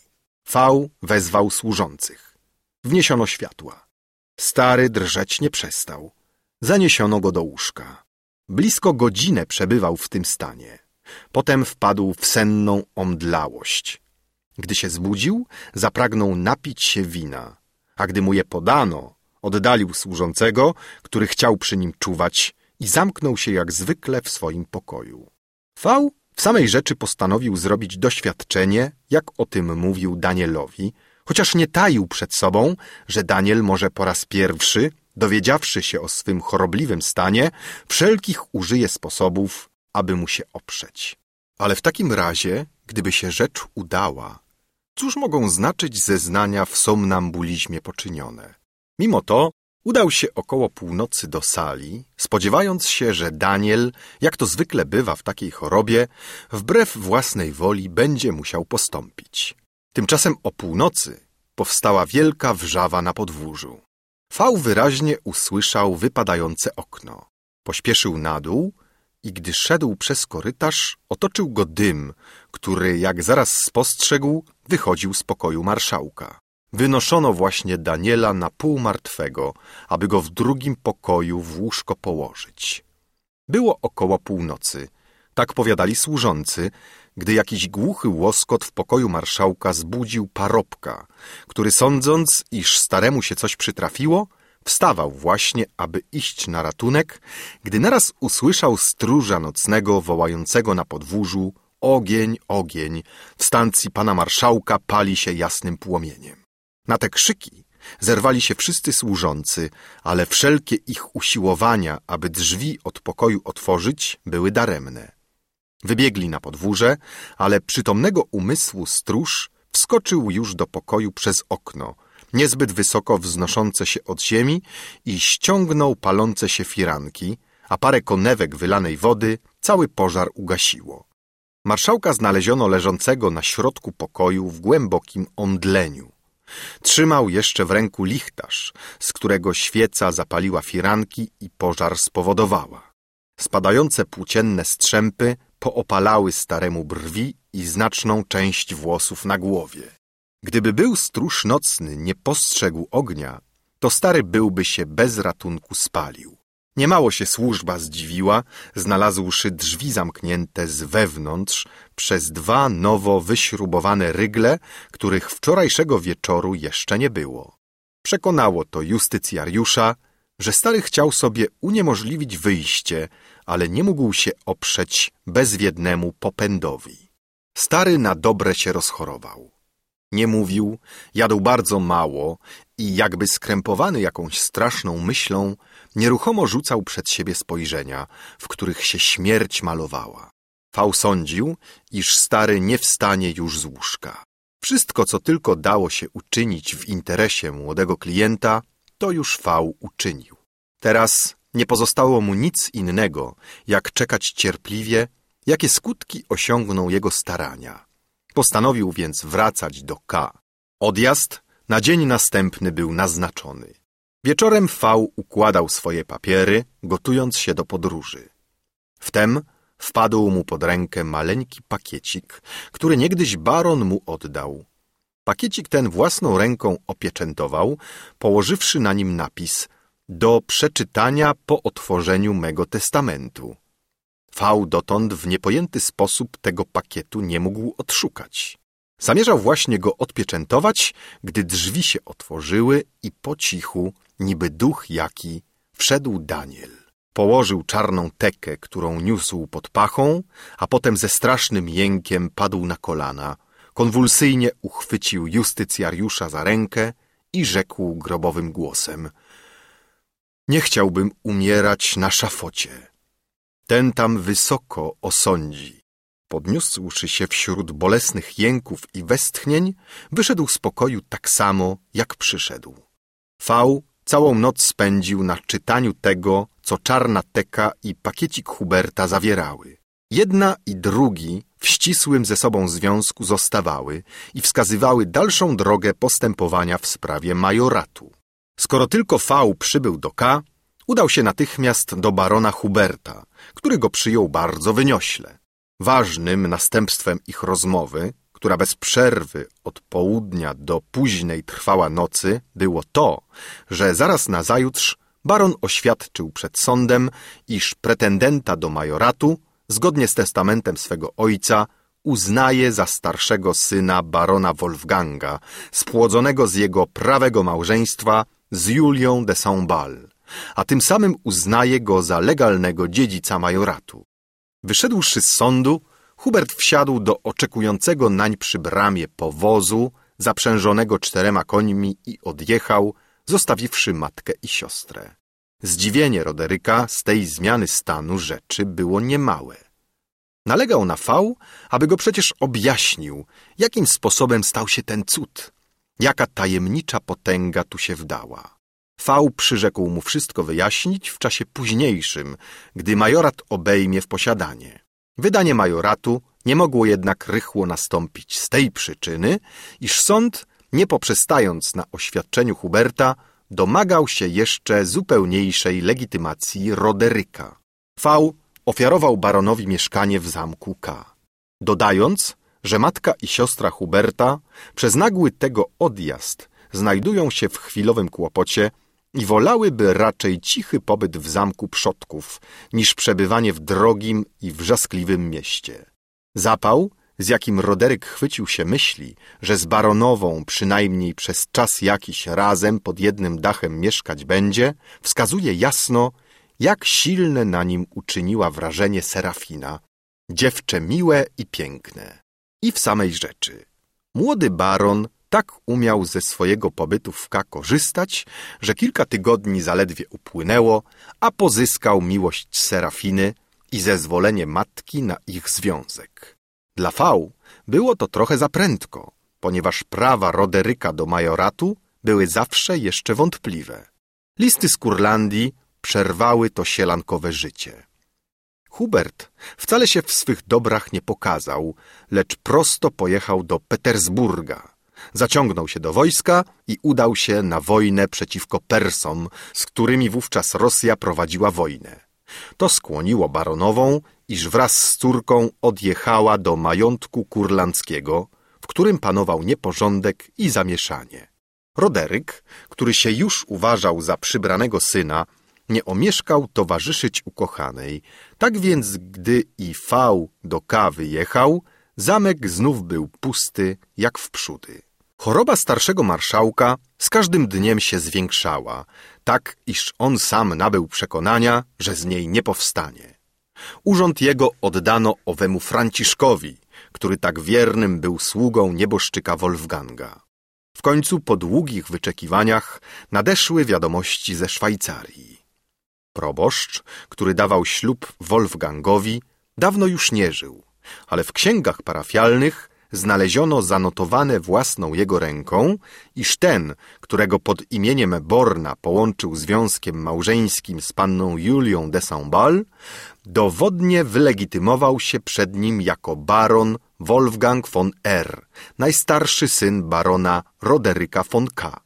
V wezwał służących. Wniesiono światła. Stary drżeć nie przestał. Zaniesiono go do łóżka. Blisko godzinę przebywał w tym stanie. Potem wpadł w senną omdlałość. Gdy się zbudził, zapragnął napić się wina, a gdy mu je podano, oddalił służącego, który chciał przy nim czuwać, i zamknął się jak zwykle w swoim pokoju. V w samej rzeczy postanowił zrobić doświadczenie, jak o tym mówił Danielowi, chociaż nie taił przed sobą, że Daniel może po raz pierwszy, dowiedziawszy się o swym chorobliwym stanie, wszelkich użyje sposobów, aby mu się oprzeć. Ale w takim razie, gdyby się rzecz udała, cóż mogą znaczyć zeznania w somnambulizmie poczynione? Mimo to udał się około północy do sali, spodziewając się, że Daniel, jak to zwykle bywa w takiej chorobie, wbrew własnej woli będzie musiał postąpić. Tymczasem o północy powstała wielka wrzawa na podwórzu. V wyraźnie usłyszał wypadające okno. Pośpieszył na dół i gdy szedł przez korytarz, otoczył go dym, który, jak zaraz spostrzegł, wychodził z pokoju marszałka. Wynoszono właśnie Daniela na pół martwego, aby go w drugim pokoju w łóżko położyć. Było około północy, tak powiadali służący, gdy jakiś głuchy łoskot w pokoju marszałka zbudził parobka, który sądząc, iż staremu się coś przytrafiło, wstawał właśnie, aby iść na ratunek, gdy naraz usłyszał stróża nocnego wołającego na podwórzu: ogień, ogień, w stacji pana marszałka pali się jasnym płomieniem. Na te krzyki zerwali się wszyscy służący, ale wszelkie ich usiłowania, aby drzwi od pokoju otworzyć, były daremne. Wybiegli na podwórze, ale przytomnego umysłu stróż wskoczył już do pokoju przez okno, niezbyt wysoko wznoszące się od ziemi, i ściągnął palące się firanki, a parę konewek wylanej wody cały pożar ugasiło. Marszałka znaleziono leżącego na środku pokoju w głębokim omdleniu. Trzymał jeszcze w ręku lichtarz, z którego świeca zapaliła firanki i pożar spowodowała. Spadające płócienne strzępy poopalały staremu brwi i znaczną część włosów na głowie. Gdyby był stróż nocny nie postrzegł ognia, to stary byłby się bez ratunku spalił. Niemało się służba zdziwiła, znalazłszy drzwi zamknięte z wewnątrz przez dwa nowo wyśrubowane rygle, których wczorajszego wieczoru jeszcze nie było. Przekonało to justycjariusza, że stary chciał sobie uniemożliwić wyjście, ale nie mógł się oprzeć bezwiednemu popędowi. Stary na dobre się rozchorował. Nie mówił, jadł bardzo mało i jakby skrępowany jakąś straszną myślą, nieruchomo rzucał przed siebie spojrzenia, w których się śmierć malowała. V sądził, iż stary nie wstanie już z łóżka. Wszystko, co tylko dało się uczynić w interesie młodego klienta, to już V uczynił. Teraz nie pozostało mu nic innego, jak czekać cierpliwie, jakie skutki osiągną jego starania. Postanowił więc wracać do K. Odjazd na dzień następny był naznaczony. Wieczorem V układał swoje papiery, gotując się do podróży. Wtem wpadł mu pod rękę maleńki pakiecik, który niegdyś baron mu oddał. Pakiecik ten własną ręką opieczętował, położywszy na nim napis: do przeczytania po otworzeniu mego testamentu. V dotąd w niepojęty sposób tego pakietu nie mógł odszukać. Zamierzał właśnie go odpieczętować, gdy drzwi się otworzyły i po cichu, niby duch jaki, wszedł Daniel. Położył czarną tekę, którą niósł pod pachą, a potem ze strasznym jękiem padł na kolana, konwulsyjnie uchwycił justycjariusza za rękę i rzekł grobowym głosem: nie chciałbym umierać na szafocie. Ten tam wysoko osądzi. Podniósłszy się wśród bolesnych jęków i westchnień, wyszedł z pokoju tak samo, jak przyszedł. V całą noc spędził na czytaniu tego, co czarna teka i pakiecik Huberta zawierały. Jedna i drugi w ścisłym ze sobą związku zostawały i wskazywały dalszą drogę postępowania w sprawie majoratu. Skoro tylko V przybył do K, udał się natychmiast do barona Huberta, który go przyjął bardzo wyniośle. Ważnym następstwem ich rozmowy, która bez przerwy od południa do późnej trwała nocy, było to, że zaraz nazajutrz baron oświadczył przed sądem, iż pretendenta do majoratu, zgodnie z testamentem swego ojca, uznaje za starszego syna barona Wolfganga, spłodzonego z jego prawego małżeństwa z Julią de Saint-Bal, a tym samym uznaje go za legalnego dziedzica majoratu. Wyszedłszy z sądu, Hubert wsiadł do oczekującego nań przy bramie powozu, zaprzężonego 4 końmi i odjechał, zostawiwszy matkę i siostrę. Zdziwienie Roderyka z tej zmiany stanu rzeczy było niemałe. Nalegał na V, aby go przecież objaśnił, jakim sposobem stał się ten cud, jaka tajemnicza potęga tu się wdała. V przyrzekł mu wszystko wyjaśnić w czasie późniejszym, gdy majorat obejmie w posiadanie. Wydanie majoratu nie mogło jednak rychło nastąpić z tej przyczyny, iż sąd, nie poprzestając na oświadczeniu Huberta, domagał się jeszcze zupełniejszej legitymacji Roderyka. V ofiarował baronowi mieszkanie w zamku K, dodając, że matka i siostra Huberta przez nagły tego odjazd znajdują się w chwilowym kłopocie i wolałyby raczej cichy pobyt w zamku przodków, niż przebywanie w drogim i wrzaskliwym mieście. Zapał, z jakim Roderyk chwycił się myśli, że z baronową przynajmniej przez czas jakiś razem pod jednym dachem mieszkać będzie, wskazuje jasno, jak silne na nim uczyniła wrażenie Serafina, dziewczę miłe i piękne. I w samej rzeczy. Młody baron tak umiał ze swojego pobytu w K korzystać, że kilka tygodni zaledwie upłynęło, a pozyskał miłość Serafiny i zezwolenie matki na ich związek. Dla V było to trochę za prędko, ponieważ prawa Roderyka do majoratu były zawsze jeszcze wątpliwe. Listy z Kurlandii przerwały to sielankowe życie. Hubert wcale się w swych dobrach nie pokazał, lecz prosto pojechał do Petersburga. Zaciągnął się do wojska i udał się na wojnę przeciwko Persom, z którymi wówczas Rosja prowadziła wojnę. To skłoniło baronową, iż wraz z córką odjechała do majątku kurlandzkiego, w którym panował nieporządek i zamieszanie. Roderyk, który się już uważał za przybranego syna, nie omieszkał towarzyszyć ukochanej. Tak więc, gdy i V do K wyjechał, zamek znów był pusty jak wprzódy. Choroba starszego marszałka z każdym dniem się zwiększała, tak iż on sam nabył przekonania, że z niej nie powstanie. Urząd jego oddano owemu Franciszkowi, który tak wiernym był sługą nieboszczyka Wolfganga. W końcu po długich wyczekiwaniach nadeszły wiadomości ze Szwajcarii. Proboszcz, który dawał ślub Wolfgangowi, dawno już nie żył, ale w księgach parafialnych znaleziono zanotowane własną jego ręką, iż ten, którego pod imieniem Borna połączył związkiem małżeńskim z panną Julią de Saint-Bal, dowodnie wylegitymował się przed nim jako baron Wolfgang von R., najstarszy syn barona Roderyka von K.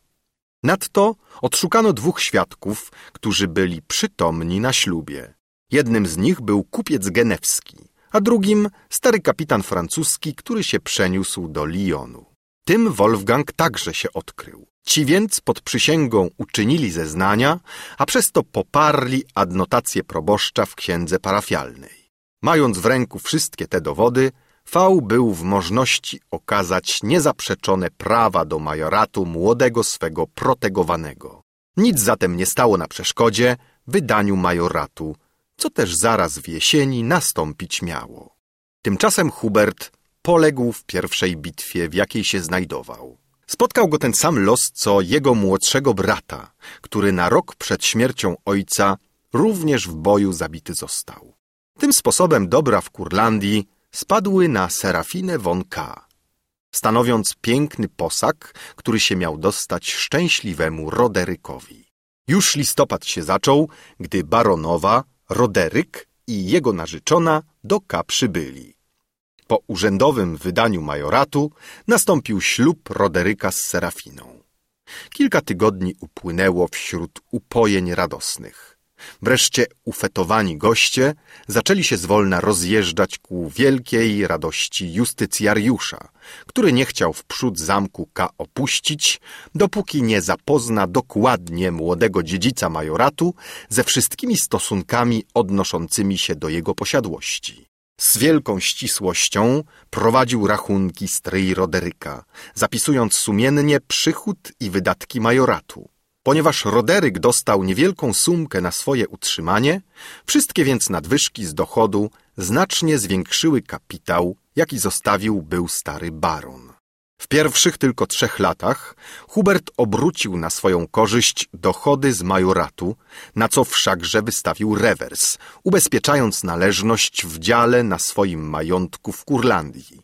Nadto odszukano 2 świadków, którzy byli przytomni na ślubie. Jednym z nich był kupiec genewski, a drugim stary kapitan francuski, który się przeniósł do Lyonu. Tym Wolfgang także się odkrył. Ci więc pod przysięgą uczynili zeznania, a przez to poparli adnotację proboszcza w księdze parafialnej. Mając w ręku wszystkie te dowody, V był w możności okazać niezaprzeczone prawa do majoratu młodego swego protegowanego. Nic zatem nie stało na przeszkodzie wydaniu majoratu, co też zaraz w jesieni nastąpić miało. Tymczasem Hubert poległ w pierwszej bitwie, w jakiej się znajdował. Spotkał go ten sam los, co jego młodszego brata, który na rok przed śmiercią ojca również w boju zabity został. Tym sposobem dobra w Kurlandii spadły na Serafinę von K., stanowiąc piękny posag, który się miał dostać szczęśliwemu Roderykowi. Już listopad się zaczął, gdy baronowa, Roderyk i jego narzeczona do K. przybyli. Po urzędowym wydaniu majoratu nastąpił ślub Roderyka z Serafiną. Kilka tygodni upłynęło wśród upojeń radosnych. Wreszcie ufetowani goście zaczęli się zwolna rozjeżdżać ku wielkiej radości justycjariusza, który nie chciał wprzód zamku K. opuścić, dopóki nie zapozna dokładnie młodego dziedzica majoratu ze wszystkimi stosunkami odnoszącymi się do jego posiadłości. Z wielką ścisłością prowadził rachunki stryj Roderyka, zapisując sumiennie przychód i wydatki majoratu. Ponieważ Roderyk dostał niewielką sumkę na swoje utrzymanie, wszystkie więc nadwyżki z dochodu znacznie zwiększyły kapitał, jaki zostawił był stary baron. W pierwszych tylko 3 latach Hubert obrócił na swoją korzyść dochody z majoratu, na co wszakże wystawił rewers, ubezpieczając należność w dziale na swoim majątku w Kurlandii.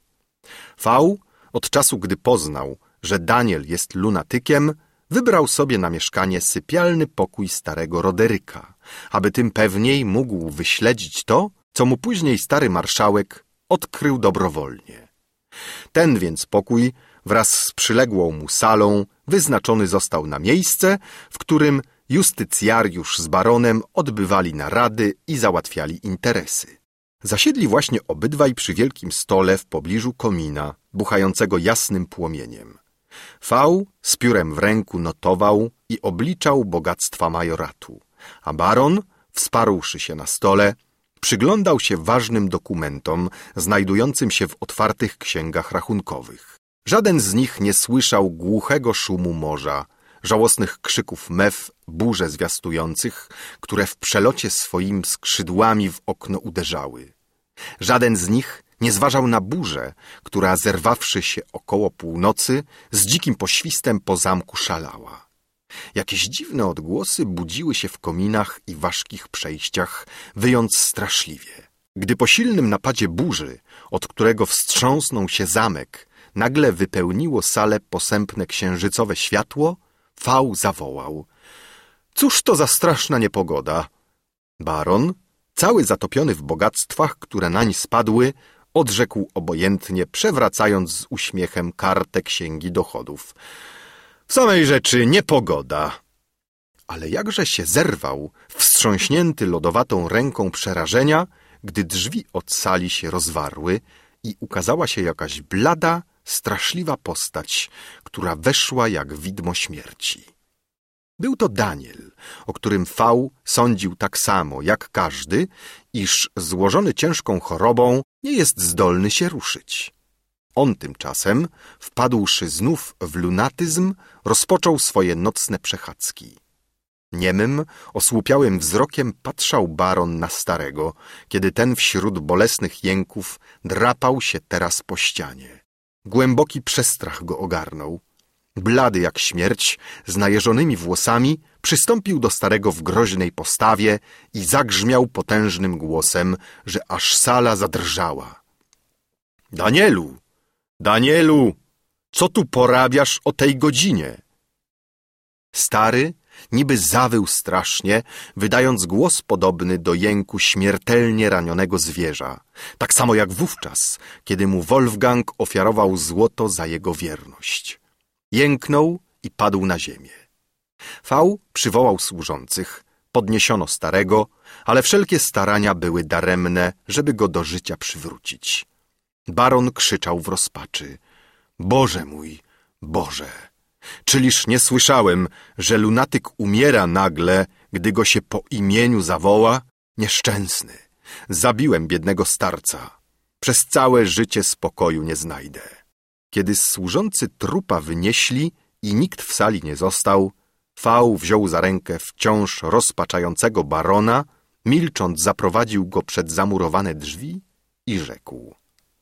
V, od czasu gdy poznał, że Daniel jest lunatykiem, wybrał sobie na mieszkanie sypialny pokój starego Roderyka, aby tym pewniej mógł wyśledzić to, co mu później stary marszałek odkrył dobrowolnie. Ten więc pokój wraz z przyległą mu salą wyznaczony został na miejsce, w którym justycjariusz z baronem odbywali narady i załatwiali interesy. Zasiedli właśnie obydwaj przy wielkim stole w pobliżu komina, buchającego jasnym płomieniem. V z piórem w ręku notował i obliczał bogactwa majoratu, a baron, wsparłszy się na stole, przyglądał się ważnym dokumentom znajdującym się w otwartych księgach rachunkowych. Żaden z nich nie słyszał głuchego szumu morza, żałosnych krzyków mew, burze zwiastujących, które w przelocie swoimi skrzydłami w okno uderzały. Żaden z nich nie zważał na burzę, która zerwawszy się około północy, z dzikim poświstem po zamku szalała. Jakieś dziwne odgłosy budziły się w kominach i ważkich przejściach, wyjąc straszliwie. Gdy po silnym napadzie burzy, od którego wstrząsnął się zamek, nagle wypełniło salę posępne księżycowe światło, V zawołał: cóż to za straszna niepogoda? Baron, cały zatopiony w bogactwach, które nań spadły, odrzekł obojętnie, przewracając z uśmiechem kartę księgi dochodów: w samej rzeczy niepogoda. Ale jakże się zerwał, wstrząśnięty lodowatą ręką przerażenia, gdy drzwi od sali się rozwarły i ukazała się jakaś blada, straszliwa postać, która weszła jak widmo śmierci. Był to Daniel, o którym V sądził tak samo jak każdy, iż złożony ciężką chorobą nie jest zdolny się ruszyć. On tymczasem, wpadłszy znów w lunatyzm, rozpoczął swoje nocne przechadzki. Niemym, osłupiałym wzrokiem patrzał baron na starego, kiedy ten wśród bolesnych jęków drapał się teraz po ścianie. Głęboki przestrach go ogarnął. Blady jak śmierć, z najeżonymi włosami, przystąpił do starego w groźnej postawie i zagrzmiał potężnym głosem, że aż sala zadrżała. Danielu! Danielu! Co tu porabiasz o tej godzinie? Stary niby zawył strasznie, wydając głos podobny do jęku śmiertelnie ranionego zwierza, tak samo jak wówczas, kiedy mu Wolfgang ofiarował złoto za jego wierność. Jęknął i padł na ziemię. V przywołał służących, podniesiono starego, ale wszelkie starania były daremne, żeby go do życia przywrócić. Baron krzyczał w rozpaczy: Boże mój, Boże! Czyliż nie słyszałem, że lunatyk umiera nagle, gdy go się po imieniu zawoła? Nieszczęsny! Zabiłem biednego starca. Przez całe życie spokoju nie znajdę. Kiedy służący trupa wynieśli i nikt w sali nie został, V wziął za rękę wciąż rozpaczającego barona, milcząc zaprowadził go przed zamurowane drzwi i rzekł: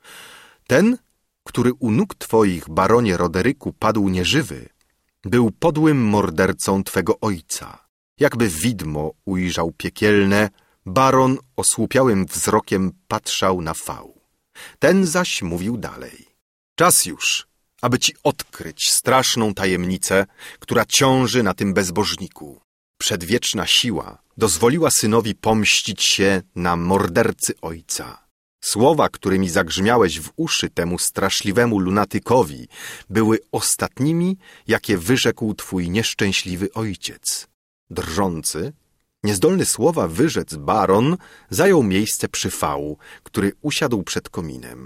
Ten, który u nóg twoich, baronie Roderyku, padł nieżywy, był podłym mordercą twego ojca. Jakby widmo ujrzał piekielne, baron osłupiałym wzrokiem patrzał na V. Ten zaś mówił dalej: Czas już, aby ci odkryć straszną tajemnicę, która ciąży na tym bezbożniku. Przedwieczna siła dozwoliła synowi pomścić się na mordercy ojca. Słowa, którymi zagrzmiałeś w uszy temu straszliwemu lunatykowi, były ostatnimi, jakie wyrzekł twój nieszczęśliwy ojciec. Drżący, niezdolny słowa wyrzec baron zajął miejsce przy V, który usiadł przed kominem.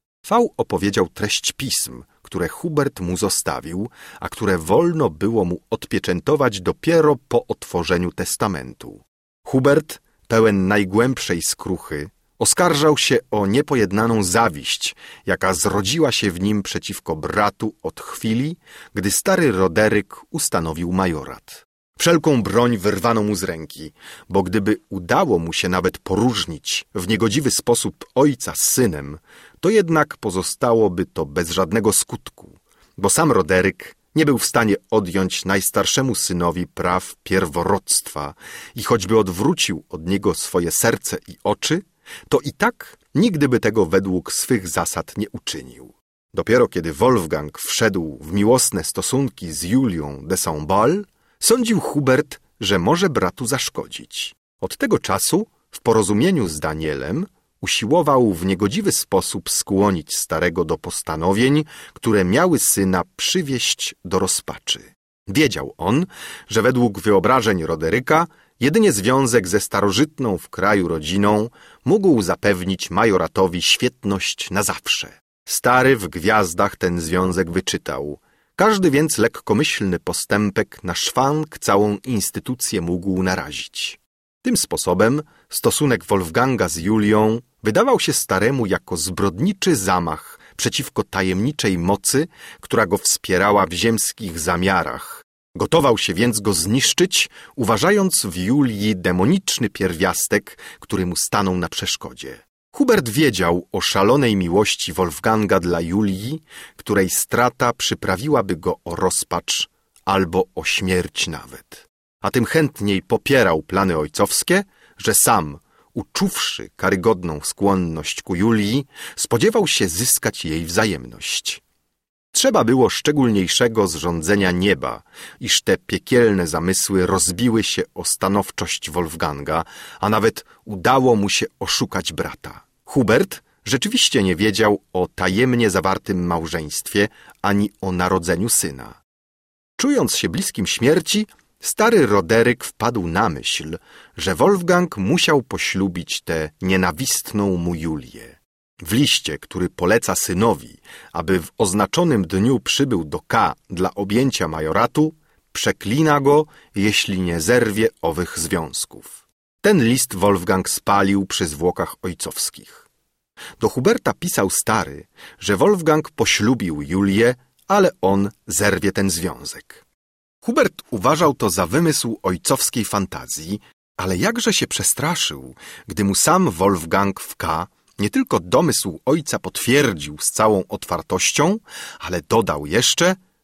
V opowiedział treść pism, które Hubert mu zostawił, a które wolno było mu odpieczętować dopiero po otworzeniu testamentu. Hubert, pełen najgłębszej skruchy, oskarżał się o niepojednaną zawiść, jaka zrodziła się w nim przeciwko bratu od chwili, gdy stary Roderyk ustanowił majorat. Wszelką broń wyrwano mu z ręki, bo gdyby udało mu się nawet poróżnić w niegodziwy sposób ojca z synem, to jednak pozostałoby to bez żadnego skutku, bo sam Roderyk nie był w stanie odjąć najstarszemu synowi praw pierworództwa i choćby odwrócił od niego swoje serce i oczy, to i tak nigdy by tego według swych zasad nie uczynił. Dopiero kiedy Wolfgang wszedł w miłosne stosunki z Julią de Saint-Bal, sądził Hubert, że może bratu zaszkodzić. Od tego czasu, w porozumieniu z Danielem, usiłował w niegodziwy sposób skłonić starego do postanowień, które miały syna przywieść do rozpaczy. Wiedział on, że według wyobrażeń Roderyka jedynie związek ze starożytną w kraju rodziną mógł zapewnić majoratowi świetność na zawsze. Stary w gwiazdach ten związek wyczytał. Każdy więc lekkomyślny postępek na szwank całą instytucję mógł narazić. Tym sposobem stosunek Wolfganga z Julią wydawał się staremu jako zbrodniczy zamach przeciwko tajemniczej mocy, która go wspierała w ziemskich zamiarach. Gotował się więc go zniszczyć, uważając w Julii demoniczny pierwiastek, który mu stanął na przeszkodzie. Hubert wiedział o szalonej miłości Wolfganga dla Julii, której strata przyprawiłaby go o rozpacz albo o śmierć nawet. A tym chętniej popierał plany ojcowskie, że sam, uczuwszy karygodną skłonność ku Julii, spodziewał się zyskać jej wzajemność. Trzeba było szczególniejszego zrządzenia nieba, iż te piekielne zamysły rozbiły się o stanowczość Wolfganga, a nawet udało mu się oszukać brata. Hubert rzeczywiście nie wiedział o tajemnie zawartym małżeństwie ani o narodzeniu syna. Czując się bliskim śmierci, stary Roderyk wpadł na myśl, że Wolfgang musiał poślubić tę nienawistną mu Julię. W liście, który poleca synowi, aby w oznaczonym dniu przybył do K dla objęcia majoratu, przeklina go, jeśli nie zerwie owych związków. Ten list Wolfgang spalił przy zwłokach ojcowskich. Do Huberta pisał stary, że Wolfgang poślubił Julię, ale on zerwie ten związek. Hubert uważał to za wymysł ojcowskiej fantazji, ale jakże się przestraszył, gdy mu sam Wolfgang w K nie tylko domysł ojca potwierdził z całą otwartością, ale dodał jeszcze,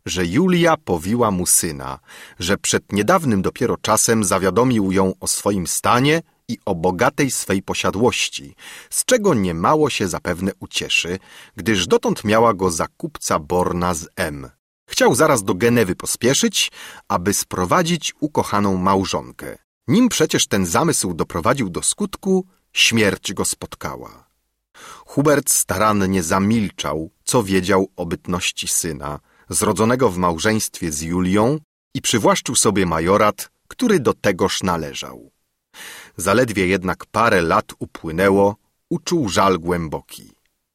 że Julia powiła mu syna, że przed niedawnym dopiero czasem zawiadomił ją o swoim stanie i o bogatej swej posiadłości, z czego niemało się zapewne ucieszy, gdyż dotąd miała go za kupca Borna z M. Chciał zaraz do Genewy pospieszyć, aby sprowadzić ukochaną małżonkę. Nim przecież ten zamysł doprowadził do skutku, śmierć go spotkała. Hubert starannie zamilczał, co wiedział o bytności syna, zrodzonego w małżeństwie z Julią, i przywłaszczył sobie majorat, który do tegoż należał. Zaledwie jednak parę lat upłynęło, uczuł żal głęboki.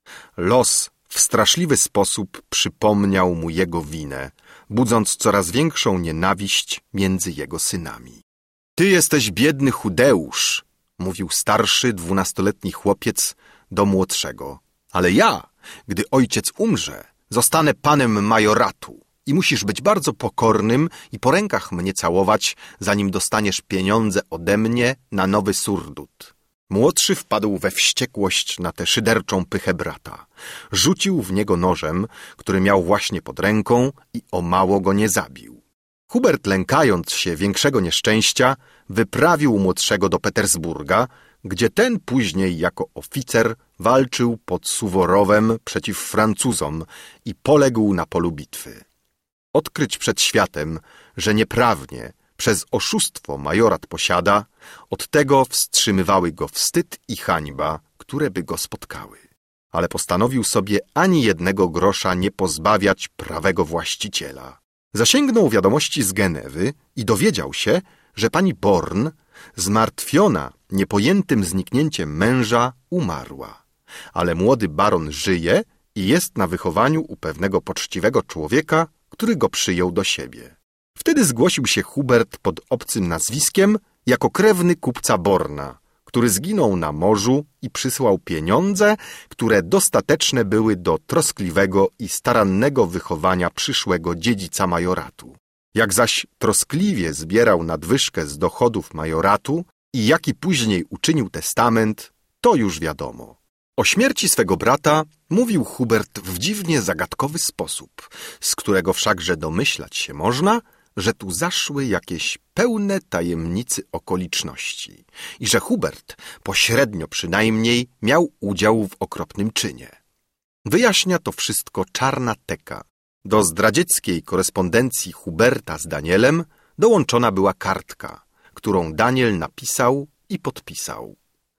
Los w straszliwy sposób przypomniał mu jego winę, budząc coraz większą nienawiść między jego synami. Ty jesteś biedny chudeusz, mówił starszy 12-letni chłopiec do młodszego, ale ja, gdy ojciec umrze, zostanę panem majoratu i musisz być bardzo pokornym i po rękach mnie całować, zanim dostaniesz pieniądze ode mnie na nowy surdut. Młodszy wpadł we wściekłość na tę szyderczą pychę brata. Rzucił w niego nożem, który miał właśnie pod ręką, i o mało go nie zabił. Hubert, lękając się większego nieszczęścia, wyprawił młodszego do Petersburga, gdzie ten później jako oficer walczył pod Suworowem przeciw Francuzom i poległ na polu bitwy. Odkryć przed światem, że nieprawnie, przez oszustwo majorat posiada, od tego wstrzymywały go wstyd i hańba, które by go spotkały. Ale postanowił sobie ani jednego grosza nie pozbawiać prawego właściciela. Zasięgnął wiadomości z Genewy i dowiedział się, że pani Born, zmartwiona niepojętym zniknięciem męża, umarła. Ale młody baron żyje i jest na wychowaniu u pewnego poczciwego człowieka, który go przyjął do siebie. Wtedy zgłosił się Hubert pod obcym nazwiskiem jako krewny kupca Borna, który zginął na morzu i przysłał pieniądze, które dostateczne były do troskliwego i starannego wychowania przyszłego dziedzica majoratu. Jak zaś troskliwie zbierał nadwyżkę z dochodów majoratu i jaki później uczynił testament, to już wiadomo. O śmierci swego brata mówił Hubert w dziwnie zagadkowy sposób, z którego wszakże domyślać się można, że tu zaszły jakieś pełne tajemnicy okoliczności i że Hubert, pośrednio przynajmniej, miał udział w okropnym czynie. Wyjaśnia to wszystko czarna teka. Do zdradzieckiej korespondencji Huberta z Danielem dołączona była kartka, którą Daniel napisał i podpisał.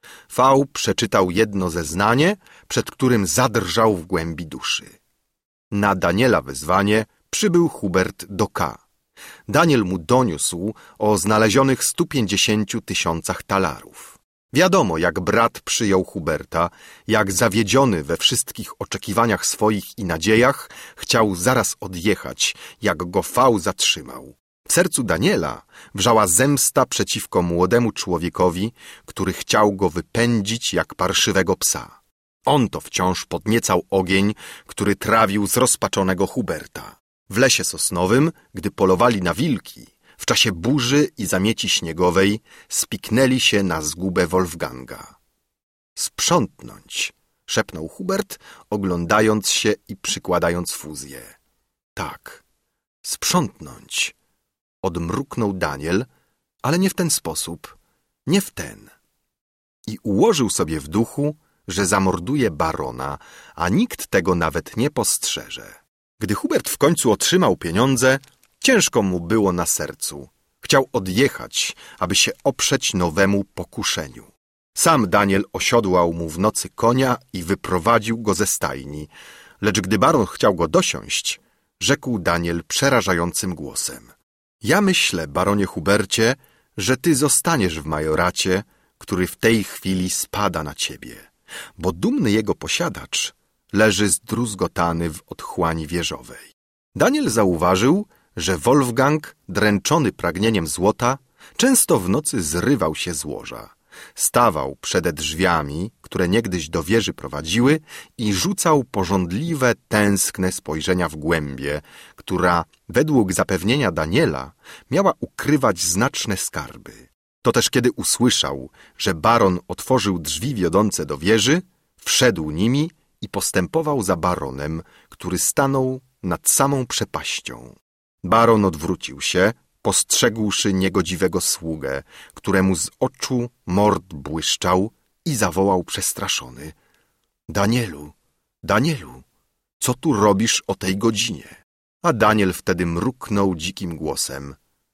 V przeczytał jedno zeznanie, przed którym zadrżał w głębi duszy. Na Daniela wezwanie przybył Hubert do K. Daniel mu doniósł o znalezionych 150 000 talarów. Wiadomo, jak brat przyjął Huberta, jak zawiedziony we wszystkich oczekiwaniach swoich i nadziejach, chciał zaraz odjechać, jak go V zatrzymał. W sercu Daniela wrzała zemsta przeciwko młodemu człowiekovi, który chciał go wypędzić jak parszywego psa. On to wciąż podniecał ogień, który trawił zrozpaczonego Huberta. W lesie sosnowym, gdy polowali na wilki, w czasie burzy i zamieci śniegowej, spiknęli się na zgubę Wolfganga. Sprzątnąć, szepnął Hubert, oglądając się i przykładając fuzję. Tak, sprzątnąć, odmruknął Daniel, ale nie w ten sposób, nie w ten. I ułożył sobie w duchu, że zamorduje barona, a nikt tego nawet nie postrzeże. Gdy Hubert w końcu otrzymał pieniądze, ciężko mu było na sercu. Chciał odjechać, aby się oprzeć nowemu pokuszeniu. Sam Daniel osiodłał mu w nocy konia i wyprowadził go ze stajni, lecz gdy baron chciał go dosiąść, rzekł Daniel przerażającym głosem. Ja myślę, baronie Hubercie, że ty zostaniesz w majoracie, który w tej chwili spada na ciebie, bo dumny jego posiadacz leży zdruzgotany w otchłani wieżowej. Daniel zauważył, że Wolfgang, dręczony pragnieniem złota, często w nocy zrywał się z łoża. Stawał przede drzwiami, które niegdyś do wieży prowadziły, i rzucał pożądliwe, tęskne spojrzenia w głębię, która, według zapewnienia Daniela, miała ukrywać znaczne skarby. To też kiedy usłyszał, że baron otworzył drzwi wiodące do wieży, wszedł nimi i postępował za baronem, który stanął nad samą przepaścią. Baron odwrócił się, postrzegłszy niegodziwego sługę, któremu z oczu mord błyszczał, i zawołał przestraszony: Danielu, Danielu, co tu robisz o tej godzinie? A Daniel wtedy mruknął dzikim głosem: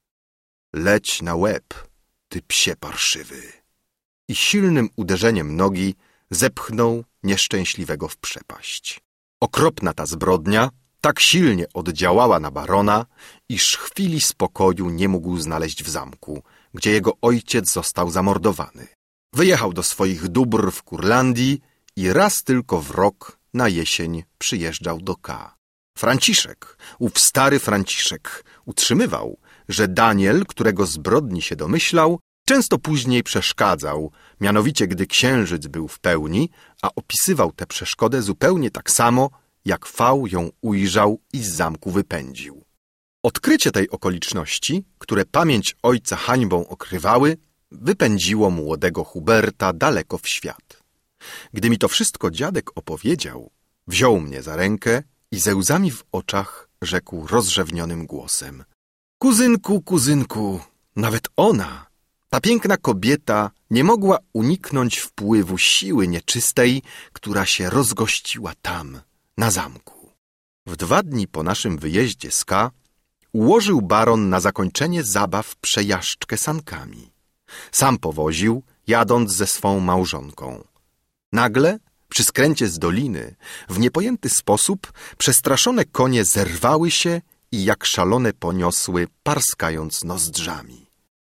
Leć na łeb, ty psie parszywy. I silnym uderzeniem nogi zepchnął nieszczęśliwego w przepaść. Okropna ta zbrodnia tak silnie oddziałała na barona, iż chwili spokoju nie mógł znaleźć w zamku, gdzie jego ojciec został zamordowany. Wyjechał do swoich dóbr w Kurlandii i raz tylko w rok na jesień przyjeżdżał do K. Franciszek, ów stary Franciszek, utrzymywał, że Daniel, którego zbrodni się domyślał, często później przeszkadzał, mianowicie gdy księżyc był w pełni, a opisywał tę przeszkodę zupełnie tak samo, jak V ją ujrzał i z zamku wypędził. Odkrycie tej okoliczności, które pamięć ojca hańbą okrywały, wypędziło młodego Huberta daleko w świat. Gdy mi to wszystko dziadek opowiedział, wziął mnie za rękę i ze łzami w oczach rzekł rozrzewnionym głosem: Kuzynku, kuzynku, nawet ona, ta piękna kobieta, nie mogła uniknąć wpływu siły nieczystej, która się rozgościła tam, na zamku. W 2 dni po naszym wyjeździe z K ułożył baron na zakończenie zabaw przejażdżkę sankami. Sam powoził, jadąc ze swą małżonką. Nagle, przy skręcie z doliny, w niepojęty sposób przestraszone konie zerwały się i jak szalone poniosły, parskając nozdrzami.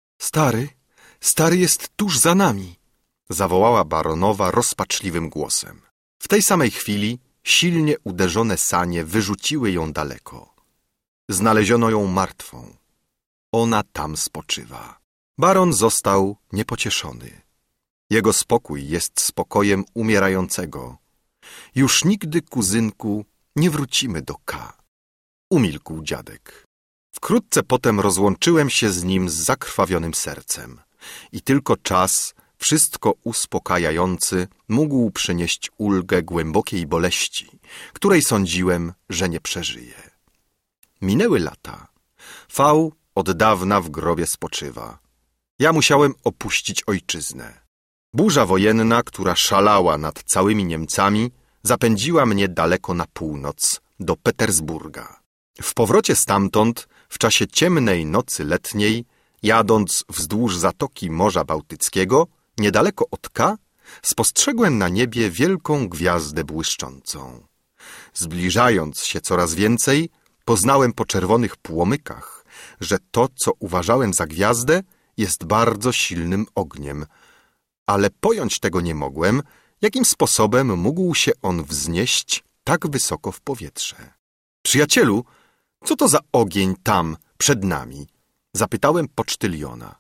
Stary jest tuż za nami, zawołała baronowa rozpaczliwym głosem. W tej samej chwili silnie uderzone sanie wyrzuciły ją daleko. Znaleziono ją martwą. Ona tam spoczywa. Baron został niepocieszony. Jego spokój jest spokojem umierającego. Już nigdy, kuzynku, nie wrócimy do K. Umilkł dziadek. Wkrótce potem rozłączyłem się z nim z zakrwawionym sercem i tylko czas, wszystko uspokajający, mógł przynieść ulgę głębokiej boleści, której sądziłem, że nie przeżyję. Minęły lata. V od dawna w grobie spoczywa. Ja musiałem opuścić ojczyznę. Burza wojenna, która szalała nad całymi Niemcami, zapędziła mnie daleko na północ, do Petersburga. W powrocie stamtąd, w czasie ciemnej nocy letniej, jadąc wzdłuż zatoki Morza Bałtyckiego, niedaleko od K, spostrzegłem na niebie wielką gwiazdę błyszczącą. Zbliżając się coraz więcej, poznałem po czerwonych płomykach, że to, co uważałem za gwiazdę, jest bardzo silnym ogniem, ale pojąć tego nie mogłem, jakim sposobem mógł się on wznieść tak wysoko w powietrze. Przyjacielu, co to za ogień tam, przed nami? Zapytałem pocztyliona.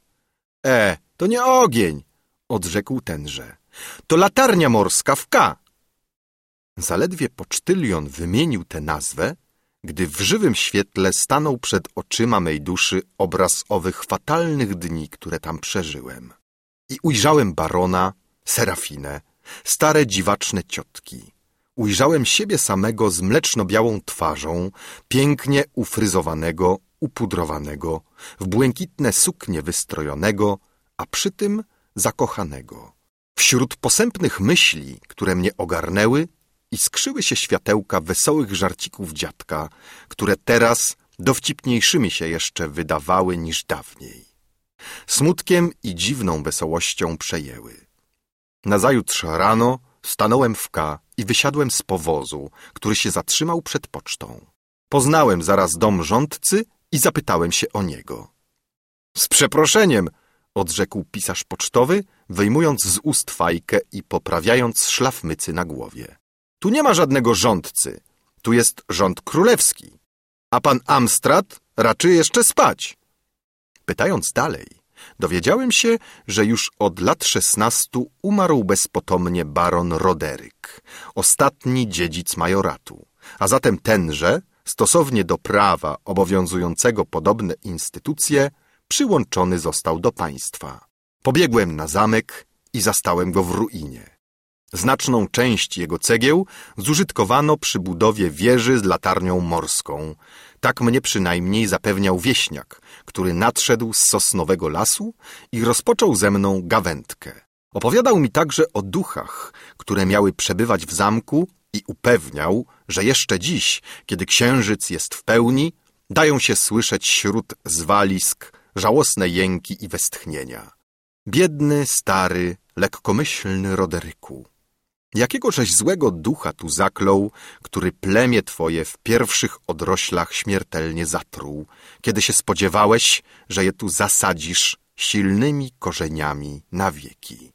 To nie ogień, odrzekł tenże. To latarnia morska w K. Zaledwie pocztylion wymienił tę nazwę, gdy w żywym świetle stanął przed oczyma mej duszy obraz owych fatalnych dni, które tam przeżyłem. I ujrzałem barona, Serafinę, stare dziwaczne ciotki. Ujrzałem siebie samego z mleczno-białą twarzą, pięknie ufryzowanego, upudrowanego, w błękitne suknie wystrojonego, a przy tym zakochanego. Wśród posępnych myśli, które mnie ogarnęły, iskrzyły się światełka wesołych żarcików dziadka, które teraz dowcipniejszymi się jeszcze wydawały niż dawniej. Smutkiem i dziwną wesołością przejęły. Nazajutrz rano stanąłem w K i wysiadłem z powozu, który się zatrzymał przed pocztą. Poznałem zaraz dom rządcy i zapytałem się o niego. Z przeproszeniem, odrzekł pisarz pocztowy, wyjmując z ust fajkę i poprawiając szlaf mycy na głowie. Tu nie ma żadnego rządcy, tu jest rząd królewski, a pan Amstrad raczy jeszcze spać. Pytając dalej, dowiedziałem się, że już od lat 16 umarł bezpotomnie baron Roderyk, ostatni dziedzic majoratu, a zatem tenże, stosownie do prawa obowiązującego podobne instytucje, przyłączony został do państwa. Pobiegłem na zamek i zastałem go w ruinie. Znaczną część jego cegieł zużytkowano przy budowie wieży z latarnią morską. Tak mnie przynajmniej zapewniał wieśniak, który nadszedł z sosnowego lasu i rozpoczął ze mną gawędkę. Opowiadał mi także o duchach, które miały przebywać w zamku i upewniał, że jeszcze dziś, kiedy księżyc jest w pełni, dają się słyszeć śród zwalisk żałosne jęki i westchnienia. Biedny, stary, lekkomyślny Roderyku, jakiego żeś złego ducha tu zaklął, który plemię twoje w pierwszych odroślach śmiertelnie zatruł, kiedy się spodziewałeś, że je tu zasadzisz silnymi korzeniami na wieki.